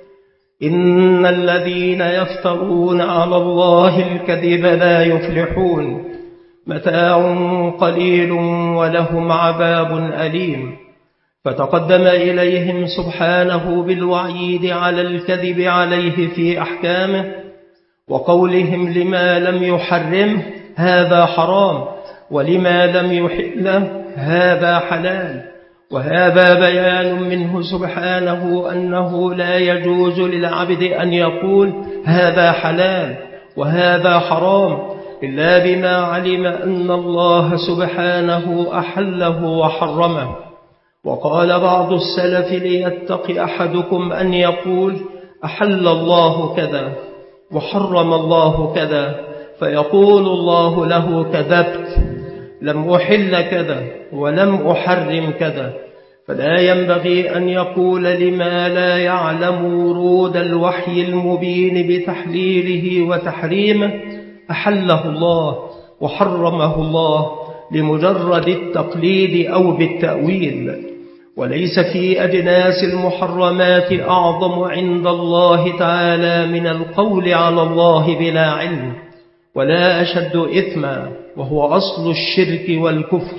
إن الذين يفترون على الله الكذب لا يفلحون متاع قليل ولهم عذاب أليم. فتقدم إليهم سبحانه بالوعيد على الكذب عليه في أحكامه وقولهم لما لم يحرمه هذا حرام ولما لم يحله هذا حلال، وهذا بيان منه سبحانه أنه لا يجوز للعبد أن يقول هذا حلال وهذا حرام إلا بما علم أن الله سبحانه أحله وحرمه. وقال بعض السلف: ليتق أحدكم أن يقول أحل الله كذا وحرم الله كذا، فيقول الله له: كذبت، لم أحل كذا ولم أحرم كذا. فلا ينبغي أن يقول لما لا يعلم ورود الوحي المبين بتحليله وتحريمه أحله الله وحرمه الله لمجرد التقليد أو بالتأويل. وليس في أجناس المحرمات أعظم عند الله تعالى من القول على الله بلا علم، ولا أشد إثما، وهو أصل الشرك والكفر،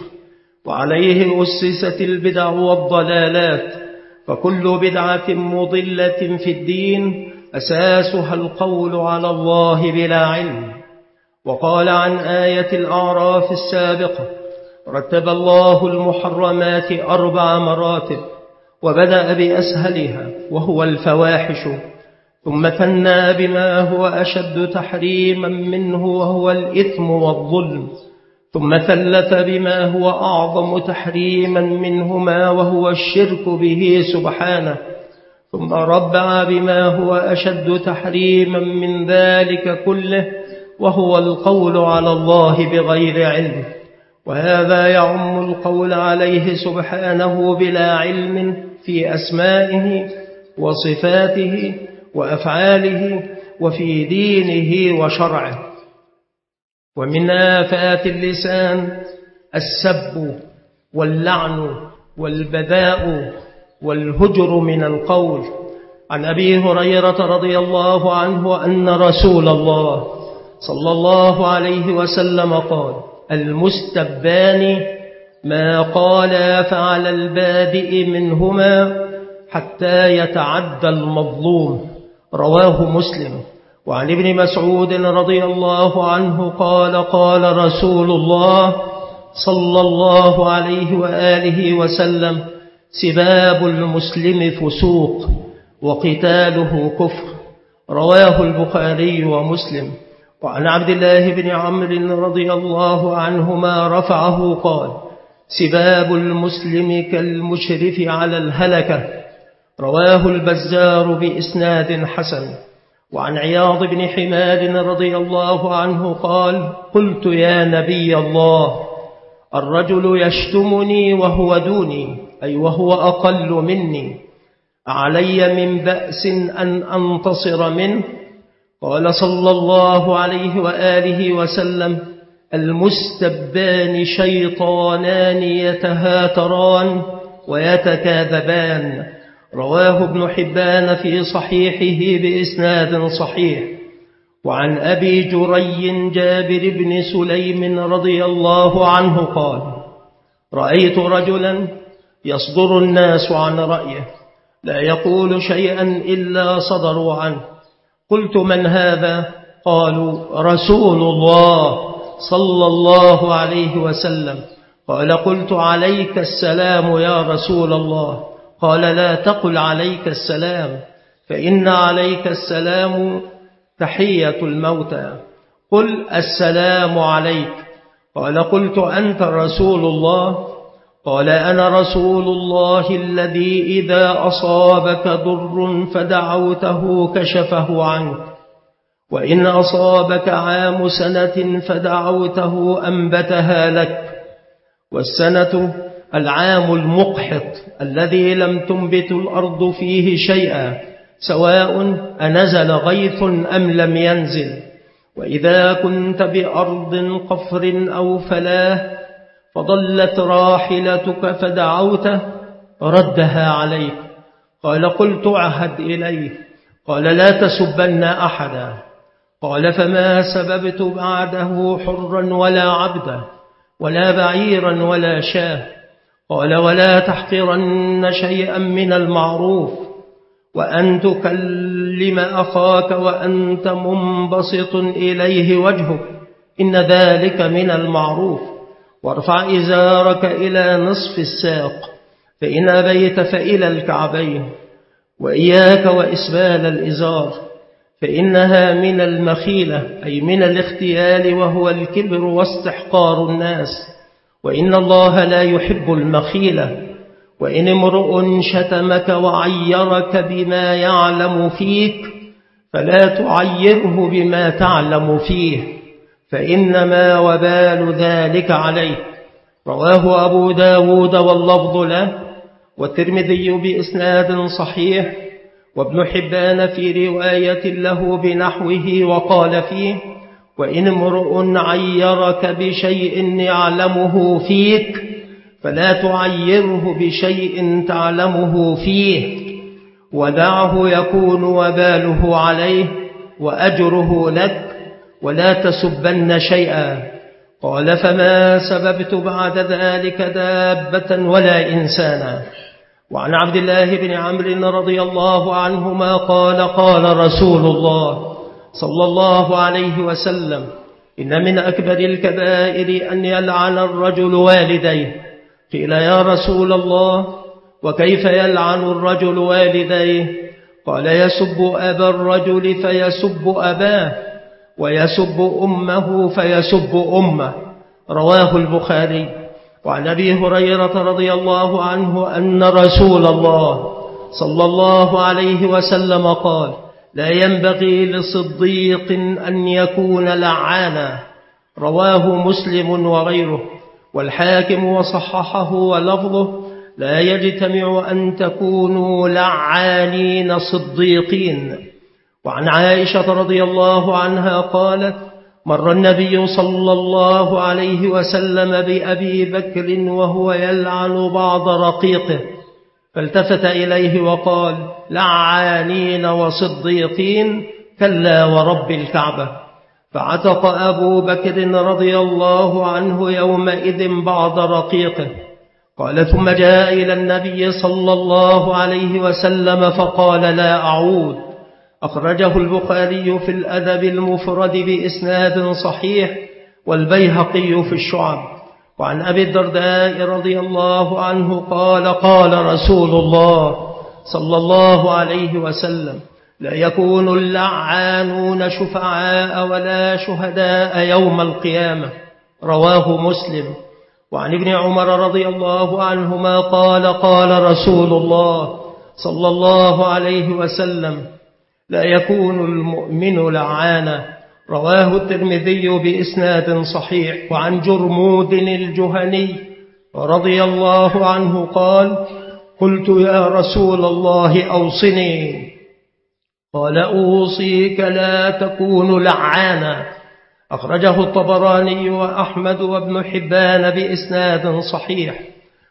وعليه أسست البدع والضلالات، فكل بدعة مضلة في الدين أساسها القول على الله بلا علم. وقال عن آية الأعراف السابقة: رتب الله المحرمات أربع مراتب، وبدأ بأسهلها وهو الفواحش، ثم ثنى بما هو أشد تحريما منه وهو الإثم والظلم، ثم ثلث بما هو أعظم تحريما منهما وهو الشرك به سبحانه، ثم ربع بما هو أشد تحريما من ذلك كله وهو القول على الله بغير علم. وهذا يعم القول عليه سبحانه بلا علم في أسمائه وصفاته وأفعاله وفي دينه وشرعه. ومن آفات اللسان السب واللعن والبذاء والهجر من القول. عن أبي هريرة رضي الله عنه أن رسول الله صلى الله عليه وسلم قال: المستبان ما قالا فعلى البادئ منهما حتى يتعدى المظلوم. رواه مسلم. وعن ابن مسعود رضي الله عنه قال: قال رسول الله صلى الله عليه وآله وسلم: سباب المسلم فسوق وقتاله كفر. رواه البخاري ومسلم. وعن عبد الله بن عمرو رضي الله عنهما رفعه قال: سباب المسلم كالمشرف على الهلكة. رواه البزار بإسناد حسن. وعن عياض بن حماد رضي الله عنه قال: قلت يا نبي الله، الرجل يشتمني وهو دوني، أي وهو أقل مني، علي من بأس أن أنتصر منه؟ قال صلى الله عليه وآله وسلم: المستبان شيطانان يتهاتران ويتكاذبان. رواه ابن حبان في صحيحه بإسناد صحيح. وعن أبي جري جابر بن سليم رضي الله عنه قال: رأيت رجلا يصدر الناس عن رأيه لا يقول شيئا إلا صدروا عنه. قلت: من هذا؟ قالوا: رسول الله صلى الله عليه وسلم. قال: قلت: عليك السلام يا رسول الله. قال: لا تقل عليك السلام، فإن عليك السلام تحية الموتى، قل السلام عليك. قال: قلت: أنت رسول الله؟ قال: أنا رسول الله الذي إذا أصابك ضر فدعوته كشفه عنك، وإن أصابك عام سنة فدعوته أنبتها لك. والسنة العام المقحط الذي لم تنبت الأرض فيه شيئا، سواء أنزل غيث أم لم ينزل. وإذا كنت بأرض قفر أو فلاه فضلت راحلتك فدعوته ردها عليك. قال: قلت: عهد إليه. قال: لا تسبن أحدا. قال: فما سببت بعده حرا ولا عبدا ولا بعيرا ولا شاه. قال: ولا تحقرن شيئا من المعروف، وأن تكلم أخاك وأنت منبسط إليه وجهك، إن ذلك من المعروف. وارفع إزارك إلى نصف الساق، فإن أبيت فإلى الكعبين. وإياك وإسبال الإزار، فإنها من المخيلة، أي من الاختيال، وهو الكبر واستحقار الناس، وإن الله لا يحب المخيلة. وإن امرؤ شتمك وعيرك بما يعلم فيك فلا تعيره بما تعلم فيه، فإنما وبال ذلك عليه. رواه أبو داود واللفظ له، والترمذي بإسناد صحيح، وابن حبان في رواية له بنحوه وقال فيه: وإن امرؤ عيرك بشيء يعلمه فيك فلا تعيره بشيء تعلمه فيه، ودعه يكون وباله عليه وأجره لك، ولا تسبن شيئا. قال: فما سببت بعد ذلك دابة ولا إنسانا. وعن عبد الله بن عمرو رضي الله عنهما قال: قال رسول الله صلى الله عليه وسلم: إن من أكبر الكبائر أن يلعن الرجل والديه. قيل: يا رسول الله، وكيف يلعن الرجل والديه؟ قال: يسب أبا الرجل فيسب أباه، ويسب أمه فيسب أمه. رواه البخاري. وعن أبي هريرة رضي الله عنه أن رسول الله صلى الله عليه وسلم قال: لا ينبغي لصديق أن يكون لعانا. رواه مسلم وغيره، والحاكم وصححه ولفظه: لا يجتمع أن تكونوا لعانين صديقين. وعن عائشة رضي الله عنها قالت: مر النبي صلى الله عليه وسلم بأبي بكر وهو يلعن بعض رقيقه، فالتفت إليه وقال: لعانين وصديقين، كلا ورب الكعبة. فعتق أبو بكر رضي الله عنه يومئذ بعض رقيقه. قال: ثم جاء إلى النبي صلى الله عليه وسلم فقال: لا أعود. أخرجه البخاري في الأدب المفرد بإسناد صحيح، والبيهقي في الشعب. وعن أبي الدرداء رضي الله عنه قال: قال رسول الله صلى الله عليه وسلم: لا يكون اللعانون شفعاء ولا شهداء يوم القيامة. رواه مسلم. وعن ابن عمر رضي الله عنهما قال: قال رسول الله صلى الله عليه وسلم: لا يكون المؤمن لعانا. رواه الترمذي بإسناد صحيح. وعن جرمود الجهني رضي الله عنه قال: قلت: يا رسول الله أوصني. قال: أوصيك لا تكون لعانا. أخرجه الطبراني وأحمد وابن حبان بإسناد صحيح.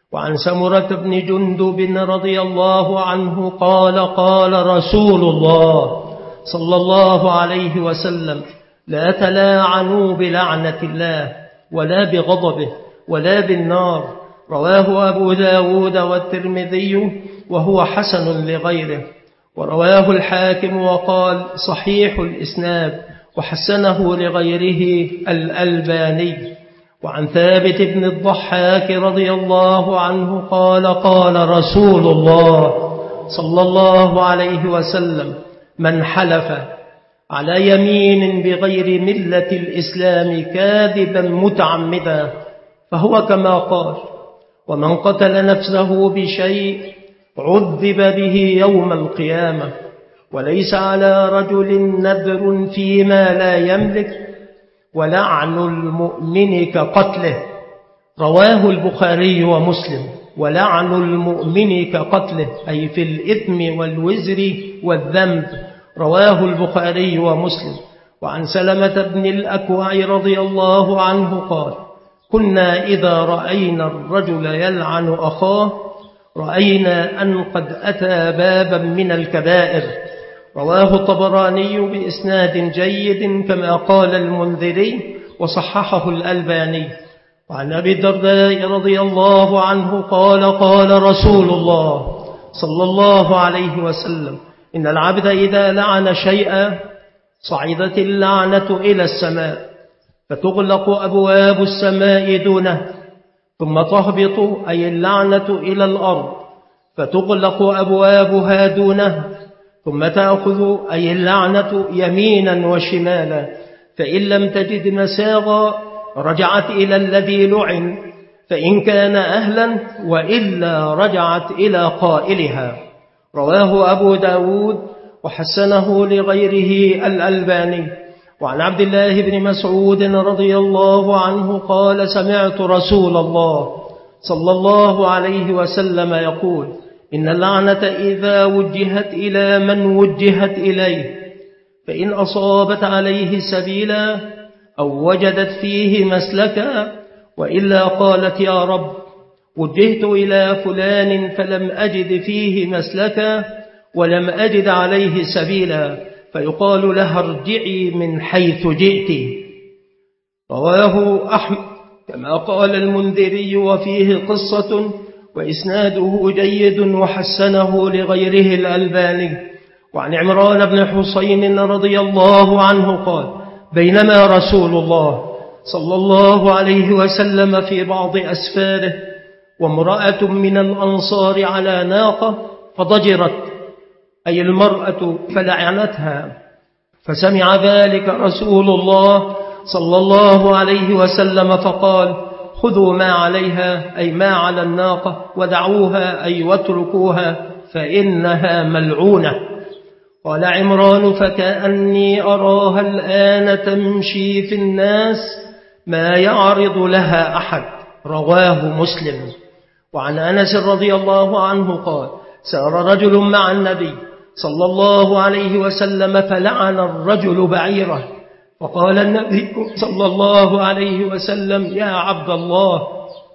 وعن سمرة بن جندب رضي الله عنه قال قال رسول الله صلى الله عليه وسلم لا تلاعنوا بلعنة الله ولا بغضبه ولا بالنار. رواه أبو داود والترمذي وهو حسن لغيره، ورواه الحاكم وقال صحيح الإسناد وحسنه لغيره الألباني. وعن ثابت بن الضحاك رضي الله عنه قال قال رسول الله صلى الله عليه وسلم من حلف على يمين بغير ملة الإسلام كاذبا متعمدا فهو كما قال، ومن قتل نفسه بشيء عذب به يوم القيامة، وليس على رجل نذر فيما لا يملك ولعن المؤمن كقتله. رواه البخاري ومسلم. ولعن المؤمن كقتله أي في الإثم والوزر والذنب. رواه البخاري ومسلم. وعن سلمة بن الأكوع رضي الله عنه قال كنا إذا رأينا الرجل يلعن أخاه رأينا أن قد أتى بابا من الكبائر. رواه الطبراني بإسناد جيد كما قال المنذري وصححه الألباني. وعن أبي الدرداء رضي الله عنه قال قال رسول الله صلى الله عليه وسلم إن العبد إذا لعن شيئا صعدت اللعنة إلى السماء فتغلق أبواب السماء دونه، ثم تهبط أي اللعنة إلى الأرض فتغلق أبوابها دونه، ثم تأخذ أي اللعنة يمينا وشمالا، فإن لم تجد مساغا رجعت إلى الذي لعن فإن كان أهلا، وإلا رجعت إلى قائلها. رواه أبو داود وحسنه لغيره الألباني. وعن عبد الله بن مسعود رضي الله عنه قال سمعت رسول الله صلى الله عليه وسلم يقول إن اللعنة إذا وجهت إلى من وجهت إليه فإن أصابت عليه سبيلا أو وجدت فيه مسلكا وإلا قالت يا رب وجهت إلى فلان فلم أجد فيه مسلكا ولم أجد عليه سبيلا فيقال لها ارجعي من حيث جئت. رواه أحمد كما قال المنذري وفيه قصة وإسناده جيد وحسنه لغيره الألباني. وعن عمران بن حسين رضي الله عنه قال بينما رسول الله صلى الله عليه وسلم في بعض أسفاره وامرأة من الأنصار على ناقة فضجرت أي المرأة فلعنتها، فسمع ذلك رسول الله صلى الله عليه وسلم فقال خذوا ما عليها أي ما على الناقة ودعوها أي واتركوها فإنها ملعونة. قال عمران فكأني أراها الآن تمشي في الناس ما يعرض لها أحد. رواه مسلم. وعن أنس رضي الله عنه قال سار رجل مع النبي صلى الله عليه وسلم فلعن الرجل بعيره، فقال النبي صلى الله عليه وسلم يا عبد الله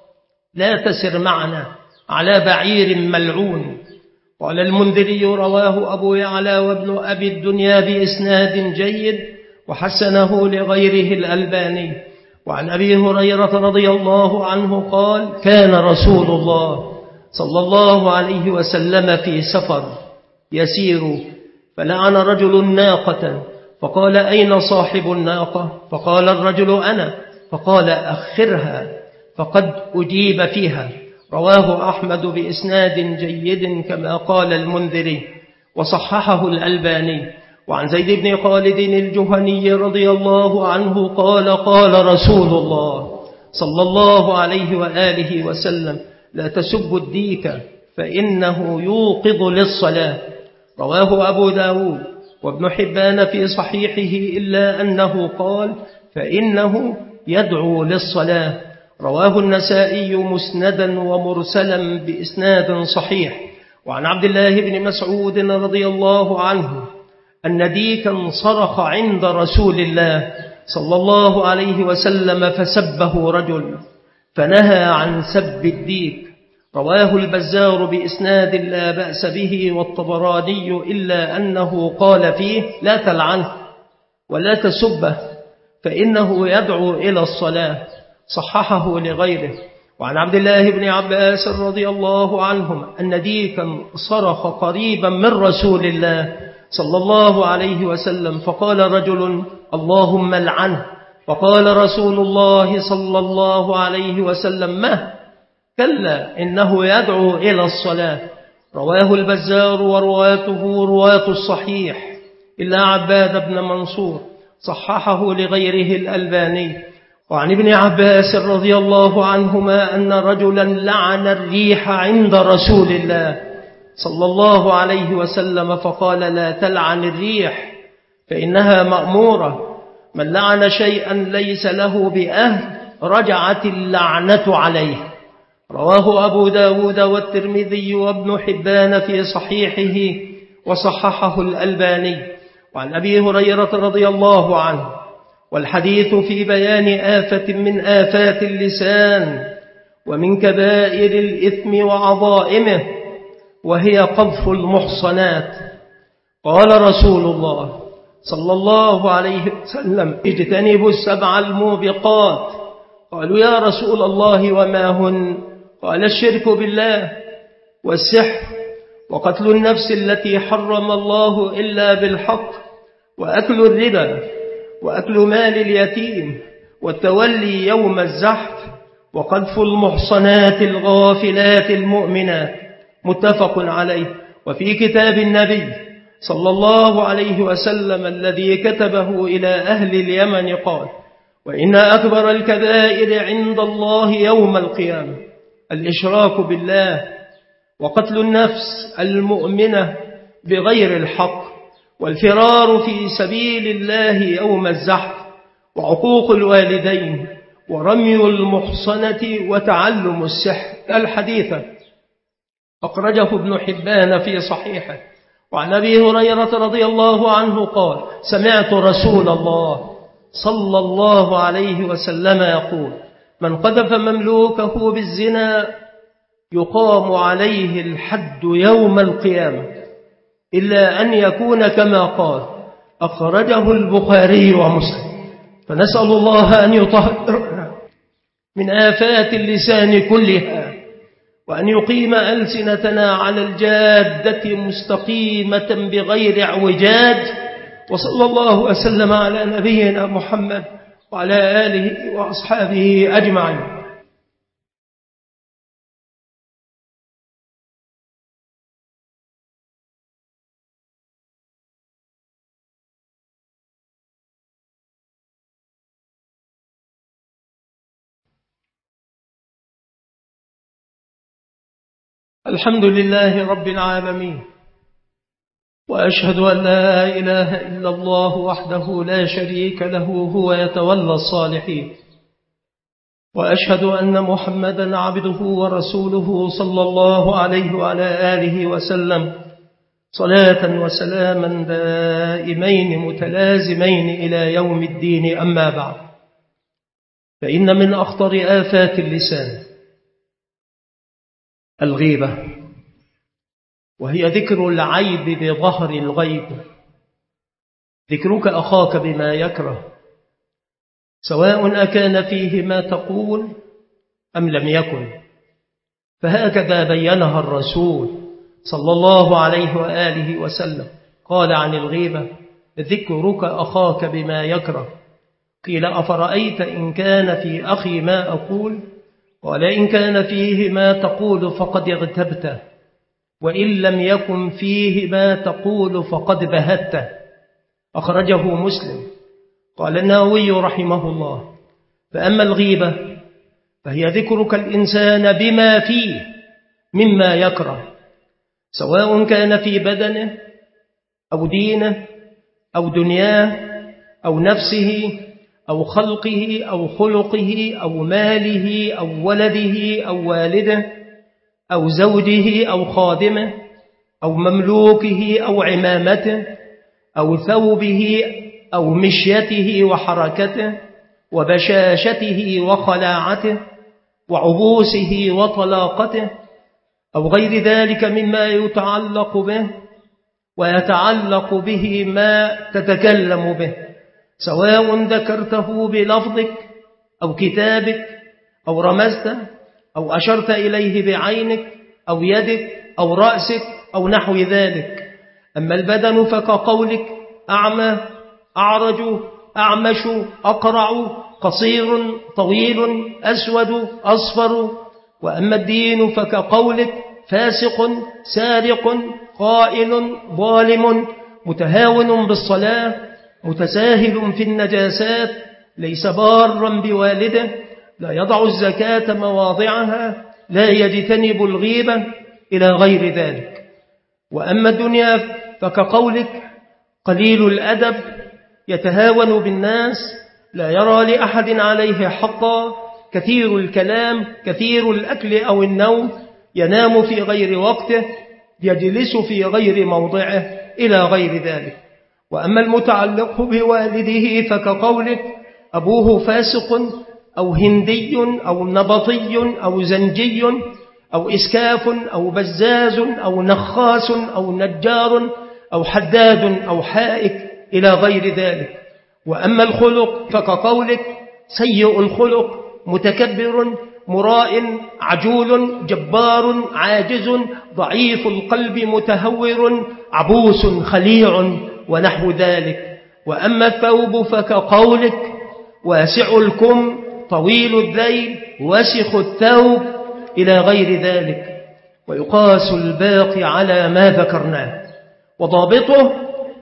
لا تسر معنا على بعير ملعون. قال المنذري رواه أبو يعلى وابن أبي الدنيا بإسناد جيد وحسنه لغيره الألباني. وعن أبي هريرة رضي الله عنه قال كان رسول الله صلى الله عليه وسلم في سفر يسير فلعن رجل ناقة فقال أين صاحب الناقة؟ فقال الرجل أنا، فقال أخرها فقد أجيب فيها. رواه أحمد بإسناد جيد كما قال المنذري وصححه الألباني. وعن زيد بن خالد الجهني رضي الله عنه قال قال رسول الله صلى الله عليه وآله وسلم لا تسبوا الديك فإنه يوقظ للصلاة. رواه أبو داود وابن حبان في صحيحه إلا أنه قال فإنه يدعو للصلاة. رواه النسائي مسندا ومرسلا بإسناد صحيح. وعن عبد الله بن مسعود رضي الله عنه أن ديكا صرخ عند رسول الله صلى الله عليه وسلم فسبه رجل فنهى عن سب الديك. رواه البزار بإسناد لا بأس به، والطبراني إلا أنه قال فيه: لا تلعنه ولا تسبه فإنه يدعو إلى الصلاة، صححه لغيره. وعن عبد الله بن عباس رضي الله عنهما أن ديكا صرخ قريبا من رسول الله صلى الله عليه وسلم، فقال رجل: اللهم لعنه. فقال رسول الله صلى الله عليه وسلم: ما كلا إنه يدعو إلى الصلاة. رواه البزار ورواته رواة الصحيح إلا عباد بن منصور، صححه لغيره الألباني. وعن ابن عباس رضي الله عنهما أن رجلا لعن الريح عند رسول الله صلى الله عليه وسلم، فقال: لا تلعن الريح فإنها مأمورة، من لعن شيئا ليس له بأهل رجعت اللعنة عليه. رواه أبو داود والترمذي وابن حبان في صحيحه، وصححه الألباني. وعن أبي هريرة رضي الله عنه، والحديث في بيان آفة من آفات اللسان ومن كبائر الإثم وعظائمه، وهي قذف المحصنات. قال رسول الله صلى الله عليه وسلم: اجتنبوا السبع الموبقات. قالوا: يا رسول الله وما هن؟ قال: الشرك بالله، والسحر، وقتل النفس التي حرم الله إلا بالحق، وأكل الربا، وأكل مال اليتيم، والتولي يوم الزحف، وقذف المحصنات الغافلات المؤمنات. متفق عليه. وفي كتاب النبي صلى الله عليه وسلم الذي كتبه إلى أهل اليمن قال: وإن أكبر الكبائر عند الله يوم القيامة الإشراك بالله، وقتل النفس المؤمنة بغير الحق، والفرار في سبيل الله يوم الزحف، وعقوق الوالدين، ورمي المحصنة، وتعلم السحر. الحديث أخرجه ابن حبان في صحيحه. وعن أبي هريرة رضي الله عنه قال: سمعت رسول الله صلى الله عليه وسلم يقول: من قذف مملوكه بالزنا يقام عليه الحد يوم القيامة إلا أن يكون كما قال. أخرجه البخاري ومسلم. فنسأل الله أن يطهرنا من آفات اللسان كلها، وأن يقيم ألسنتنا على الجادة مستقيمة بغير اعوجاج. وصلى الله وسلم على نبينا محمد وعلى آله وأصحابه أجمعين. الحمد لله رب العالمين، وأشهد أن لا إله إلا الله وحده لا شريك له، هو يتولى الصالحين. وأشهد أن محمدا عبده ورسوله صلى الله عليه وعلى آله وسلم، صلاة وسلاما دائمين متلازمين إلى يوم الدين. أما بعد، فإن من أخطر آفات اللسان الغيبة، وهي ذكر العيب بظهر الغيب، ذكرك أخاك بما يكره، سواء أكان فيه ما تقول أم لم يكن. فهكذا بينها الرسول صلى الله عليه وآله وسلم. قال عن الغيبة: ذكرك أخاك بما يكره. قيل: أفرأيت إن كان في أخي ما أقول؟ قال: إن كان فيه ما تقول فقد اغتبته، وإن لم يكن فيه ما تقول فقد بهته. أخرجه مسلم. قال النووي رحمه الله: فأما الغيبة فهي ذكرك الإنسان بما فيه مما يكره، سواء كان في بدنه أو دينه أو دنياه أو نفسه أو خلقه أو خلقه أو ماله أو ولده أو والده أو زوجه أو خادمه أو مملوكه أو عمامته أو ثوبه أو مشيته وحركته وبشاشته وخلاعته وعبوسه وطلاقته أو غير ذلك مما يتعلق به ويتعلق به ما تتكلم به، سواء ذكرته بلفظك أو كتابك أو رمزته أو أشرت إليه بعينك أو يدك أو رأسك أو نحو ذلك. أما البدن فكقولك أعمى، أعرج، أعمش، أقرع، قصير، طويل، أسود، أصفر. وأما الدين فكقولك فاسق، سارق، قائل، ظالم، متهاون بالصلاة، متساهل في النجاسات، ليس بارا بوالده، لا يضع الزكاة مواضعها، لا يجتنب الغيبة، إلى غير ذلك. وأما الدنيا فكقولك قليل الأدب، يتهاون بالناس، لا يرى لأحد عليه حقا، كثير الكلام، كثير الأكل أو النوم، ينام في غير وقته، يجلس في غير موضعه، إلى غير ذلك. وأما المتعلق بوالده فكقولك أبوه فاسق أو هندي أو نبطي أو زنجي أو إسكاف أو بزاز أو نخاس أو نجار أو حداد أو حائك، إلى غير ذلك. وأما الخلق فكقولك سيء الخلق، متكبر، مراء، عجول، جبار، عاجز، ضعيف القلب، متهور، عبوس، خليع، ونحو ذلك. وأما الثوب فكقولك واسع الكم، طويل الذيل، وسخ الثوب، إلى غير ذلك. ويقاس الباقي على ما ذكرناه، وضابطه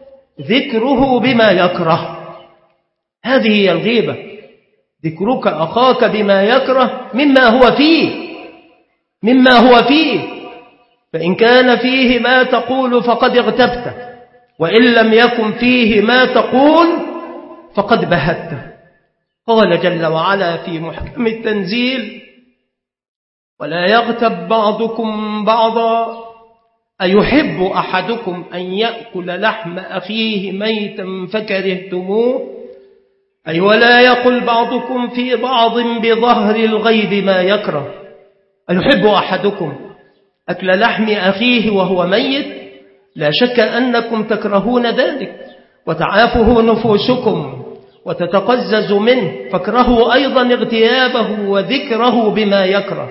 ذكره بما يكره. هذه هي الغيبة، ذكرك أخاك بما يكره مما هو فيه مما هو فيه فإن كان فيه ما تقول فقد اغتبته، وإن لم يكن فيه ما تقول فقد بهته. قال جل وعلا في محكم التنزيل: ولا يغتب بعضكم بعضا أيحب أحدكم أن يأكل لحم أخيه ميتا فكرهتموه، أي ولا يقل بعضكم في بعض بظهر الغيب ما يكره. أيحب أحدكم أكل لحم أخيه وهو ميت؟ لا شك أنكم تكرهون ذلك، وتعافه نفوسكم وتتقزز منه، فاكرهوا أيضا اغتيابه وذكره بما يكره.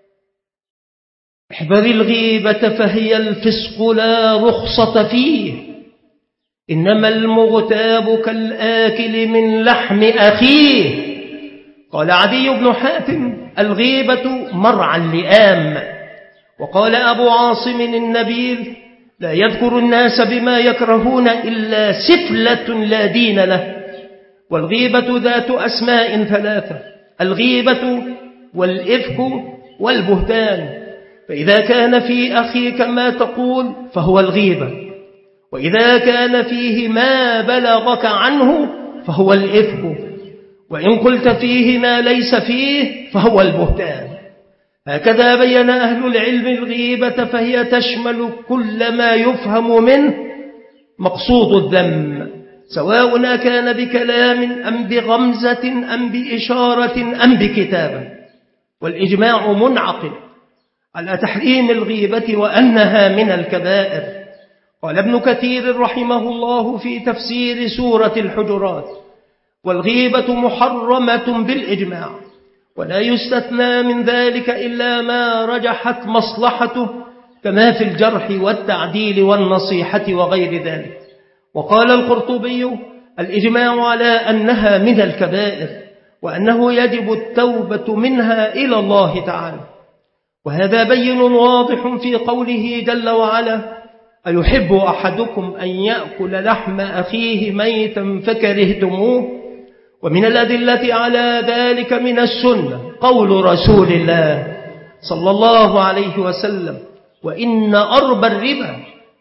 احذر الغيبة فهي الفسق لا رخصة فيه، إنما المغتاب كالآكل من لحم أخيه. قال عدي بن حاتم: الغيبة مرعى اللئام. وقال أبو عاصم النبيل: لا يذكر الناس بما يكرهون إلا سفلة لا دين له. والغيبة ذات أسماء ثلاثة: الغيبة والإفك والبهتان. فإذا كان في أخيك ما تقول فهو الغيبة، وإذا كان فيه ما بلغك عنه فهو الإفك، وإن قلت فيه ما ليس فيه فهو البهتان. هكذا بين أهل العلم الغيبة، فهي تشمل كل ما يفهم منه مقصود الذم، سواء كان بكلام أم بغمزة أم بإشارة أم بكتابة. والإجماع منعقد على تحريم الغيبة وأنها من الكبائر. قال ابن كثير رحمه الله في تفسير سورة الحجرات: والغيبة محرمة بالإجماع، ولا يستثنى من ذلك إلا ما رجحت مصلحته، كما في الجرح والتعديل والنصيحة وغير ذلك. وقال القرطبي: الإجماع على أنها من الكبائر، وأنه يجب التوبة منها إلى الله تعالى. وهذا بين واضح في قوله جل وعلا: أيحب أحدكم أن يأكل لحم أخيه ميتا فكرهتموه. ومن الأدلة على ذلك من السنة قول رسول الله صلى الله عليه وسلم: وإن أربى الربا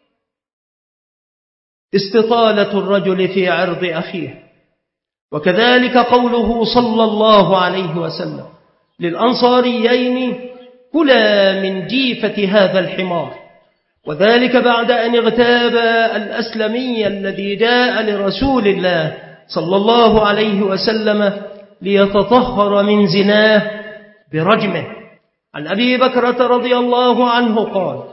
استطالة الرجل في عرض أخيه. وكذلك قوله صلى الله عليه وسلم للأنصاريين: كلا من جيفة هذا الحمار. وذلك بعد أن اغتاب الأسلمي الذي جاء لرسول الله صلى الله عليه وسلم ليتطهر من زناه برجمه. عن أبي بكرة رضي الله عنه قال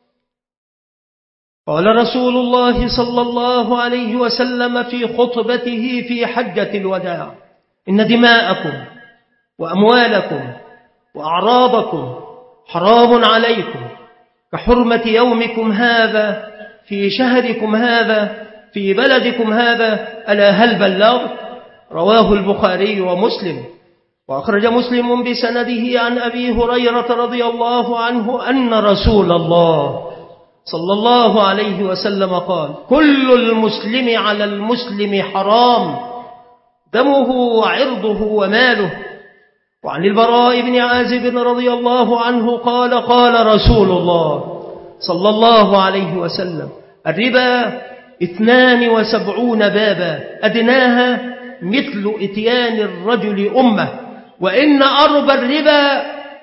قال رسول الله صلى الله عليه وسلم في خطبته في حجة الوداع: إن دماءكم وأموالكم وأعراضكم حرام عليكم كحرمة يومكم هذا في شهركم هذا في بلدكم هذا، ألا هل بلغت؟ رواه البخاري ومسلم. وأخرج مسلم بسنده عن أبي هريرة رضي الله عنه أن رسول الله صلى الله عليه وسلم قال: كل المسلم على المسلم حرام دمه وعرضه وماله. وعن البراء بن عازب رضي الله عنه قال: قال رسول الله صلى الله عليه وسلم: الربا اثنان وسبعون بابا أدناها مثل إتيان الرجل أمه، وإن أربى الربا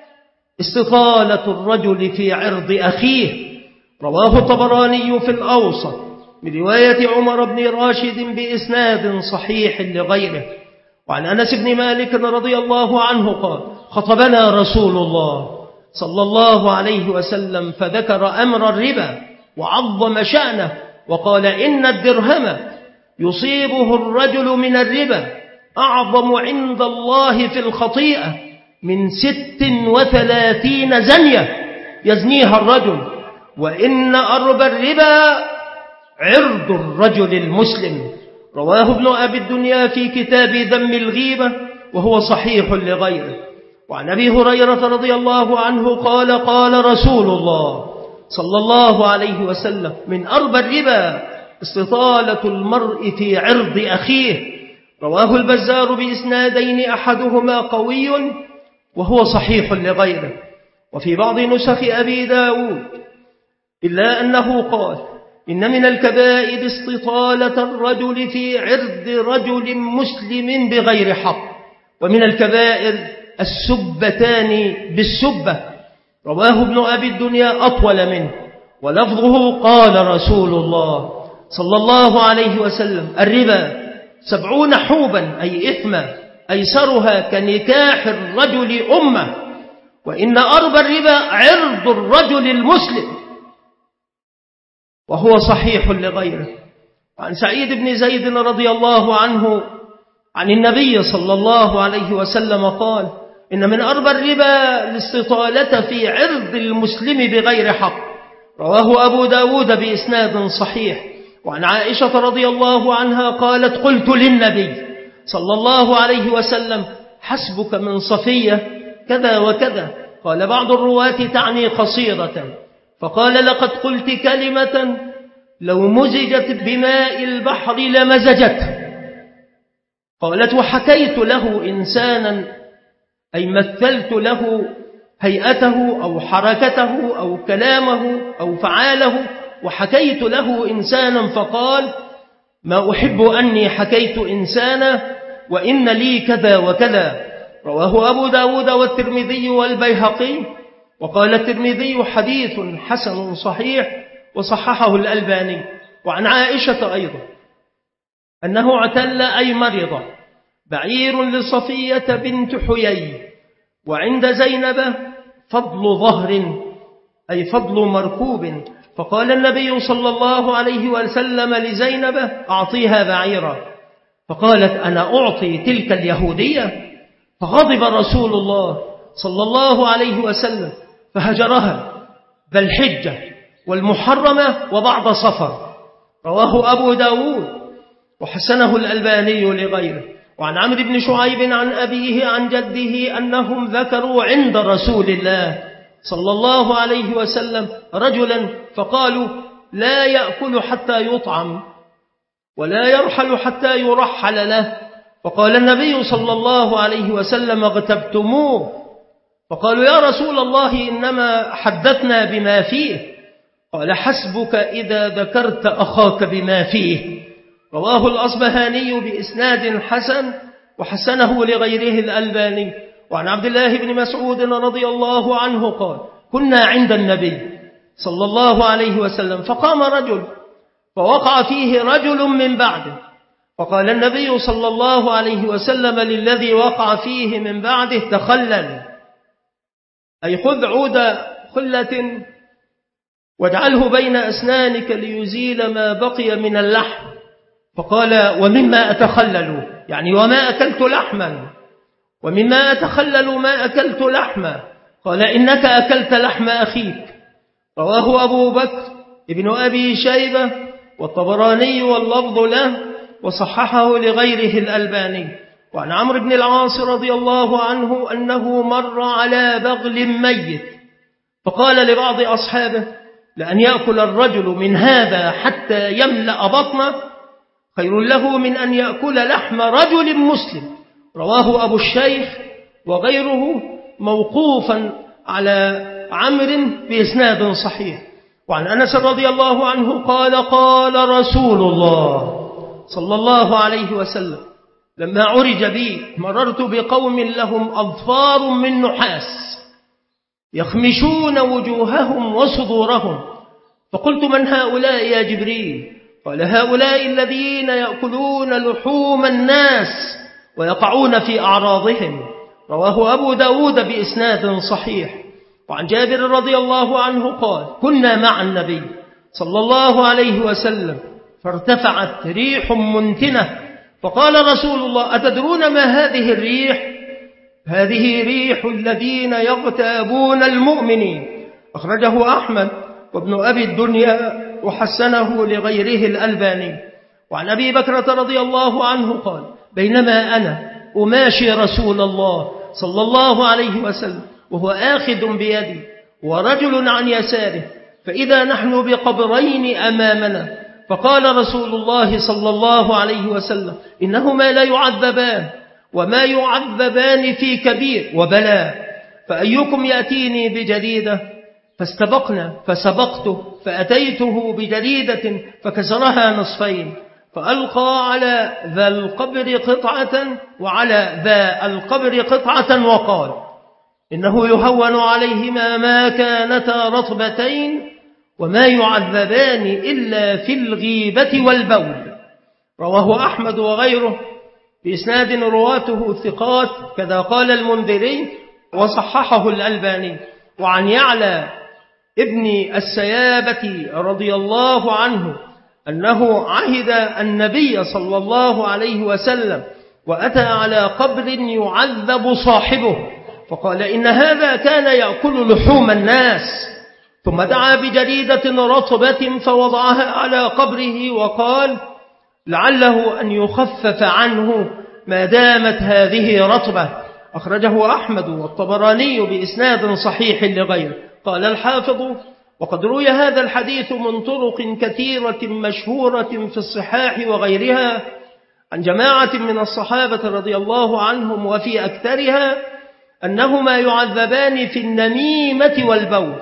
استطالة الرجل في عرض أخيه. رواه الطبراني في الأوسط من رواية عمر بن راشد بإسناد صحيح لغيره. وعن أنس بن مالك رضي الله عنه قال: خطبنا رسول الله صلى الله عليه وسلم فذكر أمر الربا وعظم شأنه، وقال: إن الدرهم يصيبه الرجل من الربا أعظم عند الله في الخطيئة من ست وثلاثين زنية يزنيها الرجل، وإن أربى الربا عرض الرجل المسلم. رواه ابن أبي الدنيا في كتاب ذم الغيبة وهو صحيح لغيره. وعن أبي هريرة رضي الله عنه قال: قال رسول الله صلى الله عليه وسلم: من أربى الربا استطالة المرء في عرض أخيه. رواه البزار بإسنادين أحدهما قوي وهو صحيح لغيره. وفي بعض نسخ أبي داود إلا أنه قال: إن من الكبائر استطالة الرجل في عرض رجل مسلم بغير حق، ومن الكبائر السبتان بالسبة. رواه ابن أبي الدنيا أطول منه، ولفظه: قال رسول الله صلى الله عليه وسلم: الربا سبعون حوبا أي إثما أيسرها كنكاح الرجل أمه، وإن أربى الربا عرض الرجل المسلم، وهو صحيح لغيره. وعن سعيد بن زيد رضي الله عنه عن النبي صلى الله عليه وسلم قال: إن من أربى الربا الاستطالة في عرض المسلم بغير حق. رواه أبو داود بإسناد صحيح. وعن عائشة رضي الله عنها قالت: قلت للنبي صلى الله عليه وسلم: حسبك من صفية كذا وكذا. قال بعض الرواة: تعني قصيرة. فقال: لقد قلت كلمة لو مزجت بماء البحر لمزجته. قالت: وحكيت له إنسانا أي مثلت له هيئته أو حركته أو كلامه أو فعاله، وحكيت له إنسانا فقال: ما أحب أني حكيت إنسانا وإن لي كذا وكذا. رواه أبو داود والترمذي والبيهقي. وقال الترمذي: حديث حسن صحيح، وصححه الألباني. وعن عائشة أيضا أنه اعتل أي مرض بعير لصفية بنت حيي، وعند زينب فضل ظهر أي فضل مركوب، فقال النبي صلى الله عليه وسلم لزينب: أعطيها بعيرا. فقالت: أنا أعطي تلك اليهودية؟ فغضب رسول الله صلى الله عليه وسلم فهجرها، بل حجة والمحرمة وبعد صفر. رواه أبو داود وحسنه الألباني لغيره. وعن عمرو بن شعيب عن أبيه عن جده أنهم ذكروا عند رسول الله صلى الله عليه وسلم رجلا فقالوا: لا يأكل حتى يطعم ولا يرحل حتى يرحل له. فقال النبي صلى الله عليه وسلم: اغتبتموه. فقالوا: يا رسول الله إنما حدثنا بما فيه. قال: حسبك إذا ذكرت أخاك بما فيه. رواه الأصبهاني بإسناد حسن وحسنه لغيره الألباني. وعن عبد الله بن مسعود رضي الله عنه قال: كنا عند النبي صلى الله عليه وسلم فقام رجل فوقع فيه رجل من بعده، فقال النبي صلى الله عليه وسلم للذي وقع فيه من بعده: تخلل، أي خذ عود خلة واجعله بين أسنانك ليزيل ما بقي من اللحم. فقال ومما أتخلل، يعني وما أكلت لحما، ومما أتخلل ما أكلت لحما. قال إنك أكلت لحم أخيك. رواه أبو بكر ابن أبي شيبة والطبراني واللفظ له، وصححه لغيره الألباني. وعن عمرو بن العاص رضي الله عنه أنه مر على بغل ميت فقال لبعض أصحابه لأن يأكل الرجل من هذا حتى يملأ بطنه خير له من أن يأكل لحم رجل مسلم. رواه أبو الشيخ وغيره موقوفا على عمرو بإسناد صحيح. وعن أنس رضي الله عنه قال قال رسول الله صلى الله عليه وسلم لما عرج بي مررت بقوم لهم أظفار من نحاس يخمشون وجوههم وصدورهم، فقلت من هؤلاء يا جبريل؟ قال هؤلاء الذين يأكلون لحوم الناس ويقعون في أعراضهم. رواه أبو داود بإسناد صحيح. وعن جابر رضي الله عنه قال كنا مع النبي صلى الله عليه وسلم فارتفعت ريح منتنة فقال رسول الله أتدرون ما هذه الريح؟ هذه ريح الذين يغتابون المؤمنين. أخرجه أحمد وابن أبي الدنيا وحسنه لغيره الألباني. وعن أبي بكرة رضي الله عنه قال بينما أنا أماشي رسول الله صلى الله عليه وسلم وهو آخذ بيدي ورجل عن يساره فإذا نحن بقبرين أمامنا، فقال رسول الله صلى الله عليه وسلم إنهما لا يعذبان وما يعذبان في كبير وبلاء، فأيكم يأتيني بجريدة؟ فاستبقنا فسبقته فأتيته بجريدة فكسرها نصفين فألقى على ذا القبر قطعة وعلى ذا القبر قطعة وقال إنه يهون عليهما ما كانتا رطبتين وما يعذبان إلا في الغيبة والبول. رواه أحمد وغيره بإسناد رواته ثقات كذا قال المنذري وصححه الألباني. وعن يعلى ابن السيابة رضي الله عنه أنه عهد النبي صلى الله عليه وسلم وأتى على قبر يعذب صاحبه فقال إن هذا كان يأكل لحوم الناس، ثم دعا بجريدة رطبة فوضعها على قبره وقال لعله أن يخفف عنه ما دامت هذه رطبة. أخرجه أحمد والطبراني بإسناد صحيح لغيره. قال الحافظ وقد روي هذا الحديث من طرق كثيرة مشهورة في الصحاح وغيرها عن جماعة من الصحابة رضي الله عنهم، وفي أكثرها أنهما يعذبان في النميمة والبول،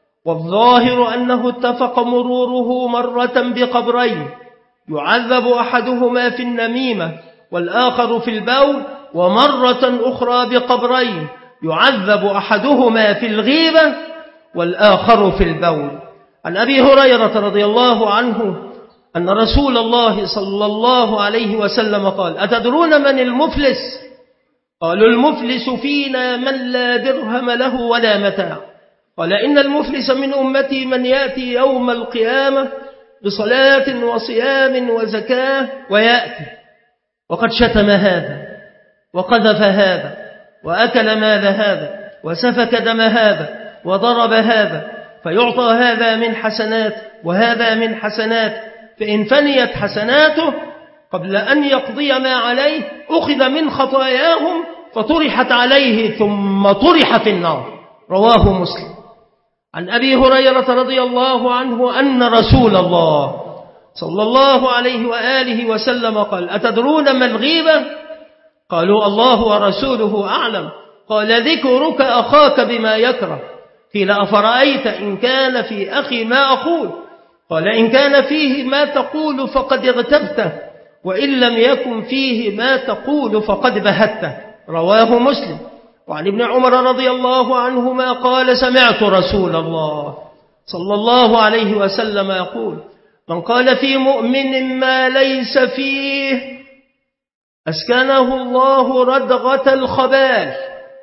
والظاهر أنه اتفق مروره مرة بقبرين يعذب أحدهما في النميمة والآخر في البول، ومرة أخرى بقبرين يعذب أحدهما في الغيبة والآخر في البول. عن أبي هريرة رضي الله عنه أن رسول الله صلى الله عليه وسلم قال أتدرون من المفلس؟ قالوا المفلس فينا من لا درهم له ولا متاع. قال إن المفلس من أمتي من يأتي يوم القيامة بصلاة وصيام وزكاة ويأتي وقد شتم هذا وقذف هذا وأكل مال هذا وسفك دم هذا وضرب هذا، فيعطى هذا من حسنات وهذا من حسنات، فإن فنيت حسناته قبل أن يقضي ما عليه أخذ من خطاياهم فطرحت عليه ثم طرح في النار. رواه مسلم. عن أبي هريرة رضي الله عنه أن رسول الله صلى الله عليه وآله وسلم قال أتدرون ما الغيبة؟ قالوا الله ورسوله أعلم. قال ذكرك أخاك بما يكره. قيل أفرأيت إن كان في أخي ما أقول؟ قال إن كان فيه ما تقول فقد اغتبته، وإن لم يكن فيه ما تقول فقد بهته. رواه مسلم. وعن ابن عمر رضي الله عنهما قال سمعت رسول الله صلى الله عليه وسلم يقول من قال في مؤمن ما ليس فيه أسكنه الله ردغة الخبال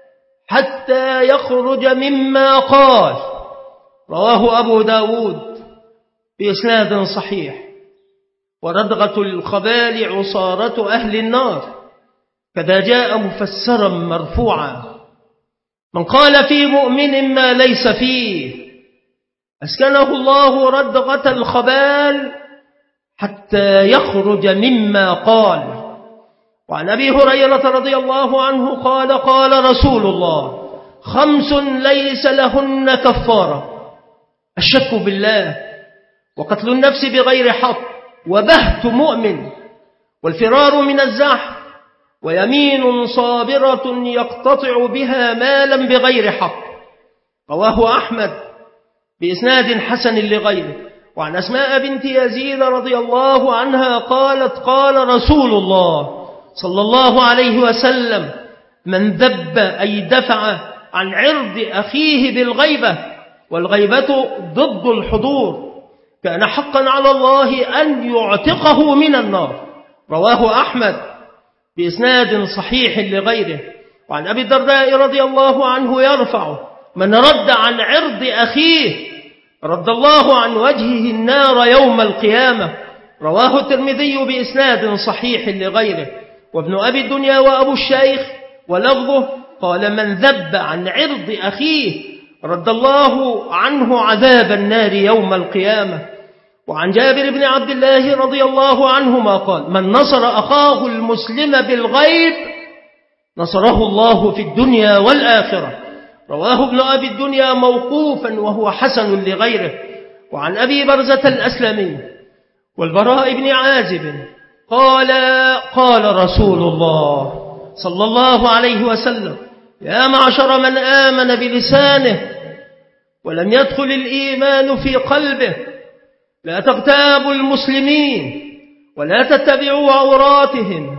حتى يخرج مما قال. رواه أبو داود بإسناد صحيح. وردغة الخبال عصارة أهل النار، كذا جاء مفسرا مرفوعا: من قال في مؤمن ما ليس فيه أسكنه الله ردغة الخبال حتى يخرج مما قال. وعن أبي هريرة رضي الله عنه قال: قال رسول الله: خمس ليس لهن كفارة: الشك بالله، وقتل النفس بغير حق، وبهت مؤمن، والفرار من الزحف، ويمين صابرة يقتطع بها مالا بغير حق. رواه أحمد بإسناد حسن لغيره. وعن أسماء بنت يزيد رضي الله عنها قالت: قال رسول الله صلى الله عليه وسلم: من ذب أي دفع عن عرض أخيه بالغيبة، والغيبة ضد الحضور، كان حقا على الله أن يعتقه من النار. رواه أحمد بإسناد صحيح لغيره. وعن أبي الدرداء رضي الله عنه يرفع: من رد عن عرض أخيه رد الله عن وجهه النار يوم القيامة. رواه الترمذي بإسناد صحيح لغيره. وابن أبي الدنيا وأبو الشيخ ولفظه قال: من ذب عن عرض أخيه رد الله عنه عذاب النار يوم القيامة. وعن جابر بن عبد الله رضي الله عنهما قال: من نصر أخاه المسلم بالغيب نصره الله في الدنيا والآخرة. رواه ابن أبي الدنيا موقوفا وهو حسن لغيره. وعن أبي برزة الأسلمي والبراء بن عازب قال: قال رسول الله صلى الله عليه وسلم: يا معشر من آمن بلسانه ولم يدخل الإيمان في قلبه، لا تغتابوا المسلمين ولا تتبعوا عوراتهم،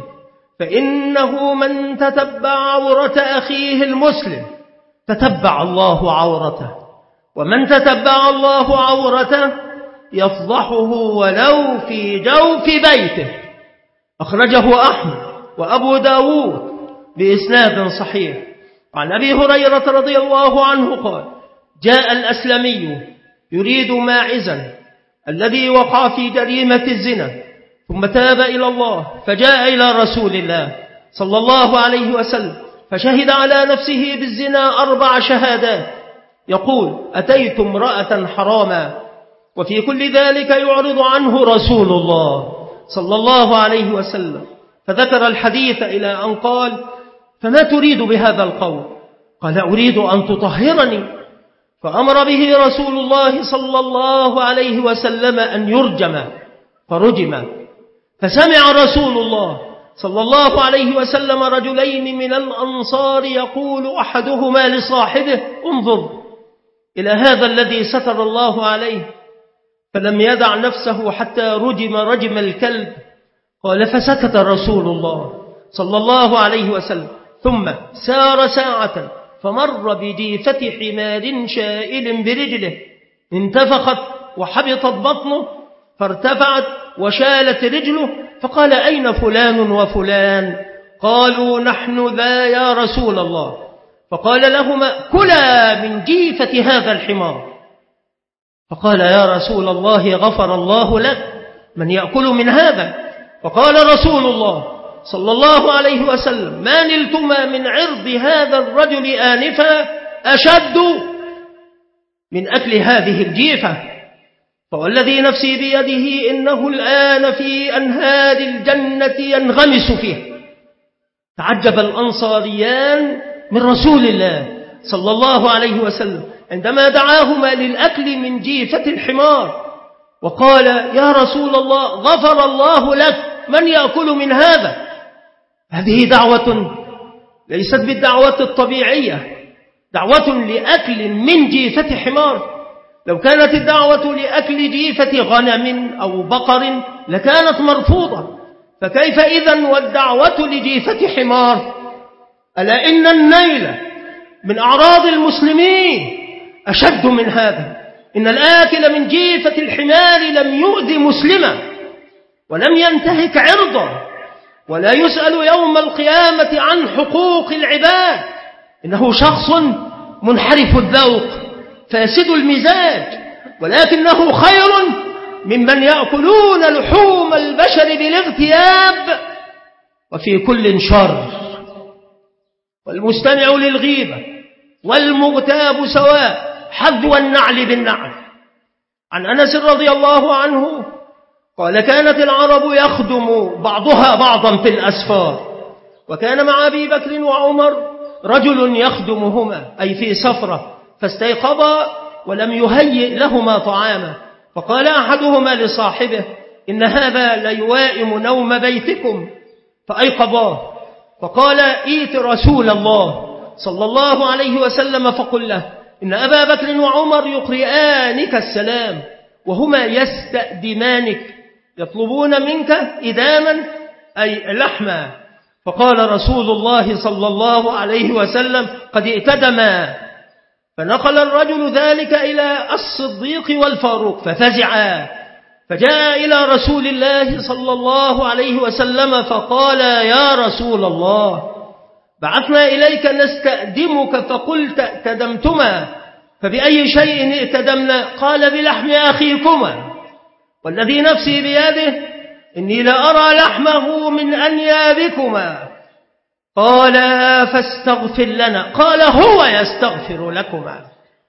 فإنه من تتبع عورة أخيه المسلم تتبع الله عورته، ومن تتبع الله عورته يفضحه ولو في جوف بيته. أخرجه أحمد وأبو داود بإسناد صحيح. عن أبي هريرة رضي الله عنه قال: جاء الأسلمي يريد ماعزا الذي وقع في جريمة الزنا، ثم تاب إلى الله، فجاء إلى رسول الله صلى الله عليه وسلم فشهد على نفسه بالزنا أربع شهادات، يقول: أتيت امرأة حراما. وفي كل ذلك يعرض عنه رسول الله صلى الله عليه وسلم، فذكر الحديث إلى أن قال: فما تريد بهذا القول؟ قال: أريد أن تطهرني. فأمر به رسول الله صلى الله عليه وسلم أن يرجم، فرجم. فسمع رسول الله صلى الله عليه وسلم رجلين من الأنصار يقول أحدهما لصاحبه: انظر إلى هذا الذي ستر الله عليه، فلم يدع نفسه حتى رجم رجم الكلب. قال: فسكت رسول الله صلى الله عليه وسلم، ثم سار ساعة فمر بجيفة حمار شائل برجله، انتفخت وحبطت بطنه، فارتفعت وشالت رجله، فقال: أين فلان وفلان؟ قالوا: نحن ذا يا رسول الله. فقال لهما: كلا من جيفة هذا الحمار. فقال: يا رسول الله غفر الله لك، من يأكل من هذا؟ فقال رسول الله صلى الله عليه وسلم: ما نلتما من عرض هذا الرجل آنفا أشد من أكل هذه الجيفة، فوالذي نفسي بيده إنه الآن في أنهار الجنة ينغمس فيه. تعجب الأنصاريان من رسول الله صلى الله عليه وسلم عندما دعاهما للأكل من جيفة الحمار، وقال: يا رسول الله غفر الله لك، من يأكل من هذا؟ هذه دعوة ليست بالدعوة الطبيعية، دعوة لأكل من جيفة حمار. لو كانت الدعوة لأكل جيفة غنم أو بقر لكانت مرفوضة، فكيف إذن والدعوة لجيفة حمار؟ ألا إن النيل من أعراض المسلمين أشد من هذا. إن الآكل من جيفة الحمار لم يؤذي مسلما ولم ينتهك عرضه، ولا يسأل يوم القيامة عن حقوق العباد، إنه شخص منحرف الذوق فاسد المزاج، ولكنه خير ممن يأكلون لحوم البشر بالاغتياب وفي كل شر. والمستمع للغيبة والمغتاب سواء، حذو النعل بالنعل. عن أنس رضي الله عنه قال: كانت العرب يخدم بعضها بعضا في الأسفار، وكان مع أبي بكر وعمر رجل يخدمهما أي في سفرة، فاستيقظا ولم يهيئ لهما طعاما، فقال أحدهما لصاحبه: إن هذا ليوائم نوم بيتكم، فأيقظاه، فقال: ائت رسول الله صلى الله عليه وسلم فقل له إن أبا بكر وعمر يقرئانك السلام وهما يستأدمانك يطلبون منك إداما أي لحما. فقال رسول الله صلى الله عليه وسلم: قد ائتدما. فنقل الرجل ذلك إلى الصديق والفاروق ففزعا، فجاء إلى رسول الله صلى الله عليه وسلم فقال: يا رسول الله، بعثنا إليك نستأدمك فقلت ائتدمتما، فبأي شيء ائتدمنا؟ قال: بلحم أخيكما، والذي نفسي بيده إني لأرى لحمه من أنيابكما. قال: فاستغفر لنا. قال: هو يستغفر لكما.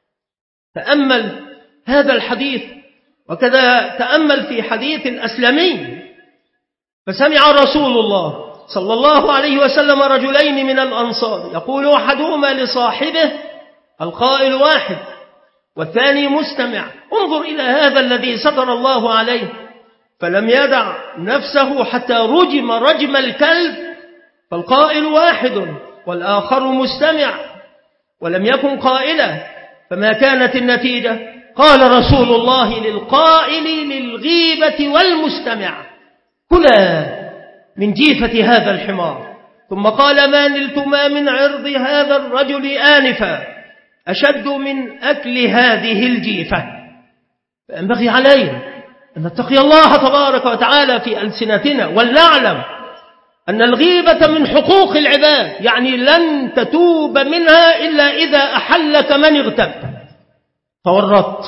تأمل هذا الحديث، وكذا تأمل في حديث الأسلمي. فسمع رسول الله صلى الله عليه وسلم رجلين من الأنصار يقول أحدهما لصاحبه، القائل واحد والثاني مستمع: انظر إلى هذا الذي ستر الله عليه، فلم يدع نفسه حتى رجم رجم الكلب، فالقائل واحد والآخر مستمع، ولم يكن قائلا، فما كانت النتيجة؟ قال رسول الله للقائل للغيبة والمستمع: كلا من جيفة هذا الحمار. ثم قال: ما نلتما من عرض هذا الرجل آنفا أشد من أكل هذه الجيفة. فينبغي علينا أن نتقي الله تبارك وتعالى في ألسنتنا، ولنعلم أن الغيبة من حقوق العباد، يعني لن تتوب منها إلا إذا أحلك من اغتبت فورطت،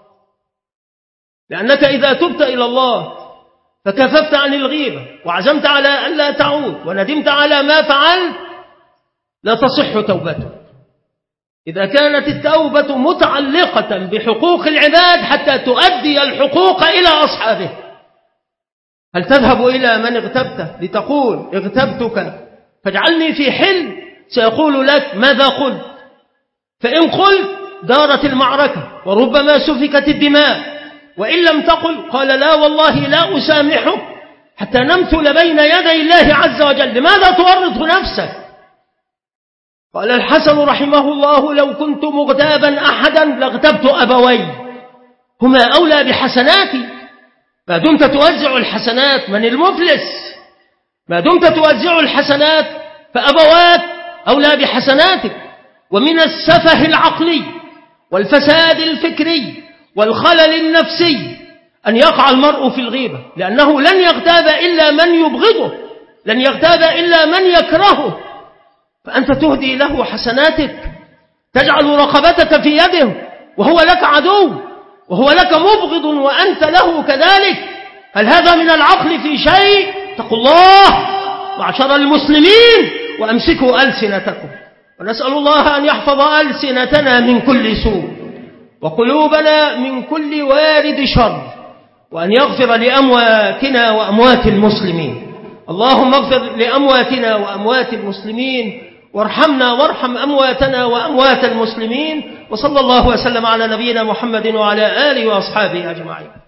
لأنك إذا تبت إلى الله فكففت عن الغيبة وعزمت على ألا تعود وندمت على ما فعلت، لا تصح توبته. إذا كانت التوبة متعلقة بحقوق العباد حتى تؤدي الحقوق إلى أصحابه، هل تذهب إلى من اغتبته لتقول اغتبتك فاجعلني في حل؟ سيقول لك: ماذا قلت؟ فإن قلت دارت المعركة وربما سفكت الدماء، وإن لم تقل قال: لا والله لا أسامحك حتى نمثل بين يدي الله عز وجل. لماذا تورط نفسك؟ قال الحسن رحمه الله: لو كنت مغتابا أحدا لاغتبت أبوي، هما أولى بحسناتي. ما دمت توزع الحسنات، من المفلس؟ ما دمت توزع الحسنات فأبواك أولى بحسناتك. ومن السفه العقلي والفساد الفكري والخلل النفسي أن يقع المرء في الغيبة، لأنه لن يغتاب إلا من يبغضه، لن يغتاب إلا من يكرهه، فأنت تهدي له حسناتك، تجعل رقبتك في يده وهو لك عدو، وهو لك مبغض وأنت له كذلك. هل هذا من العقل في شيء؟ اتقوا الله معشر المسلمين وأمسكوا ألسنتكم، ونسأل الله أن يحفظ ألسنتنا من كل سوء وقلوبنا من كل وارد شر، وأن يغفر لأمواتنا وأموات المسلمين. اللهم اغفر لأمواتنا وأموات المسلمين، وارحمنا وارحم أمواتنا وأموات المسلمين. وصلى الله وسلم على نبينا محمد وعلى آله وأصحابه أجمعين.